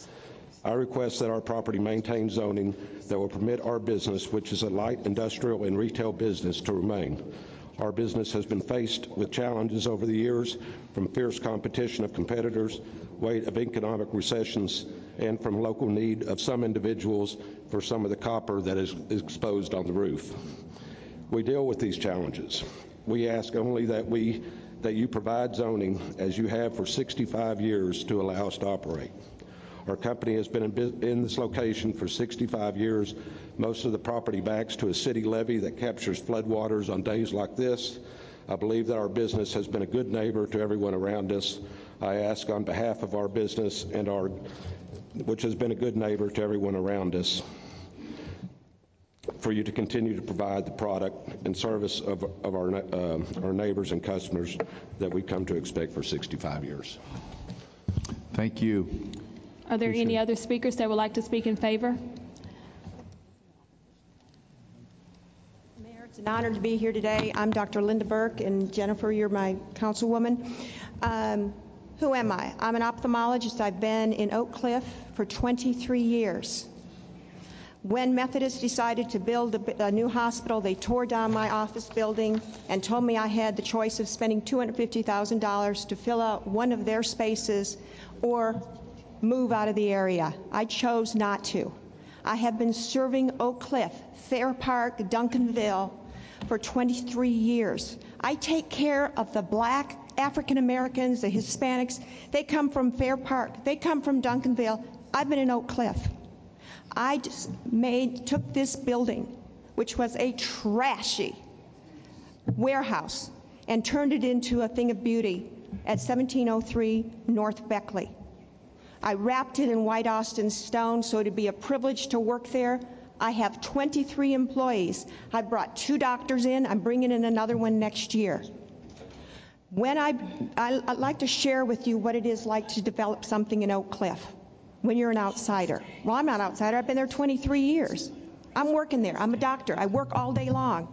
I request that our property maintain zoning that will permit our business, which is a light industrial and retail business, to remain. Our business has been faced with challenges over the years from fierce competition of competitors, weight of economic recessions, and from local need of some individuals for some of the copper that is exposed on the roof. We deal with these challenges. We ask only that you provide zoning as you have for 65 years to allow us to operate. Our company has been in this location for 65 years. Most of the property backs to a city levee that captures floodwaters on days like this. I believe that our business has been a good neighbor to everyone around us. I ask on behalf of our business and which has been a good neighbor to everyone around us, for you to continue to provide the product and service of our neighbors and customers that we come to expect for 65 years. Thank you. Are there any other speakers that would like to speak in favor? Mayor, it's an honor to be here today. I'm Dr. Linda Burke, and Jennifer, you're my councilwoman. Who am I? I'm an ophthalmologist. I've been in Oak Cliff for 23 years. When Methodist decided to build a new hospital, they tore down my office building and told me I had the choice of spending $250,000 to fill out one of their spaces or move out of the area. I chose not to. I have been serving Oak Cliff, Fair Park, Duncanville for 23 years. I take care of the black African Americans, the Hispanics. They come from Fair Park. They come from Duncanville. I've been in Oak Cliff. I just took this building, which was a trashy warehouse, and turned it into a thing of beauty at 1703 North Beckley. I wrapped it in white Austin stone so it'd be a privilege to work there. I have 23 employees. I brought 2 doctors in. I'm bringing in another one next year. I'd like to share with you what it is like to develop something in Oak Cliff when you're an outsider. Well, I'm not an outsider. I've been there 23 years. I'm working there. I'm a doctor. I work all day long.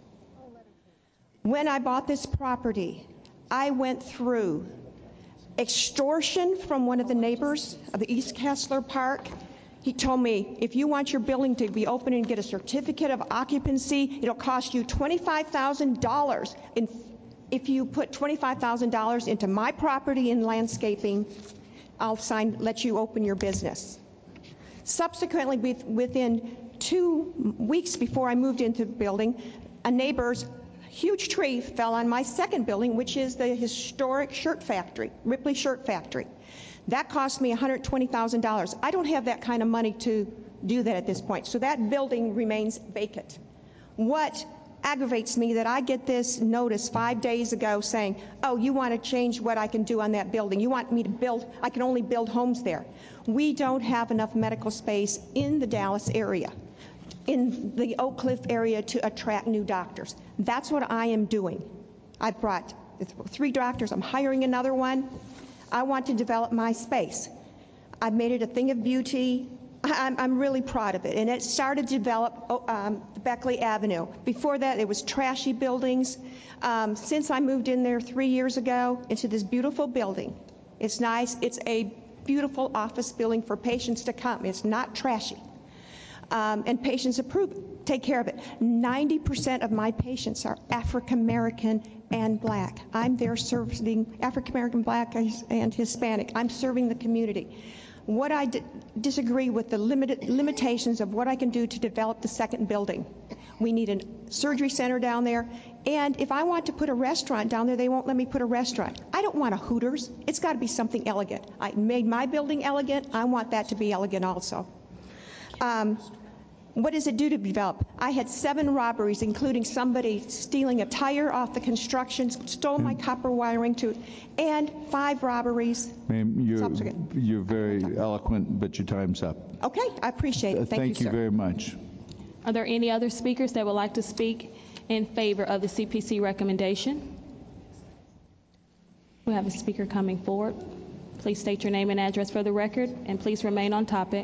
When I bought this property, I went through extortion from one of the neighbors of the East Kessler Park. He told me, if you want your building to be open and get a certificate of occupancy, it'll cost you $25,000. If you put $25,000 into my property in landscaping, I'll let you open your business. Subsequently, within 2 weeks before I moved into the building, a neighbor's huge tree fell on my second building, which is the historic shirt factory, Ripley Shirt Factory. That cost me $120,000. I don't have that kind of money to do that at this point, so that building remains vacant. What aggravates me that I get this notice 5 days ago saying, oh, you want to change what I can do on that building. You want me to build, I can only build homes there. We don't have enough medical space in the Dallas area, in the Oak Cliff area, to attract new doctors. That's what I am doing. I brought 3 doctors. I'm hiring another one. I want to develop my space. I've made it a thing of beauty. I'm really proud of it. And it started to develop Beckley Avenue. Before that, it was trashy buildings. Since I moved in there 3 years ago into this beautiful building, it's nice. It's a beautiful office building for patients to come. It's not trashy. And patients approve it, take care of it. 90% of my patients are African American and Black. I'm there serving African American, Black, and Hispanic. I'm serving the community. What I disagree with the limitations of what I can do to develop the second building. We need a surgery center down there, and if I want to put a restaurant down there, they won't let me put a restaurant. I don't want a Hooters. It's got to be something elegant. I made my building elegant. I want that to be elegant also. What does it do to develop? I had 7 robberies, including somebody stealing a tire off the construction, stole my copper wiring to it, and 5 robberies. Ma'am, you're very eloquent, but your time's up. Okay, I appreciate it. Thank you very much. Are there any other speakers that would like to speak in favor of the CPC recommendation? We have a speaker coming forward. Please state your name and address for the record, and please remain on topic.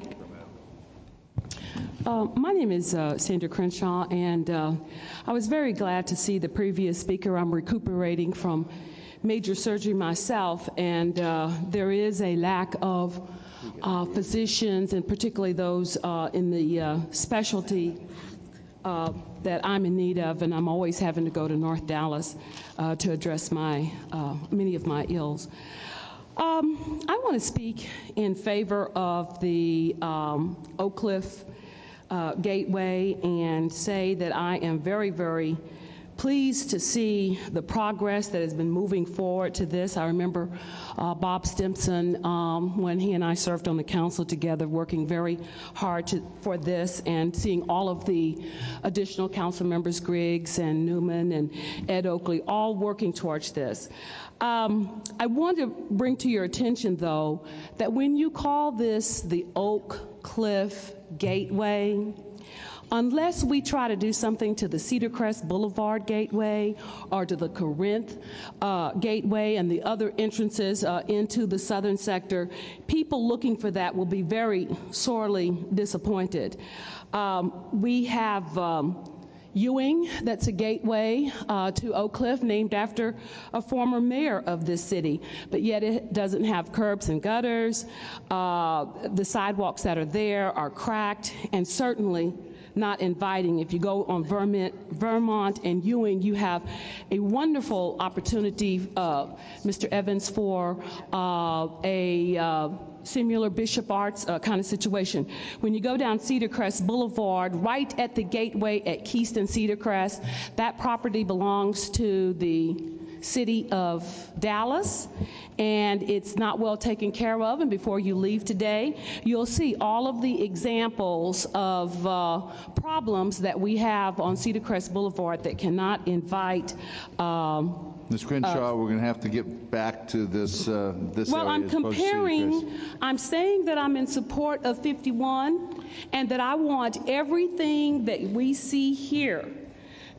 My name is Sandra Crenshaw, and I was very glad to see the previous speaker. I'm recuperating from major surgery myself, and there is a lack of physicians, and particularly those in the specialty that I'm in need of, and I'm always having to go to North Dallas to address many of my ills. I want to speak in favor of the Oak Cliff Gateway and say that I am very, very pleased to see the progress that has been moving forward to this. I remember Bob Stimson, when he and I served on the council together, working very hard for this, and seeing all of the additional council members, Griggs and Newman and Ed Oakley, all working towards this. I want to bring to your attention, though, that when you call this the Oak Cliff Gateway, unless we try to do something to the Cedar Crest Boulevard Gateway or to the Corinth Gateway and the other entrances into the southern sector, people looking for that will be very sorely disappointed. We have Ewing, that's a gateway to Oak Cliff, named after a former mayor of this city, but yet it doesn't have curbs and gutters. The sidewalks that are there are cracked and certainly not inviting. If you go on Vermont and Ewing, you have a wonderful opportunity, Mr. Evans, for a similar Bishop Arts kind of situation. When you go down Cedar Crest Boulevard, right at the gateway at Keystone Cedar Crest, that property belongs to the city of Dallas, and it's not well taken care of. And before you leave today, you'll see all of the examples of problems that we have on Cedar Crest Boulevard that cannot invite Ms. Crenshaw, we're going to have to get back to this this well, area. I'm comparing, I'm saying that I'm in support of 51 and that I want everything that we see here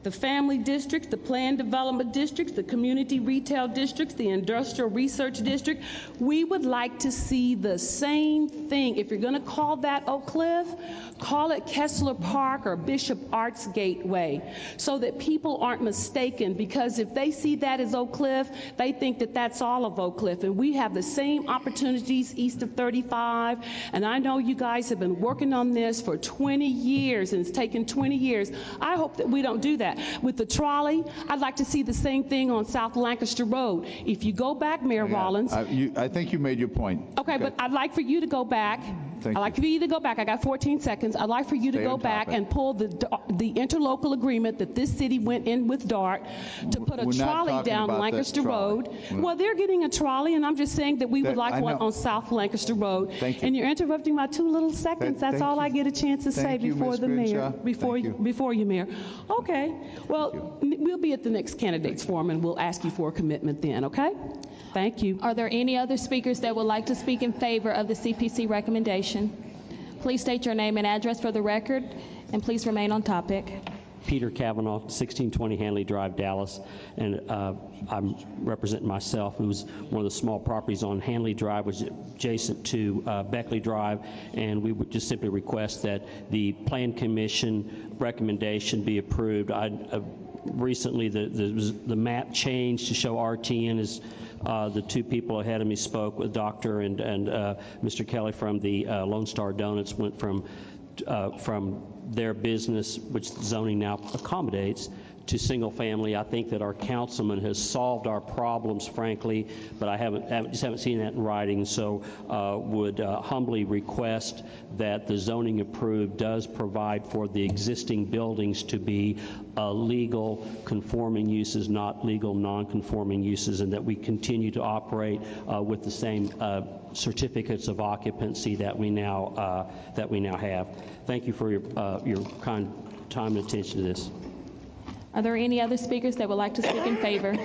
the family districts, the planned development districts, the community retail districts, the industrial research district. We would like to see the same thing. If you're going to call that Oak Cliff, call it Kessler Park or Bishop Arts Gateway, so that people aren't mistaken, because if they see that as Oak Cliff, they think that that's all of Oak Cliff. And we have the same opportunities east of 35, and I know you guys have been working on this for 20 years, and it's taken 20 years. I hope that we don't do that. With the trolley, I'd like to see the same thing on South Lancaster Road. If you go back, Mayor Rollins. I think you made your point. Okay, but I'd like for you to go back. I'd like for you to go back. I got 14 seconds. I'd like for you to go back and pull the interlocal agreement that this city went in with DART to put a trolley down Lancaster Road. Well, they're getting a trolley, and I'm just saying that we would like one on South Lancaster Road. Thank you. And you're interrupting my 2 little seconds. That's all I get a chance to say before the mayor. Before you, Mayor. Okay. Well, we'll be at the next candidates forum, and we'll ask you for a commitment then. Okay. Thank you. Are there any other speakers that would like to speak in favor of the CPC recommendation? Please state your name and address for the record, and please remain on topic. Peter Kavanaugh, 1620 Hanley Drive, Dallas, and I'm representing myself. It was one of the small properties on Hanley Drive, which is adjacent to Beckley Drive, and we would just simply request that the Plan Commission recommendation be approved. Recently, the map changed to show RTN as the 2 people ahead of me spoke with Dr. and Mr. Kelly from the Lone Star Donuts went from their business, which zoning now accommodates, to single family. I think that our councilman has solved our problems, frankly, but I just haven't seen that in writing. So would humbly request that the zoning approved does provide for the existing buildings to be legal conforming uses, not legal non-conforming uses, and that we continue to operate with the same certificates of occupancy that we now have. Thank you for your kind time and attention to this. Are there any other speakers that would like to speak in favor?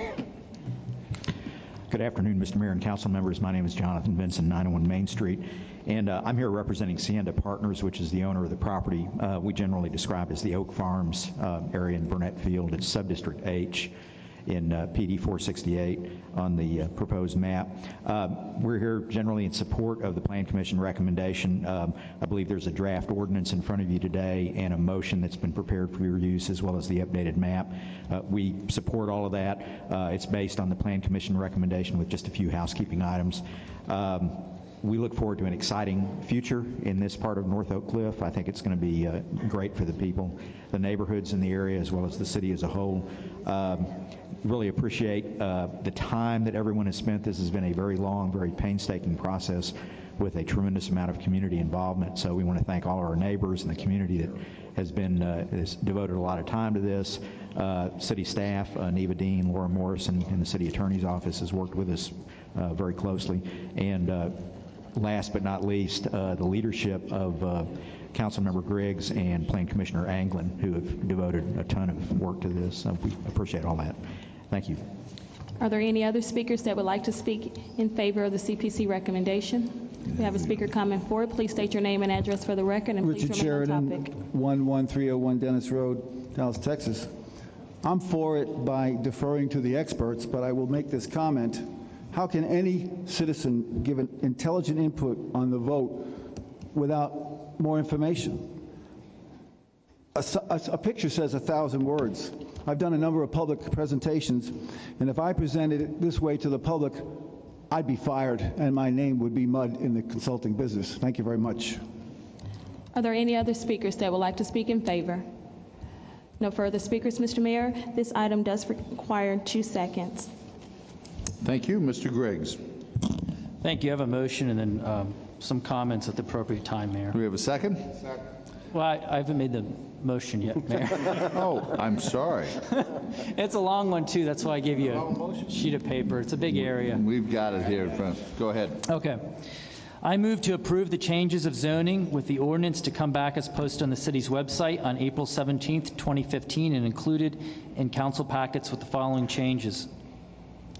Good afternoon, Mr. Mayor and council members. My name is Jonathan Benson, 901 Main Street, and I'm here representing Sienda Partners, which is the owner of the property we generally describe as the Oak Farms area in Burnett Field. It's Subdistrict H in PD 468 on the proposed map. We're here generally in support of the Plan Commission recommendation. I believe there's a draft ordinance in front of you today and a motion that's been prepared for your use, as well as the updated map. We support all of that. It's based on the Plan Commission recommendation with just a few housekeeping items. We look forward to an exciting future in this part of North Oak Cliff. I think it's going to be great for the people, the neighborhoods in the area, as well as the city as a whole. Really appreciate the time that everyone has spent. This has been a very long, very painstaking process with a tremendous amount of community involvement. So we want to thank all of our neighbors and the community that has devoted a lot of time to this. City staff, Neva Dean, Laura Morrison, and the city attorney's office has worked with us very closely. And last but not least, the leadership of Councilmember Griggs and Plan Commissioner Anglin, who have devoted a ton of work to this. So we appreciate all that. Thank you. Are there any other speakers that would like to speak in favor of the CPC recommendation? We have a speaker coming forward. Please state your name and address for the record, and Richard please remain on topic. 11301 Dennis Road, Dallas, Texas. I'm for it by deferring to the experts, but I will make this comment. How can any citizen give an intelligent input on the vote without more information? A picture says 1,000 words. I've done a number of public presentations, and if I presented it this way to the public, I'd be fired, and my name would be mud in the consulting business. Thank you very much. Are there any other speakers that would like to speak in favor? No further speakers, Mr. Mayor. This item does require 2 seconds. Thank you. Mr. Griggs. Thank you. I have a motion and then some comments at the appropriate time, Mayor. Do we have a second? Second. Well, I haven't made the motion yet, Mayor. Oh, I'm sorry. It's a long one, too. That's why I gave you a sheet of paper. It's a big area. We've got it here in front. Go ahead. Okay. I move to approve the changes of zoning with the ordinance to come back as posted on the city's website on April 17th, 2015, and included in council packets with the following changes.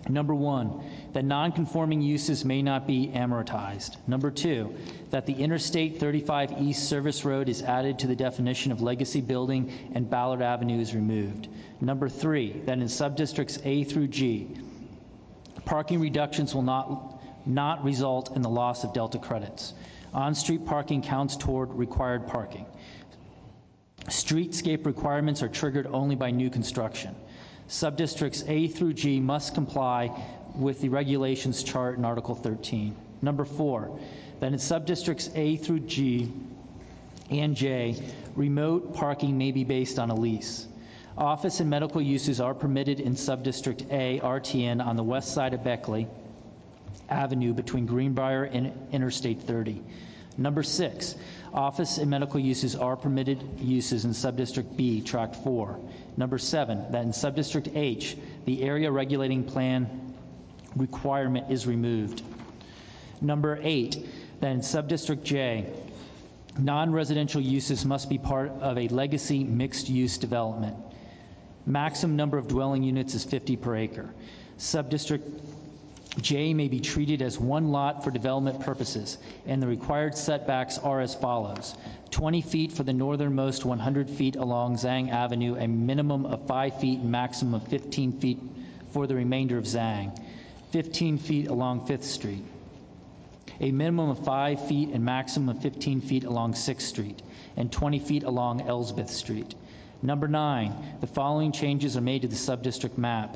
Number 1, that non-conforming uses may not be amortized. Number 2, that the Interstate 35 East Service Road is added to the definition of legacy building and Ballard Avenue is removed. Number 3, that in subdistricts A through G, parking reductions will not result in the loss of Delta credits. On-street parking counts toward required parking. Streetscape requirements are triggered only by new construction. Subdistricts A through G must comply with the regulations chart in Article 13. Number 4, that in subdistricts A through G and J, remote parking may be based on a lease. Office and medical uses are permitted in Subdistrict A, RTN, on the west side of Beckley Avenue between Greenbrier and Interstate 30. Number 6, office and medical uses are permitted uses in Subdistrict B, Tract 4. Number 7, that in Subdistrict H, the area regulating plan requirement is removed. Number 8, that in Subdistrict J, non-residential uses must be part of a legacy mixed-use development. Maximum number of dwelling units is 50 per acre. Subdistrict J may be treated as one lot for development purposes, and the required setbacks are as follows: 20 feet for the northernmost 100 feet along Zhang Avenue, a minimum of 5 feet and maximum of 15 feet for the remainder of Zhang, 15 feet along 5th Street, a minimum of 5 feet and maximum of 15 feet along 6th Street, and 20 feet along Elsbeth Street. Number 9, the following changes are made to the subdistrict map.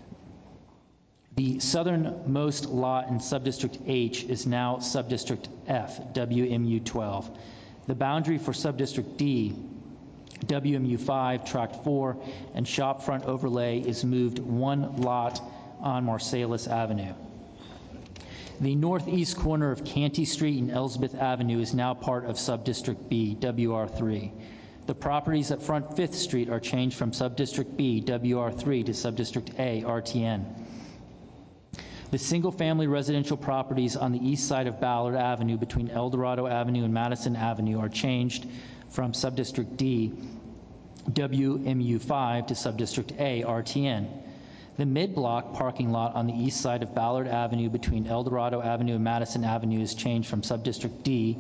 The southernmost lot in Subdistrict H is now Subdistrict F, WMU 12. The boundary for Subdistrict D, WMU 5, Tract 4, and shopfront overlay is moved one lot on Marsalis Avenue. The northeast corner of Canty Street and Elsbeth Avenue is now part of Subdistrict B, WR3. The properties at front 5th Street are changed from Subdistrict B, WR3 to Subdistrict A, RTN. The single-family residential properties on the east side of Ballard Avenue between El Dorado Avenue and Madison Avenue are changed from Subdistrict D, WMU 5 to Subdistrict A, RTN. The mid-block parking lot on the east side of Ballard Avenue between El Dorado Avenue and Madison Avenue is changed from Subdistrict D,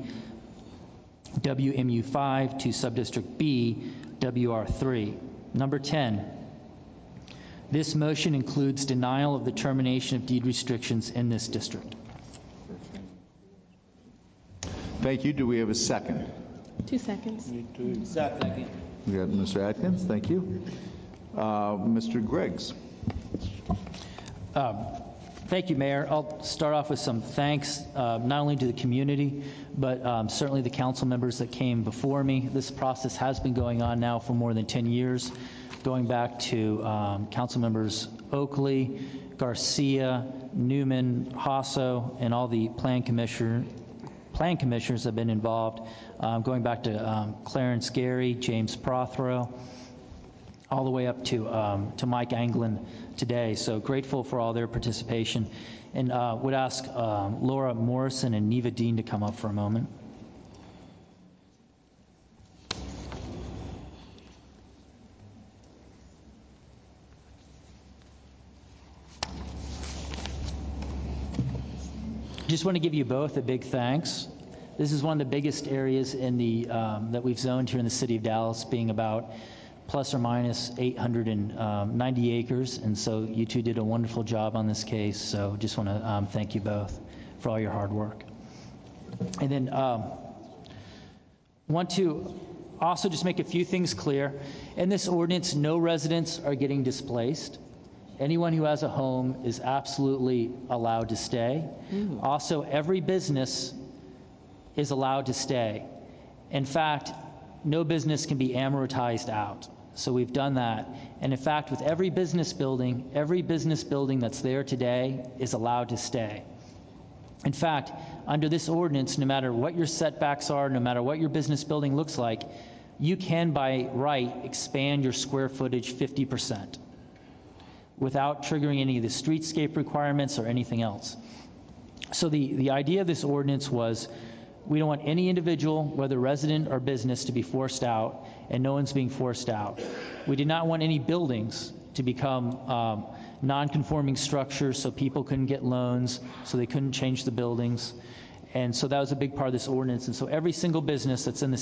WMU 5 to Subdistrict B, WR3. Number 10. This motion includes denial of the termination of deed restrictions in this district. Thank you. Do we have a second? 2 seconds. Second. We got Mr. Atkins. Thank you. Mr. Griggs. Thank you, Mayor. I'll start off with some thanks, not only to the community, but certainly the council members that came before me. This process has been going on now for more than 10 years. Going back to council members Oakley, Garcia, Newman, Hasso, and all the plan commissioners have been involved, going back to Clarence Gary, James Prothero, all the way up to Mike Anglin today. So grateful for all their participation. And would ask Laura Morrison and Neva Dean to come up for a moment. Just want to give you both a big thanks. This is one of the biggest areas in the that we've zoned here in the city of Dallas, being about plus or minus 890 acres, and so you two did a wonderful job on this case. So just want to thank you both for all your hard work. And then want to also just make a few things clear. In this ordinance, no residents are getting displaced. Anyone who has a home is absolutely allowed to stay. Also, every business is allowed to stay. In fact, no business can be amortized out. So we've done that. And in fact, with every business building that's there today is allowed to stay. In fact, under this ordinance, no matter what your setbacks are, no matter what your business building looks like, you can by right expand your square footage 50%. Without triggering any of the streetscape requirements or anything else. So the idea of this ordinance was we don't want any individual, whether resident or business, to be forced out, and no one's being forced out. We did not want any buildings to become non-conforming structures so people couldn't get loans, so they couldn't change the buildings. And so that was a big part of this ordinance. And so every single business that's in this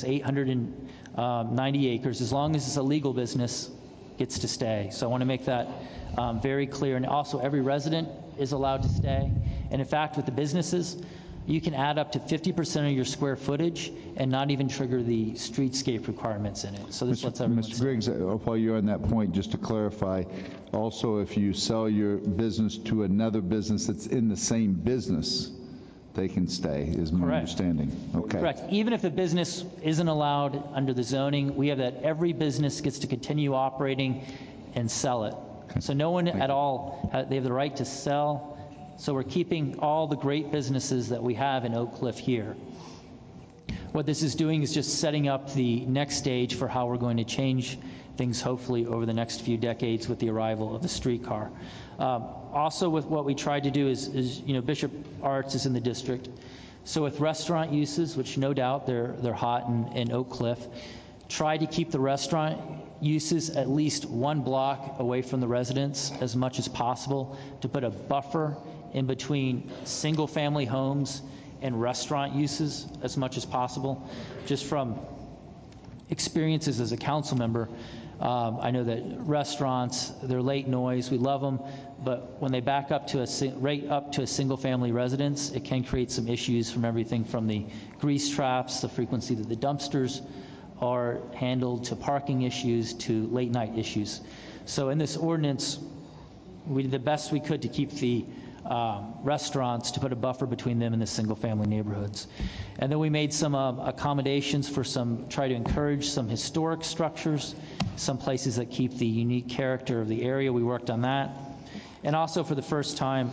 890 acres, as long as it's a legal business, gets to stay. So I want to make that very clear. And also every resident is allowed to stay. And in fact, with the businesses, you can add up to 50% of your square footage and not even trigger the streetscape requirements in it. So this lets everyone Mr. Griggs, while you're on that point, just to clarify, also if you sell your business to another business that's in the same business, they can stay, is my understanding. Okay. Correct. Even if the business isn't allowed under the zoning, we have that every business gets to continue operating and sell it. Okay. So no one at all, they have the right to sell. So we're keeping all the great businesses that we have in Oak Cliff here. What this is doing is just setting up the next stage for how we're going to change things, hopefully, over the next few decades with the arrival of the streetcar. Also, with what we tried to do is Bishop Arts is in the district. So with restaurant uses, which no doubt they're hot in Oak Cliff, try to keep the restaurant uses at least 1 block away from the residents as much as possible, to put a buffer in between single-family homes and restaurant uses as much as possible. Just from experiences as a council member, I know that restaurants, they're late noise, we love them, but when they back up to right up to a single-family residence, it can create some issues, from everything from the grease traps, the frequency that the dumpsters are handled, to parking issues, to late-night issues. So in this ordinance, we did the best we could to keep the restaurants, to put a buffer between them and the single-family neighborhoods. And then we made some accommodations for try to encourage some historic structures, some places that keep the unique character of the area. We worked on that. And also, for the first time,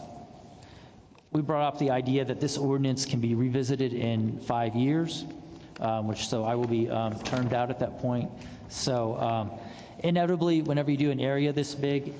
we brought up the idea that this ordinance can be revisited in 5 years, so I will be termed out at that point. So inevitably, whenever you do an area this big,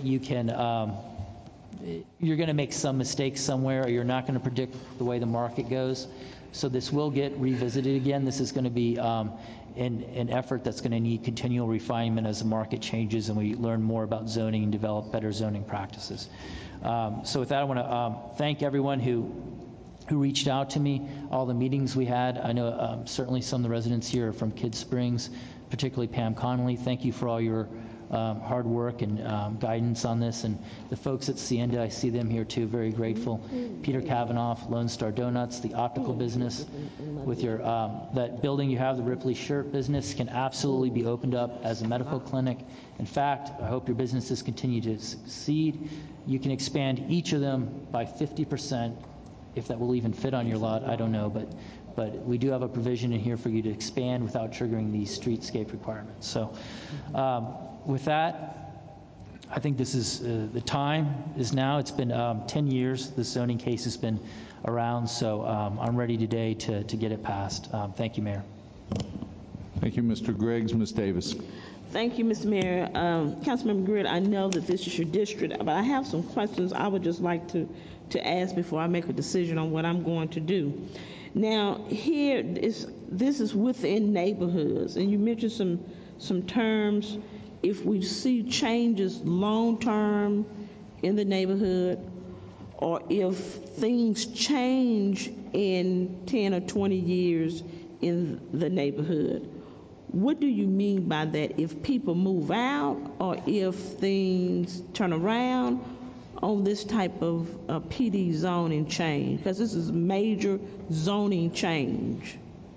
you're going to make some mistakes somewhere, or you're not going to predict the way the market goes. So this will get revisited again. This is going to be an effort that's going to need continual refinement as the market changes and we learn more about zoning and develop better zoning practices. So with that, I want to thank everyone who reached out to me, all the meetings we had. I know certainly some of the residents here are from Kidd Springs, particularly Pam Connolly. Thank you for all your hard work and guidance on this. And the folks at Sienda, I see them here too, very grateful. Peter Kavanaugh, Lone Star Donuts, the optical business. With your that building you have, the Ripley Shirt business, can absolutely be opened up as a medical clinic. In fact, I hope your businesses continue to succeed. You can expand each of them by 50%. If that will even fit on your lot, I don't know, but we do have a provision in here for you to expand without triggering these streetscape requirements. So with that, I think this is the time is now. It's been 10 years the zoning case has been around, so I'm ready today to get it passed. Thank you, Mayor. Thank you, Mr. Griggs. Ms. Davis. Thank you, Mr. Mayor. Councilmember Grid, I know that this is your district, but I have some questions I would just like to ask before I make a decision on what I'm going to do. Now, this is within neighborhoods, and you mentioned some terms. If we see changes long-term in the neighborhood, or if things change in 10 or 20 years in the neighborhood, what do you mean by that? If people move out, or if things turn around on this type of PD zoning change? Because this is major zoning change.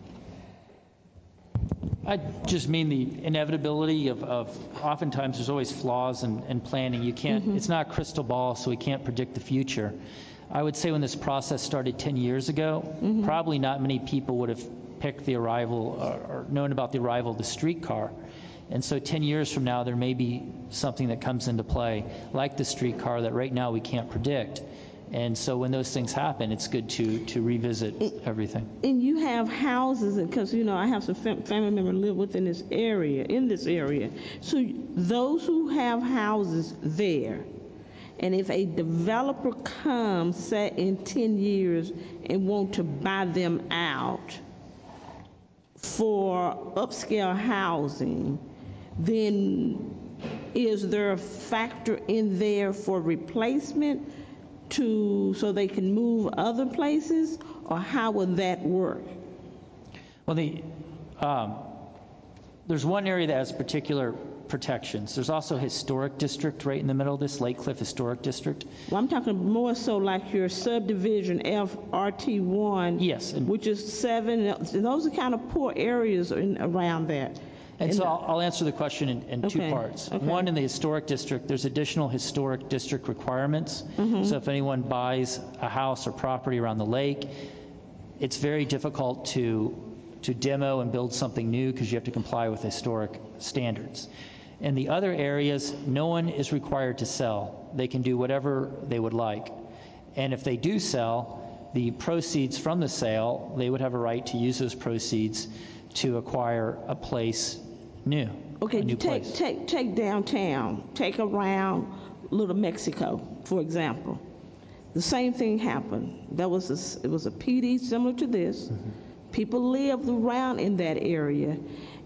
I just mean the inevitability of oftentimes there's always flaws in planning. You can't, it's not a crystal ball, so we can't predict the future. I would say when this process started 10 years ago, probably not many people would have picked the arrival or known about the arrival of the streetcar. And so 10 years from now, there may be something that comes into play, like the streetcar, that right now we can't predict. And so when those things happen, it's good to revisit everything. And you have houses, because, I have some family members live within this area, So those who have houses there, and if a developer comes, say, in 10 years and want to buy them out for upscale housing, then is there a factor in there for replacement so they can move other places, or how would that work? Well, there's one area that has particular protections. There's also a historic district right in the middle of this, Lake Cliff Historic District. Well, I'm talking more so like your subdivision FRT1, yes, which is 7. Those are kind of poor areas around that. And so I'll answer the question in two parts. Okay. One, in the historic district, there's additional historic district requirements. So if anyone buys a house or property around the lake, it's very difficult to demo and build something new because you have to comply with historic standards. In the other areas, no one is required to sell. They can do whatever they would like. And if they do sell, the proceeds from the sale, they would have a right to use those proceeds to acquire a place new. Okay, take downtown, take around Little Mexico, for example. The same thing happened. It was a PD similar to this. People lived around in that area,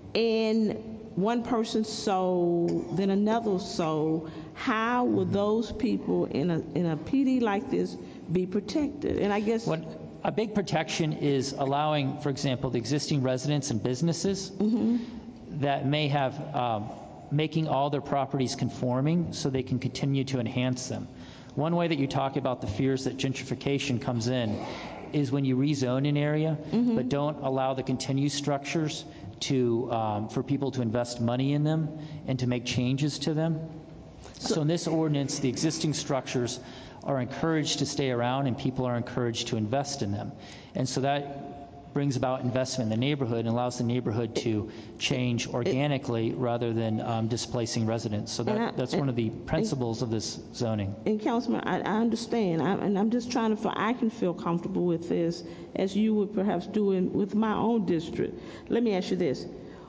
and one person sold, then another sold. How would those people in a PD like this be protected? And I guess a big protection is allowing, for example, the existing residents and businesses that may have making all their properties conforming so they can continue to enhance them. One way that you talk about the fears that gentrification comes in is when you rezone an area, but don't allow the continued structures to for people to invest money in them and to make changes to them. So in this ordinance, the existing structures are encouraged to stay around and people are encouraged to invest in them. And so that brings about investment in the neighborhood and allows the neighborhood to change organically rather than displacing residents. So that's one of the principles of this zoning. And Councilman, I understand, and I'm just trying to, I can feel comfortable with this as you would perhaps do with my own district. Let me ask you this.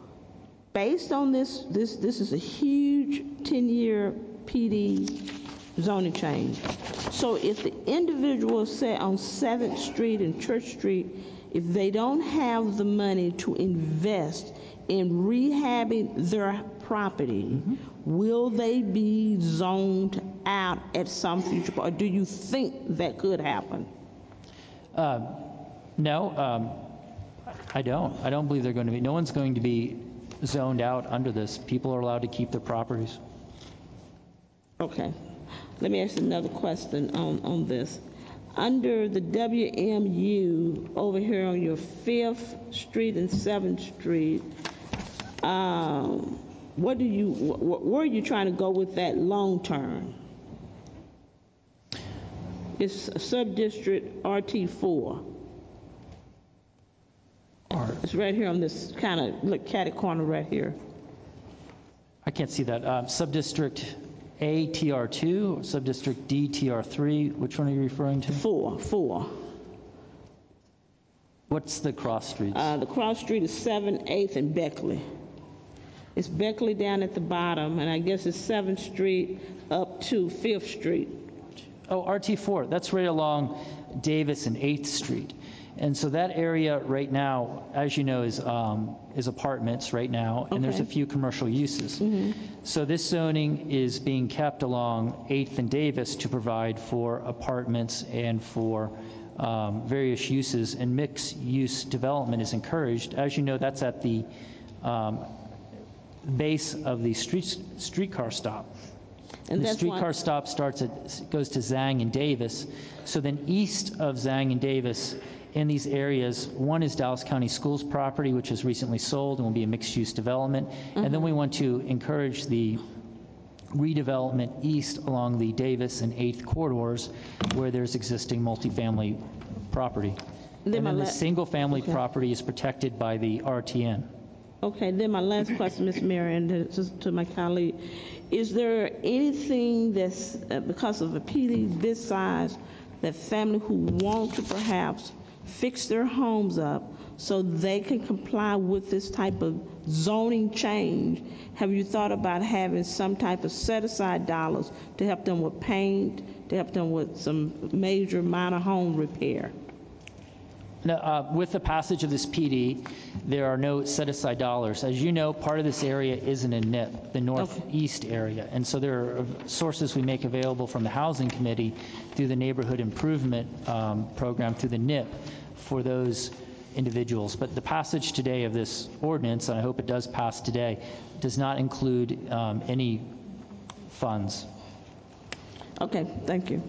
Based on this is a huge 10-year PD zoning change. So if the individual say on 7th Street and Church Street, if they don't have the money to invest in rehabbing their property, will they be zoned out at some future point? Or do you think that could happen? No, I don't. I don't believe they're going to be. No one's going to be zoned out under this. People are allowed to keep their properties. Okay. Let me ask another question on this. Under the WMU over here on your 5th Street and 7th Street, where are you trying to go with that long term? It's sub-district RT4. It's right here on this kind of catty corner right here. I can't see that. Sub-district A, TR2, or Sub-District D, TR3? Which one are you referring to? 4. What's the cross streets? The cross street is 7th, 8th, and Beckley. It's Beckley down at the bottom, and I guess it's 7th Street up to 5th Street. Oh, RT4. That's right along Davis and 8th Street. And so that area right now, as you know, is apartments right now, and there's a few commercial uses. So this zoning is being kept along 8th and Davis to provide for apartments and for various uses, and mixed-use development is encouraged. As you know, that's at the base of the streetcar stop. And the streetcar stop goes to Zhang and Davis. So then east of Zhang and Davis, in these areas, one is Dallas County Schools property, which was recently sold and will be a mixed-use development. And then we want to encourage the redevelopment east along the Davis and 8th corridors where there's existing multifamily property. And then the single-family property is protected by the RTN. Okay, then my last question, Ms. Marion, to my colleague. Is there anything that's, because of a PD this size, that family who want to perhaps fix their homes up so they can comply with this type of zoning change, have you thought about having some type of set-aside dollars to help them with paint, to help them with some major minor home repair? No, with the passage of this PD, there are no set-aside dollars. As you know, part of this area isn't in NIP, the northeast area. And so there are sources we make available from the Housing Committee through the Neighborhood Improvement Program through the NIP for those individuals. But the passage today of this ordinance, and I hope it does pass today, does not include any funds. Okay, thank you.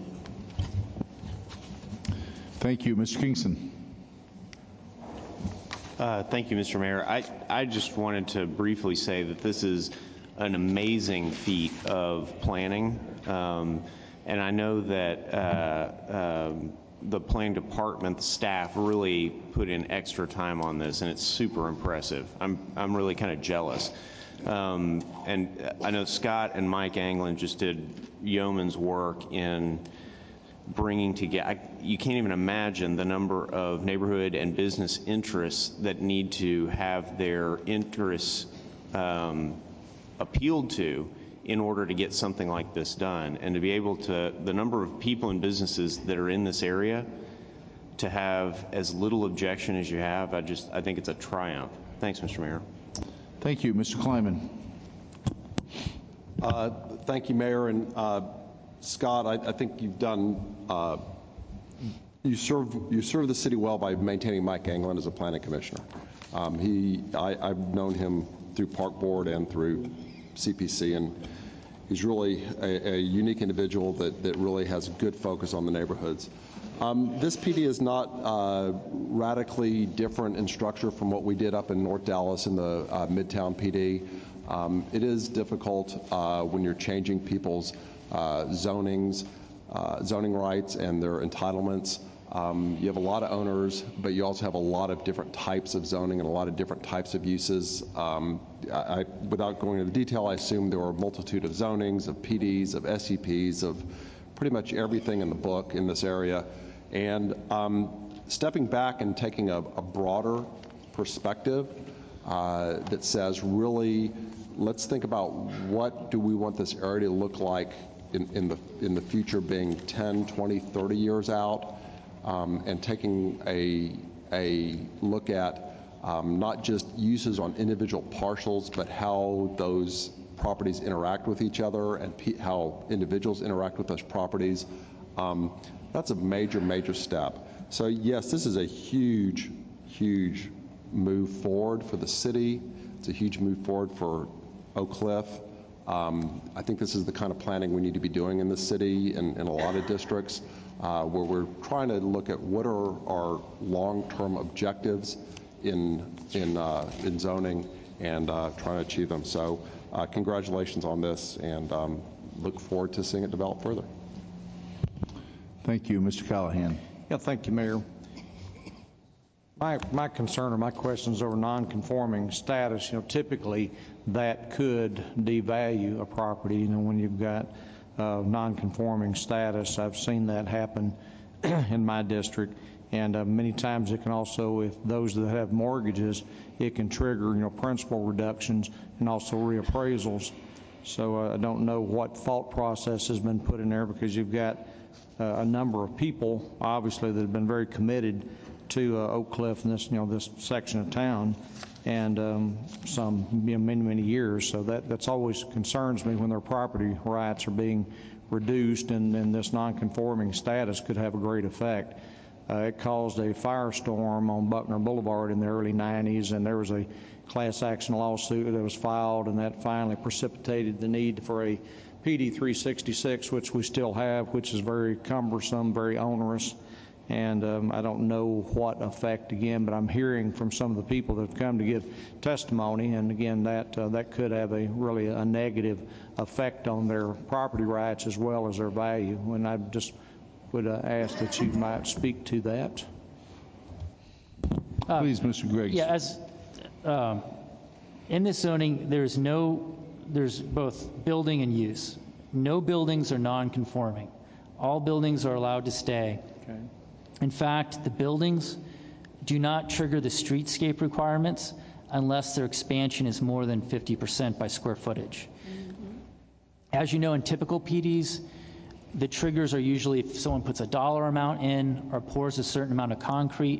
Thank you. Mr. Kingston. Thank you, Mr. Mayor. I just wanted to briefly say that this is an amazing feat of planning, and I know that the planning department, the staff, really put in extra time on this, and it's super impressive. I'm really kind of jealous. And I know Scott and Mike Anglin just did yeoman's work in bringing together. You can't even imagine the number of neighborhood and business interests that need to have their interests appealed to in order to get something like this done. And to be able to, the number of people and businesses that are in this area, to have as little objection as you have, I think it's a triumph. Thanks, Mr. Mayor. Thank you. Mr. Kleiman. Thank you, Mayor. And Scott, I think you've done, you serve the city well by maintaining Mike Anglin as a planning commissioner. I've known him through Park Board and through CPC, and he's really a unique individual that really has good focus on the neighborhoods. This PD is not radically different in structure from what we did up in North Dallas in the Midtown PD. It is difficult when you're changing people's zoning rights and their entitlements. You have a lot of owners, but you also have a lot of different types of zoning and a lot of different types of uses. Without going into detail, I assume there were a multitude of zonings, of PDs, of SEPs, of pretty much everything in the book in this area. And stepping back and taking a broader perspective that says, really, let's think about what do we want this area to look like in the future, being 10, 20, 30 years out, and taking a look at not just uses on individual parcels, but how those properties interact with each other and how individuals interact with those properties. That's a major, major step. So yes, this is a huge, huge move forward for the city. It's a huge move forward for Oak Cliff. I think this is the kind of planning we need to be doing in the city and in a lot of districts, where we're trying to look at what are our long-term objectives in zoning and trying to achieve them. So congratulations on this, and look forward to seeing it develop further. Thank you. Mr. Callahan. Yeah, thank you, Mayor. My concern or my questions over non-conforming status, typically that could devalue a property, when you've got non-conforming status. I've seen that happen in my district, and many times it can also, if those that have mortgages, it can trigger, principal reductions and also reappraisals. So I don't know what thought process has been put in there, because you've got a number of people, obviously, that have been very committed to Oak Cliff and this, this section of town, and some many, many years. So that's always concerns me when their property rights are being reduced, and this non-conforming status could have a great effect. It caused a firestorm on Buckner Boulevard in the early 90s, and there was a class action lawsuit that was filed, and that finally precipitated the need for a PD 366, which we still have, which is very cumbersome, very onerous. And I don't know what effect, again, but I'm hearing from some of the people that have come to give testimony, and again, that could have really a negative effect on their property rights as well as their value. And I just would ask that you might speak to that. Please, Mr. Griggs. Yeah, as in this zoning, there's both building and use. No buildings are non-conforming. All buildings are allowed to stay. Okay. In fact, the buildings do not trigger the streetscape requirements unless their expansion is more than 50% by square footage. Mm-hmm. As you know, in typical PDs, the triggers are usually if someone puts a dollar amount in or pours a certain amount of concrete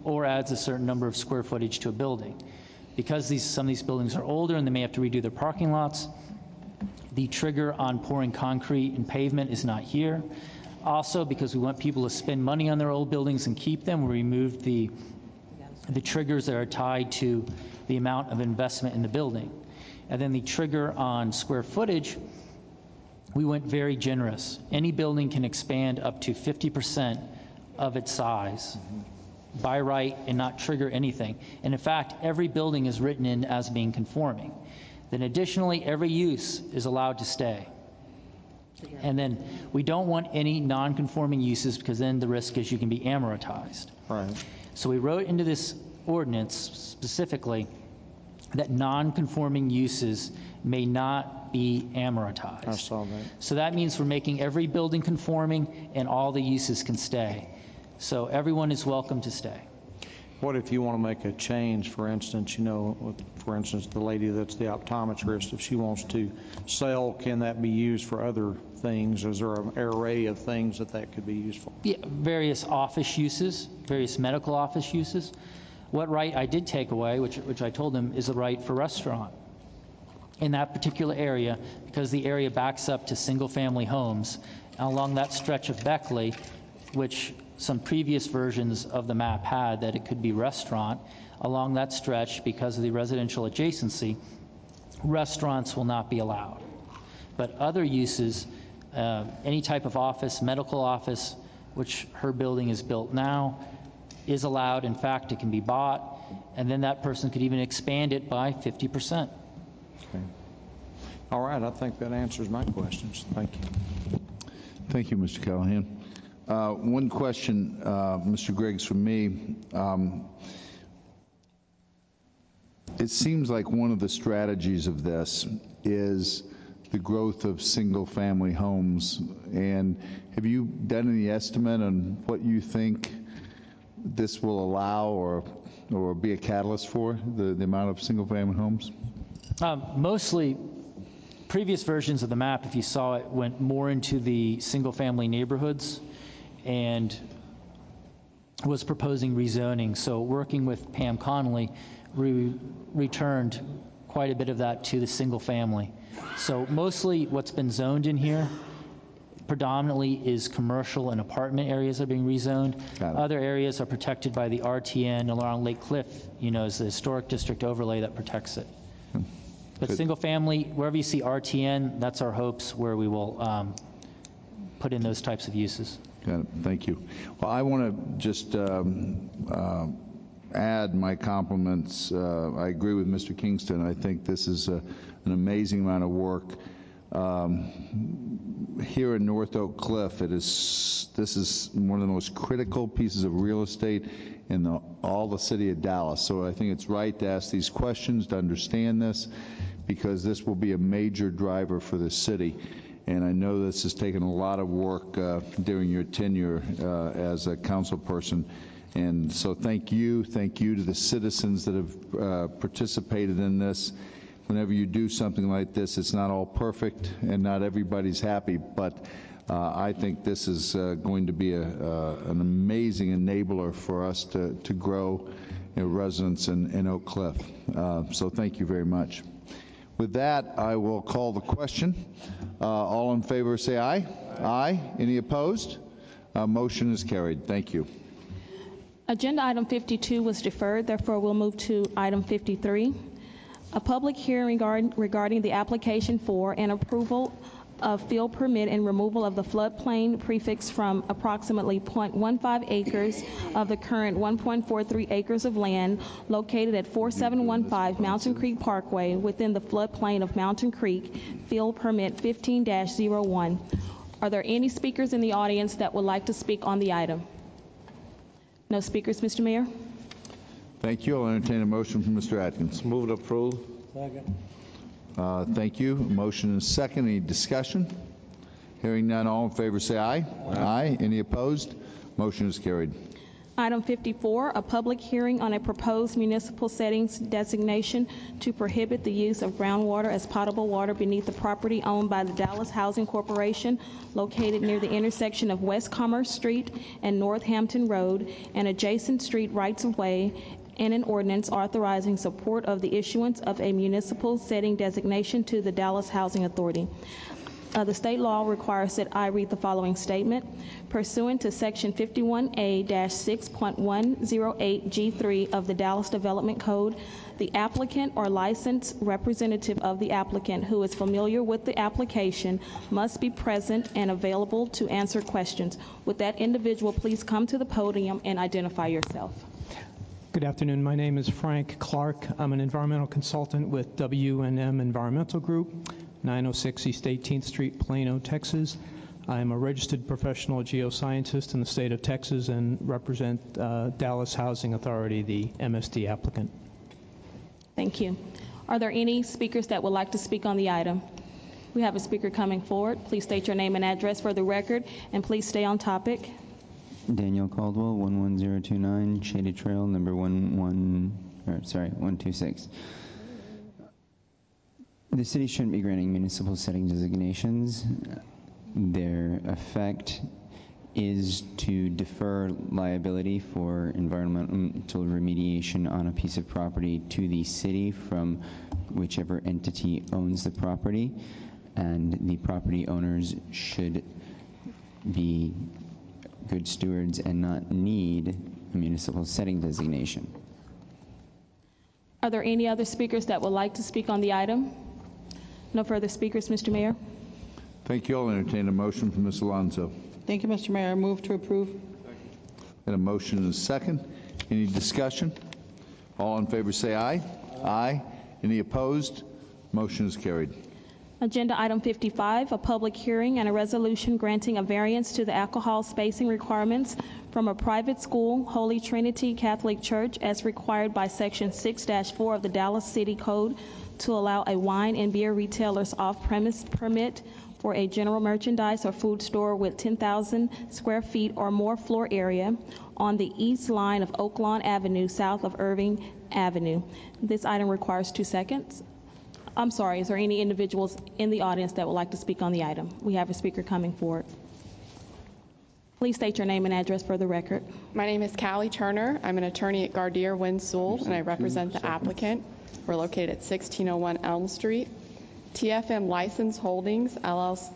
or adds a certain number of square footage to a building. Because some of these buildings are older and they may have to redo their parking lots, the trigger on pouring concrete and pavement is not here. Also, because we want people to spend money on their old buildings and keep them, we removed the triggers that are tied to the amount of investment in the building. And then the trigger on square footage, we went very generous. Any building can expand up to 50% of its size by right and not trigger anything. And in fact, every building is written in as being conforming. Then additionally, every use is allowed to stay. And then we don't want any non-conforming uses, because then the risk is you can be amortized. Right. So we wrote into this ordinance specifically that non-conforming uses may not be amortized. I saw that. So that means we're making every building conforming and all the uses can stay. So everyone is welcome to stay. What if you want to make a change, for instance, for instance, the lady that's the optometrist, if she wants to sell, can that be used for other things? Is there an array of things that could be used for? Yeah, various office uses, various medical office uses. What right I did take away, which I told them, is the right for restaurant. In that particular area, because the area backs up to single-family homes, along that stretch of Beckley, which some previous versions of the map had that it could be restaurant, along that stretch, because of the residential adjacency, restaurants will not be allowed. But other uses, any type of office, medical office, which her building is built now, is allowed. In fact, it can be bought, and then that person could even expand it by 50%. Okay. All right, I think that answers my questions. Thank you. Thank you, Mr. Callahan. One question, Mr. Griggs, from me. It seems like one of the strategies of this is the growth of single-family homes. And have you done any estimate on what you think this will allow or be a catalyst for, the amount of single-family homes? Mostly, previous versions of the map, if you saw it, went more into the single-family neighborhoods and was proposing rezoning. So working with Pam Connolly, we returned quite a bit of that to the single family. So mostly what's been zoned in here predominantly is commercial and apartment areas are being rezoned. Other areas are protected by the RTN along Lake Cliff, is the historic district overlay that protects it. But single family, wherever you see RTN, that's our hopes where we will put in those types of uses. Got it. Thank you. Well, I want to just add my compliments. I agree with Mr. Kingston. I think this is an amazing amount of work. Here in North Oak Cliff, this is one of the most critical pieces of real estate in all the city of Dallas. So I think it's right to ask these questions, to understand this, because this will be a major driver for the city. And I know this has taken a lot of work during your tenure as a council person. And so thank you to the citizens that have participated in this. Whenever you do something like this, it's not all perfect and not everybody's happy, but I think this is going to be an amazing enabler for us to grow residents in Oak Cliff. So thank you very much. With that, I will call the question. All in favor say aye. Aye. Any opposed? Motion is carried. Thank you. Agenda item 52 was deferred, therefore we'll move to item 53. A public hearing regarding the application for and approval of field permit and removal of the floodplain prefix from approximately 0.15 acres of the current 1.43 acres of land located at 4715 Mountain Creek Parkway within the floodplain of Mountain Creek, field permit 15-01. Are there any speakers in the audience that would like to speak on the item? No speakers, Mr. Mayor? Thank you. I'll entertain a motion from Mr. Atkins. Move to approve. Second. Thank you. Motion is second. Any discussion? Hearing none, all in favor say aye. Aye. Any opposed? Motion is carried. Item 54, a public hearing on a proposed municipal settings designation to prohibit the use of groundwater as potable water beneath the property owned by the Dallas Housing Corporation located near the intersection of West Commerce Street and Northampton Road and adjacent street rights-of-way, and an ordinance authorizing support of the issuance of a municipal setting designation to the Dallas Housing Authority. The state law requires that I read the following statement. Pursuant to Section 51A-6.108G3 of the Dallas Development Code, the applicant or licensed representative of the applicant who is familiar with the application must be present and available to answer questions. Would that individual please come to the podium and identify yourself? Good afternoon. My name is Frank Clark. I'm an environmental consultant with W&M Environmental Group, 906 East 18th Street, Plano, Texas. I am a registered professional geoscientist in the state of Texas and represent Dallas Housing Authority, the MSD applicant. Thank you. Are there any speakers that would like to speak on the item? We have a speaker coming forward. Please state your name and address for the record, and please stay on topic. Daniel Caldwell, 11029 Shady Trail, number 126. The city shouldn't be granting municipal setting designations. Their effect is to defer liability for environmental remediation on a piece of property to the city from whichever entity owns the property, and the property owners should be good stewards and not need a municipal setting designation. Are there any other speakers that would like to speak on the item? No further speakers, Mr. Mayor. Thank you. I'll entertain a motion from Ms. Alonso. Thank you, Mr. Mayor. I move to approve. And a motion and a second. Any discussion? All in favor say aye. Aye. Any opposed? Motion is carried. Agenda item 55, a public hearing and a resolution granting a variance to the alcohol spacing requirements from a private school, Holy Trinity Catholic Church, as required by Section 6-4 of the Dallas City Code, to allow a wine and beer retailer's off-premise permit for a general merchandise or food store with 10,000 square feet or more floor area on the east line of Oaklawn Avenue, south of Irving Avenue. This item requires 2 seconds. I'm sorry, is there any individuals in the audience that would like to speak on the item? We have a speaker coming forward. Please state your name and address for the record. My name is Callie Turner. I'm an attorney at Gardier Wynn Sewell, and I represent the applicant. We're located at 1601 Elm Street. TFM License Holdings, 3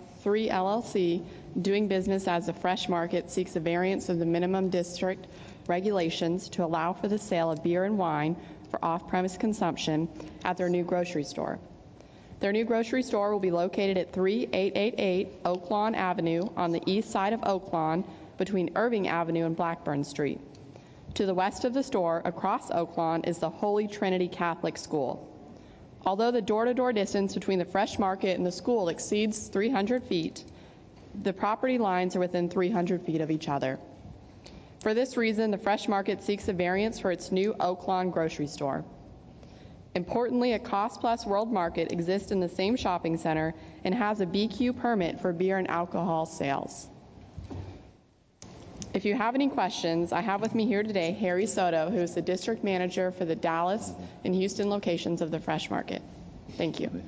LLC, doing business as a fresh market, seeks a variance of the minimum district regulations to allow for the sale of beer and wine for off-premise consumption at their new grocery store. Their new grocery store will be located at 3888 Oaklawn Avenue on the east side of Oaklawn between Irving Avenue and Blackburn Street. To the west of the store, across Oaklawn, is the Holy Trinity Catholic School. Although the door-to-door distance between the fresh market and the school exceeds 300 feet, the property lines are within 300 feet of each other. For this reason, the fresh market seeks a variance for its new Oaklawn grocery store. Importantly, a Cost Plus World Market exists in the same shopping center and has a BQ permit for beer and alcohol sales. If you have any questions, I have with me here today Harry Soto, who is the district manager for the Dallas and Houston locations of the fresh market. Thank you.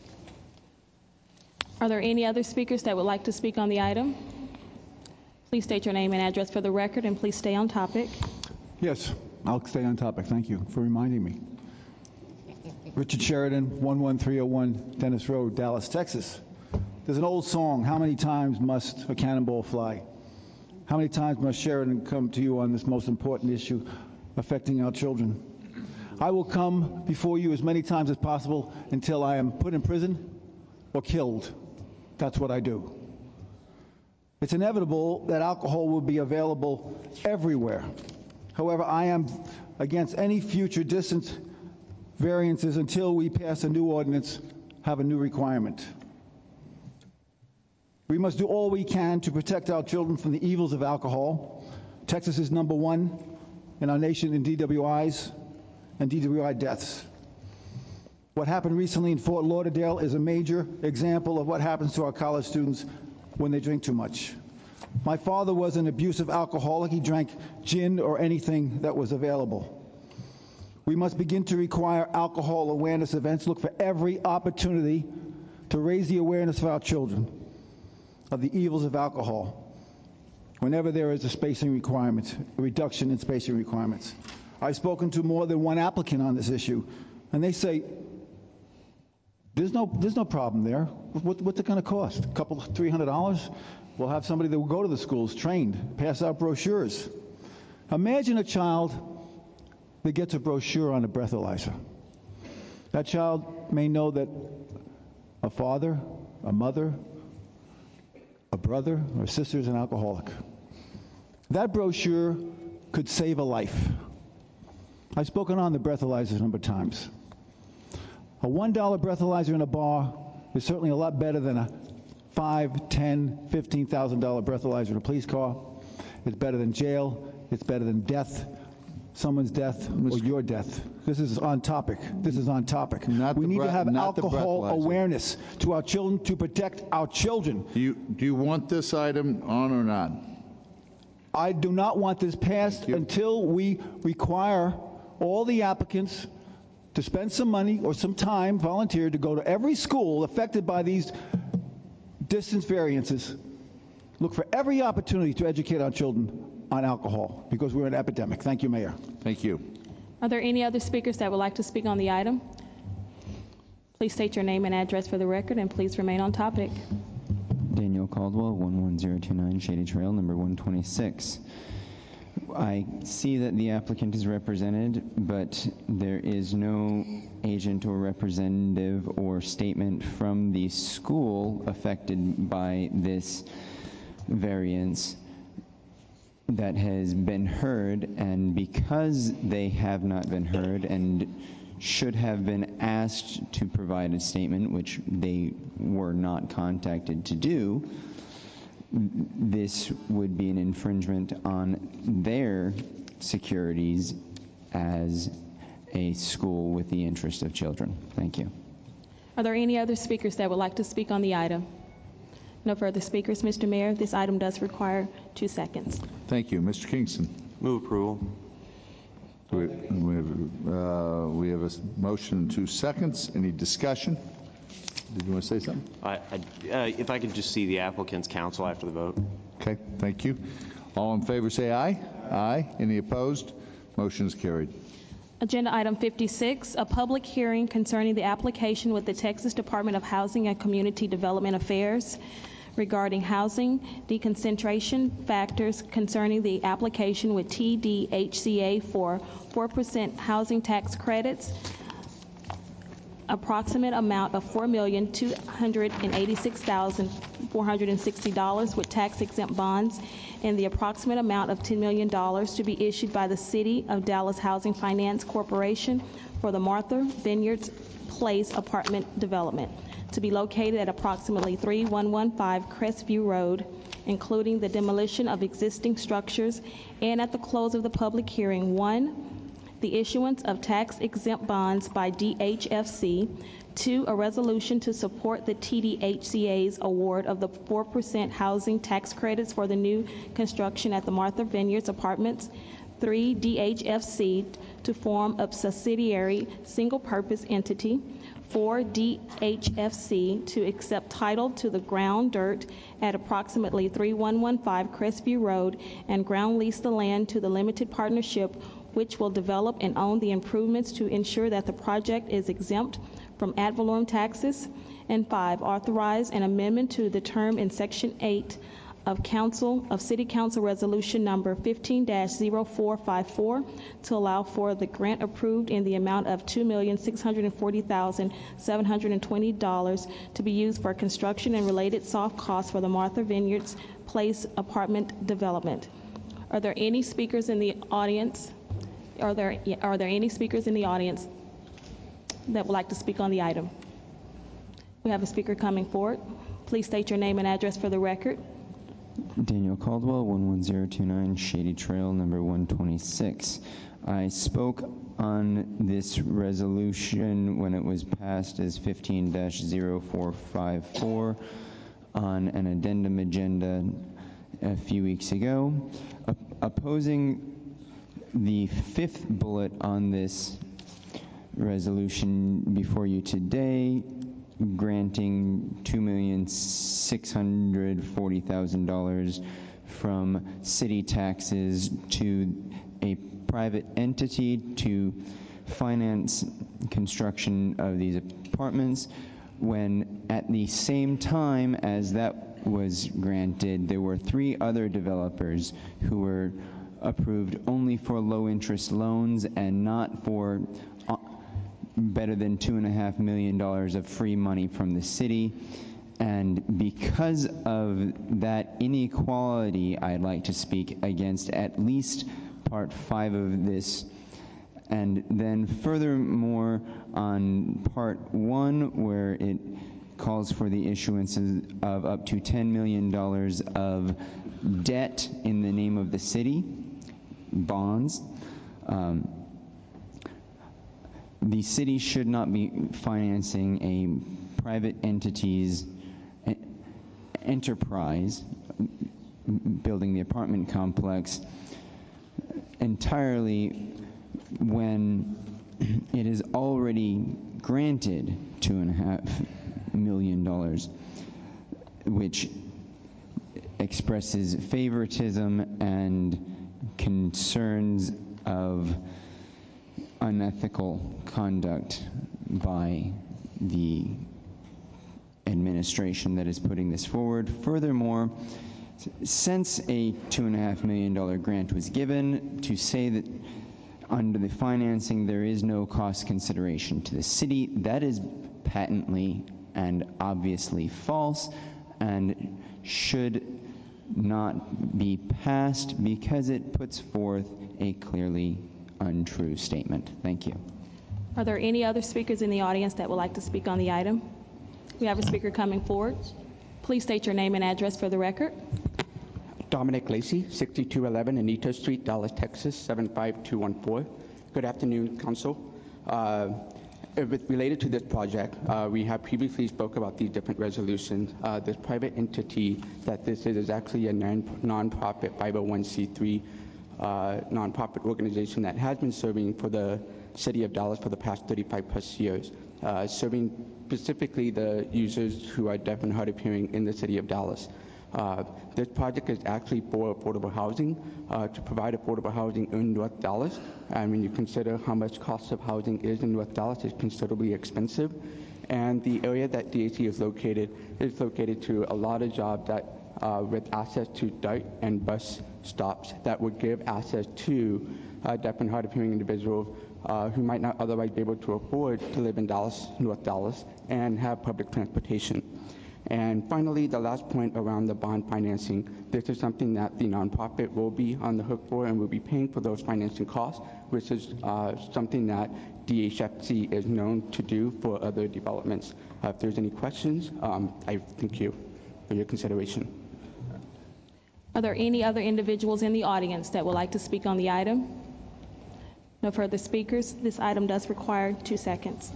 Are there any other speakers that would like to speak on the item? Please state your name and address for the record, and please stay on topic. Yes, I'll stay on topic. Thank you for reminding me. Richard Sheridan, 11301 Dennis Road, Dallas, Texas. There's an old song, how many times must a cannonball fly? How many times must Sheridan come to you on this most important issue affecting our children? I will come before you as many times as possible until I am put in prison or killed. That's what I do. It's inevitable that alcohol will be available everywhere. However, I am against any future distance variances until we pass a new ordinance, have a new requirement. We must do all we can to protect our children from the evils of alcohol. Texas is #1 in our nation in DWIs and DWI deaths. What happened recently in Fort Lauderdale is a major example of what happens to our college students when they drink too much. My father was an abusive alcoholic. He drank gin or anything that was available. We must begin to require alcohol awareness events. Look for every opportunity to raise the awareness of our children of the evils of alcohol whenever there is a spacing requirement, a reduction in spacing requirements. I've spoken to more than one applicant on this issue, and they say, there's no problem there. What's it going to cost? A couple, $300? We'll have somebody that will go to the schools, trained, pass out brochures. Imagine a child that gets a brochure on a breathalyzer. That child may know that a father, a mother, a brother, or sister is an alcoholic. That brochure could save a life. I've spoken on the breathalyzers a number of times. A $1 breathalyzer in a bar is certainly a lot better than a $5,000, $10,000, $15,000 breathalyzer in a police car. It's better than jail. It's better than death, someone's death, or your death. This is on topic. This is on topic. We need to have alcohol awareness to our children to protect our children. Do you want this item on or not? I do not want this passed until we require all the applicants to spend some money or some time, volunteer, to go to every school affected by these distance variances. Look for every opportunity to educate our children on alcohol, because we're an epidemic. Thank you, Mayor. Thank you. Are there any other speakers that would like to speak on the item? Please state your name and address for the record, and please remain on topic. Daniel Caldwell, 11029 Shady Trail, number 126. I see that the applicant is represented, but there is no agent or representative or statement from the school affected by this variance that has been heard, and because they have not been heard and should have been asked to provide a statement, which they were not contacted to do, this would be an infringement on their securities as a school with the interest of children. Thank you. Are there any other speakers that would like to speak on the item? No further speakers, Mr. Mayor. This item does require 2 seconds. Thank you. Mr. Kingston. Move approval. We have a motion in 2 seconds. Any discussion? Did you want to say something? If I could just see the applicant's counsel after the vote. Okay, thank you. All in favor say aye. Aye. Any opposed? Motion is carried. Agenda item 56, a public hearing concerning the application with the Texas Department of Housing and Community Development Affairs regarding housing deconcentration factors concerning the application with TDHCA for 4% housing tax credits, approximate amount of $4,286,460 with tax-exempt bonds, and the approximate amount of $10 million to be issued by the City of Dallas Housing Finance Corporation for the Martha Vineyards Place apartment development to be located at approximately 3115 Crestview Road, including the demolition of existing structures, and at the close of the public hearing, 1, the issuance of tax-exempt bonds by DHFC, 2, a resolution to support the TDHCA's award of the 4% housing tax credits for the new construction at the Martha Vineyards Apartments, 3, DHFC to form a subsidiary single-purpose entity, 4, DHFC to accept title to the ground dirt at approximately 3115 Crestview Road and ground lease the land to the limited partnership which will develop and own the improvements to ensure that the project is exempt from ad valorem taxes, and 5, authorize an amendment to the term in Section 8 of City Council Resolution Number 15-0454 to allow for the grant approved in the amount of $2,640,720 to be used for construction and related soft costs for the Martha Vineyards Place apartment development. Are there any speakers in the audience? Are there any speakers in the audience that would like to speak on the item? We have a speaker coming forward. Please state your name and address for the record. Daniel Caldwell, 11029 Shady Trail, number 126. I spoke on this resolution when it was passed as 15-0454 on an addendum agenda a few weeks ago. Opposing the fifth bullet on this resolution before you today, granting $2,640,000 from city taxes to a private entity to finance construction of these apartments, when at the same time as that was granted, there were 3 other developers who were approved only for low-interest loans and not for better than $2.5 million of free money from the city. And because of that inequality, I'd like to speak against at least Part 5 of this. And then furthermore, on Part 1, where it calls for the issuance of up to $10 million of debt in the name of the city, bonds. The city should not be financing a private entity's enterprise, building the apartment complex, entirely when it is already granted $2.5 million, which expresses favoritism and concerns of unethical conduct by the administration that is putting this forward. Furthermore, since a $2.5 million grant was given, to say that under the financing there is no cost consideration to the city, that is patently and obviously false and should not be passed because it puts forth a clearly untrue statement. Thank you. Are there any other speakers in the audience that would like to speak on the item? We have a speaker coming forward. Please state your name and address for the record. Dominic Lacey, 6211 Anita Street, Dallas, Texas, 75214. Good afternoon, Council. Related to this project, we have previously spoke about these different resolutions. This private entity that this is actually a non-profit 501c3 nonprofit organization that has been serving for the city of Dallas for the past 35 plus years, serving specifically the users who are deaf and hard of hearing in the city of Dallas. This project is actually for affordable housing, to provide affordable housing in North Dallas. And when you consider how much cost of housing is in North Dallas, it's considerably expensive. And the area that DAC is located to a lot of jobs that with access to DART and bus stops that would give access to deaf and hard of hearing individuals who might not otherwise be able to afford to live in Dallas, North Dallas, and have public transportation. And finally, the last point around the bond financing. This is something that the nonprofit will be on the hook for and will be paying for those financing costs, which is something that DHFC is known to do for other developments. If there's any questions, I thank you for your consideration. Are there any other individuals in the audience that would like to speak on the item? No further speakers. This item does require 2 seconds.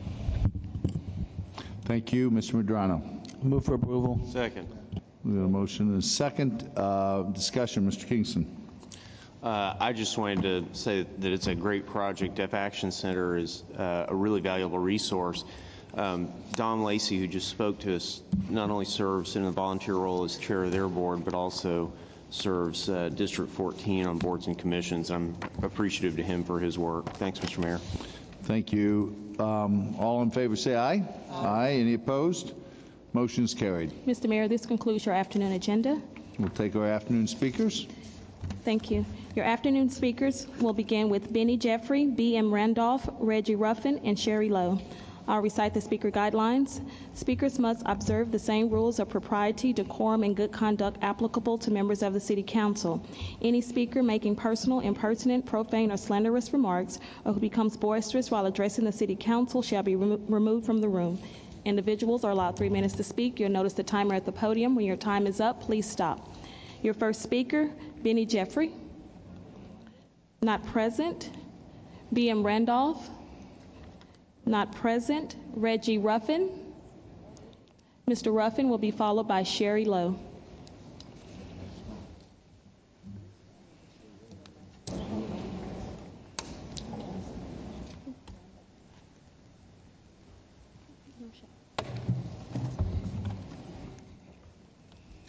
Thank you. Mr. Medrano. Move for approval. Second. We have a motion and a second. Discussion, Mr. Kingston. I just wanted to say that it's a great project. Deaf Action Center is a really valuable resource. Dom Lacey, who just spoke to us, not only serves in a volunteer role as chair of their board, but also serves District 14 on boards and commissions. I'm appreciative to him for his work. Thanks, Mr. Mayor. Thank you. All in favor say aye. Aye. Any opposed? Motion is carried. Mr. Mayor, this concludes your afternoon agenda. We'll take our afternoon speakers. Thank you. Your afternoon speakers will begin with Benny Jeffrey, B.M. Randolph, Reggie Ruffin, and Sherry Lowe. I'll recite the speaker guidelines. Speakers must observe the same rules of propriety, decorum, and good conduct applicable to members of the City Council. Any speaker making personal, impertinent, profane, or slanderous remarks, or who becomes boisterous while addressing the City Council shall be removed from the room. Individuals are allowed 3 minutes to speak. You'll notice the timer at the podium. When your time is up, please stop. Your first speaker, Benny Jeffrey. Not present. B.M. Randolph. Not present. Reggie Ruffin. Mr. Ruffin will be followed by Sherry Lowe.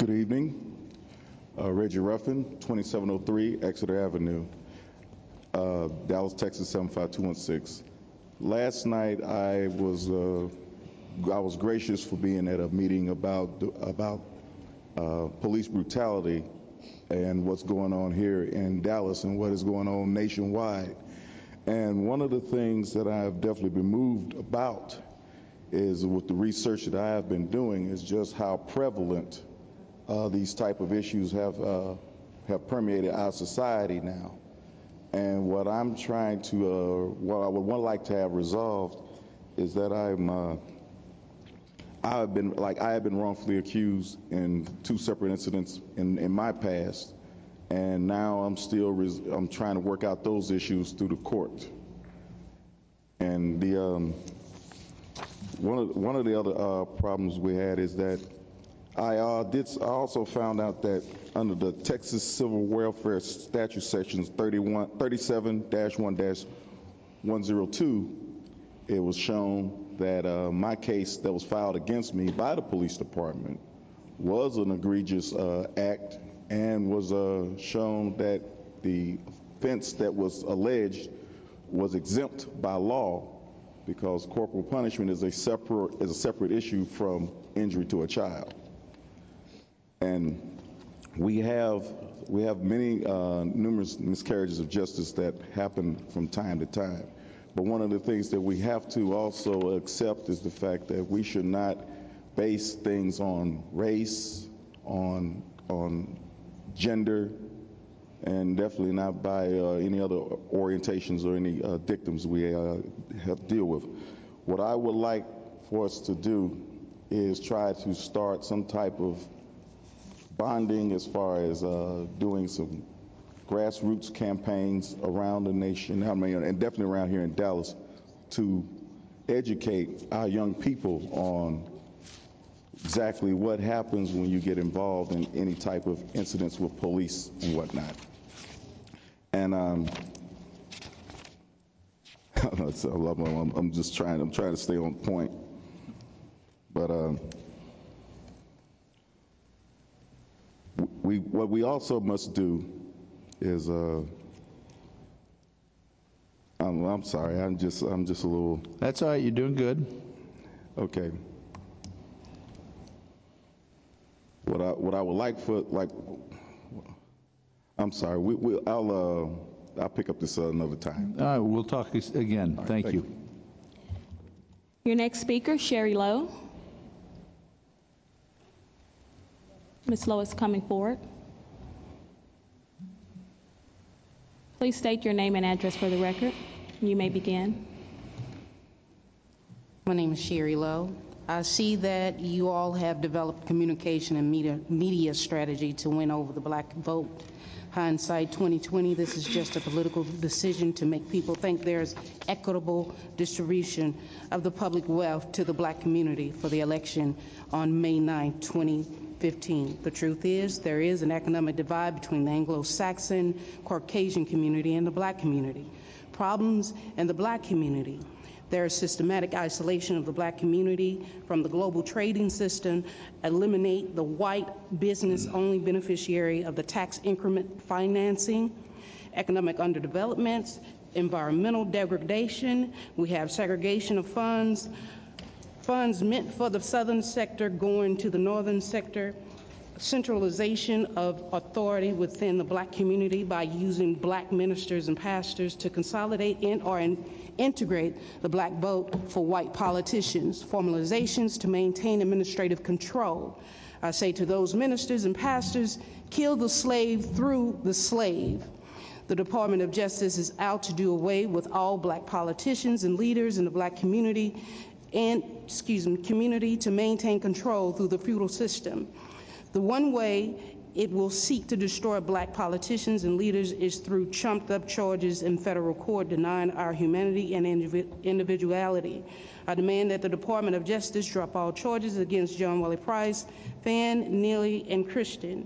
Good evening. Reggie Ruffin, 2703 Exeter Avenue, Dallas, Texas 75216. Last night I was gracious for being at a meeting about police brutality and what's going on here in Dallas and what is going on nationwide. And one of the things that I have definitely been moved about is, with the research that I have been doing, is just how prevalent these type of issues have permeated our society now. And what I'm trying to, what I would like to have resolved is that I have been wrongfully accused in 2 separate incidents in my past, and now I'm trying to work out those issues through the court. And the one of the other problems we had is that I also found out that under the Texas Civil Welfare Statute sections 37-1-102, it was shown that my case that was filed against me by the police department was an egregious act, and was shown that the offense that was alleged was exempt by law, because corporal punishment is a separate issue from injury to a child. And we have many numerous miscarriages of justice that happen from time to time. But one of the things that we have to also accept is the fact that we should not base things on race, on gender, and definitely not by any other orientations or any dictums we have to deal with. What I would like for us to do is try to start some type of bonding as far as doing some grassroots campaigns around the nation, and definitely around here in Dallas, to educate our young people on exactly what happens when you get involved in any type of incidents with police and whatnot. And I'm just trying to stay on point. But what we also must do is I'm sorry, I'm just a little. That's all right. You're doing good. Okay. What I would like for, I'm sorry. I'll pick up this another time. All right. We'll talk again. Right, thank you. Your next speaker, Sherry Lowe. Ms. Lowe is coming forward. Please state your name and address for the record. You may begin. My name is Sherry Lowe. I see that you all have developed communication and media strategy to win over the black vote. Hindsight 2020, this is just a political decision to make people think there's equitable distribution of the public wealth to the black community for the election on May 9, 2015. The truth is, there is an economic divide between the Anglo-Saxon, Caucasian community and the black community. Problems in the black community. There is systematic isolation of the black community from the global trading system, eliminate the white business-only beneficiary of the tax increment financing, economic underdevelopment, environmental degradation. We have segregation of funds meant for the southern sector going to the northern sector, centralization of authority within the black community by using black ministers and pastors to consolidate or integrate the black vote for white politicians, formalizations to maintain administrative control. I say to those ministers and pastors, kill the slave through the slave. The Department of Justice is out to do away with all black politicians and leaders in the black community to maintain control through the feudal system. The one way it will seek to destroy black politicians and leaders is through trumped up charges in federal court denying our humanity and individuality. I demand that the Department of Justice drop all charges against John Wiley Price, Fan, Neely, and Christian.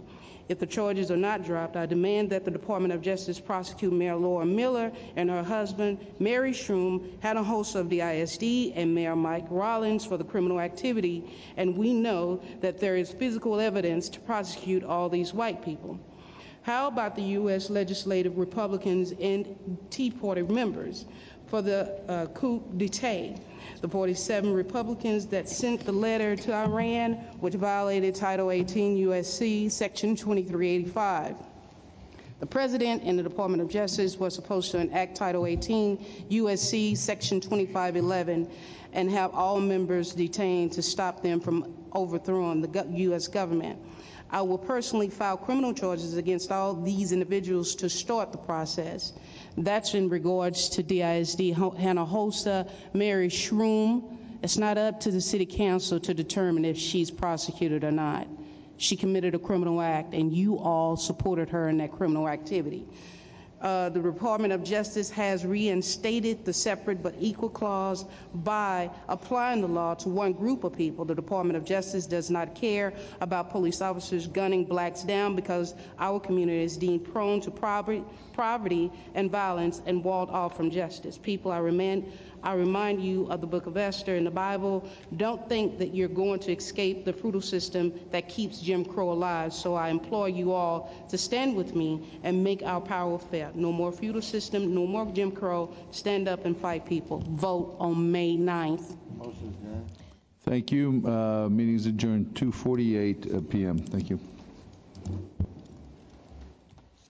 If the charges are not dropped, I demand that the Department of Justice prosecute Mayor Laura Miller and her husband, Mary Shroom, Hannah Host of the ISD, and Mayor Mike Rollins for the criminal activity, and we know that there is physical evidence to prosecute all these white people. How about the U.S. legislative Republicans and Tea Party members for the coup d'etat? The 47 Republicans that sent the letter to Iran, which violated Title 18 U.S.C. Section 2385. The President and the Department of Justice were supposed to enact Title 18 U.S.C. Section 2511 and have all members detained to stop them from overthrowing the U.S. government. I will personally file criminal charges against all these individuals to start the process. That's in regards to DISD Hannah Hosta, Mary Shroom. It's not up to the City Council to determine if she's prosecuted or not. She committed a criminal act, and you all supported her in that criminal activity. The Department of Justice has reinstated the separate but equal clause by applying the law to one group of people. The Department of Justice does not care about police officers gunning blacks down because our community is deemed prone to poverty and violence and walled off from justice. People, I remind you of the book of Esther in the Bible. Don't think that you're going to escape the feudal system that keeps Jim Crow alive. So I implore you all to stand with me and make our power felt. No more feudal system, no more Jim Crow. Stand up and fight, people. Vote on May 9th. Thank you. Meeting is adjourned 2:48 p.m. Thank you.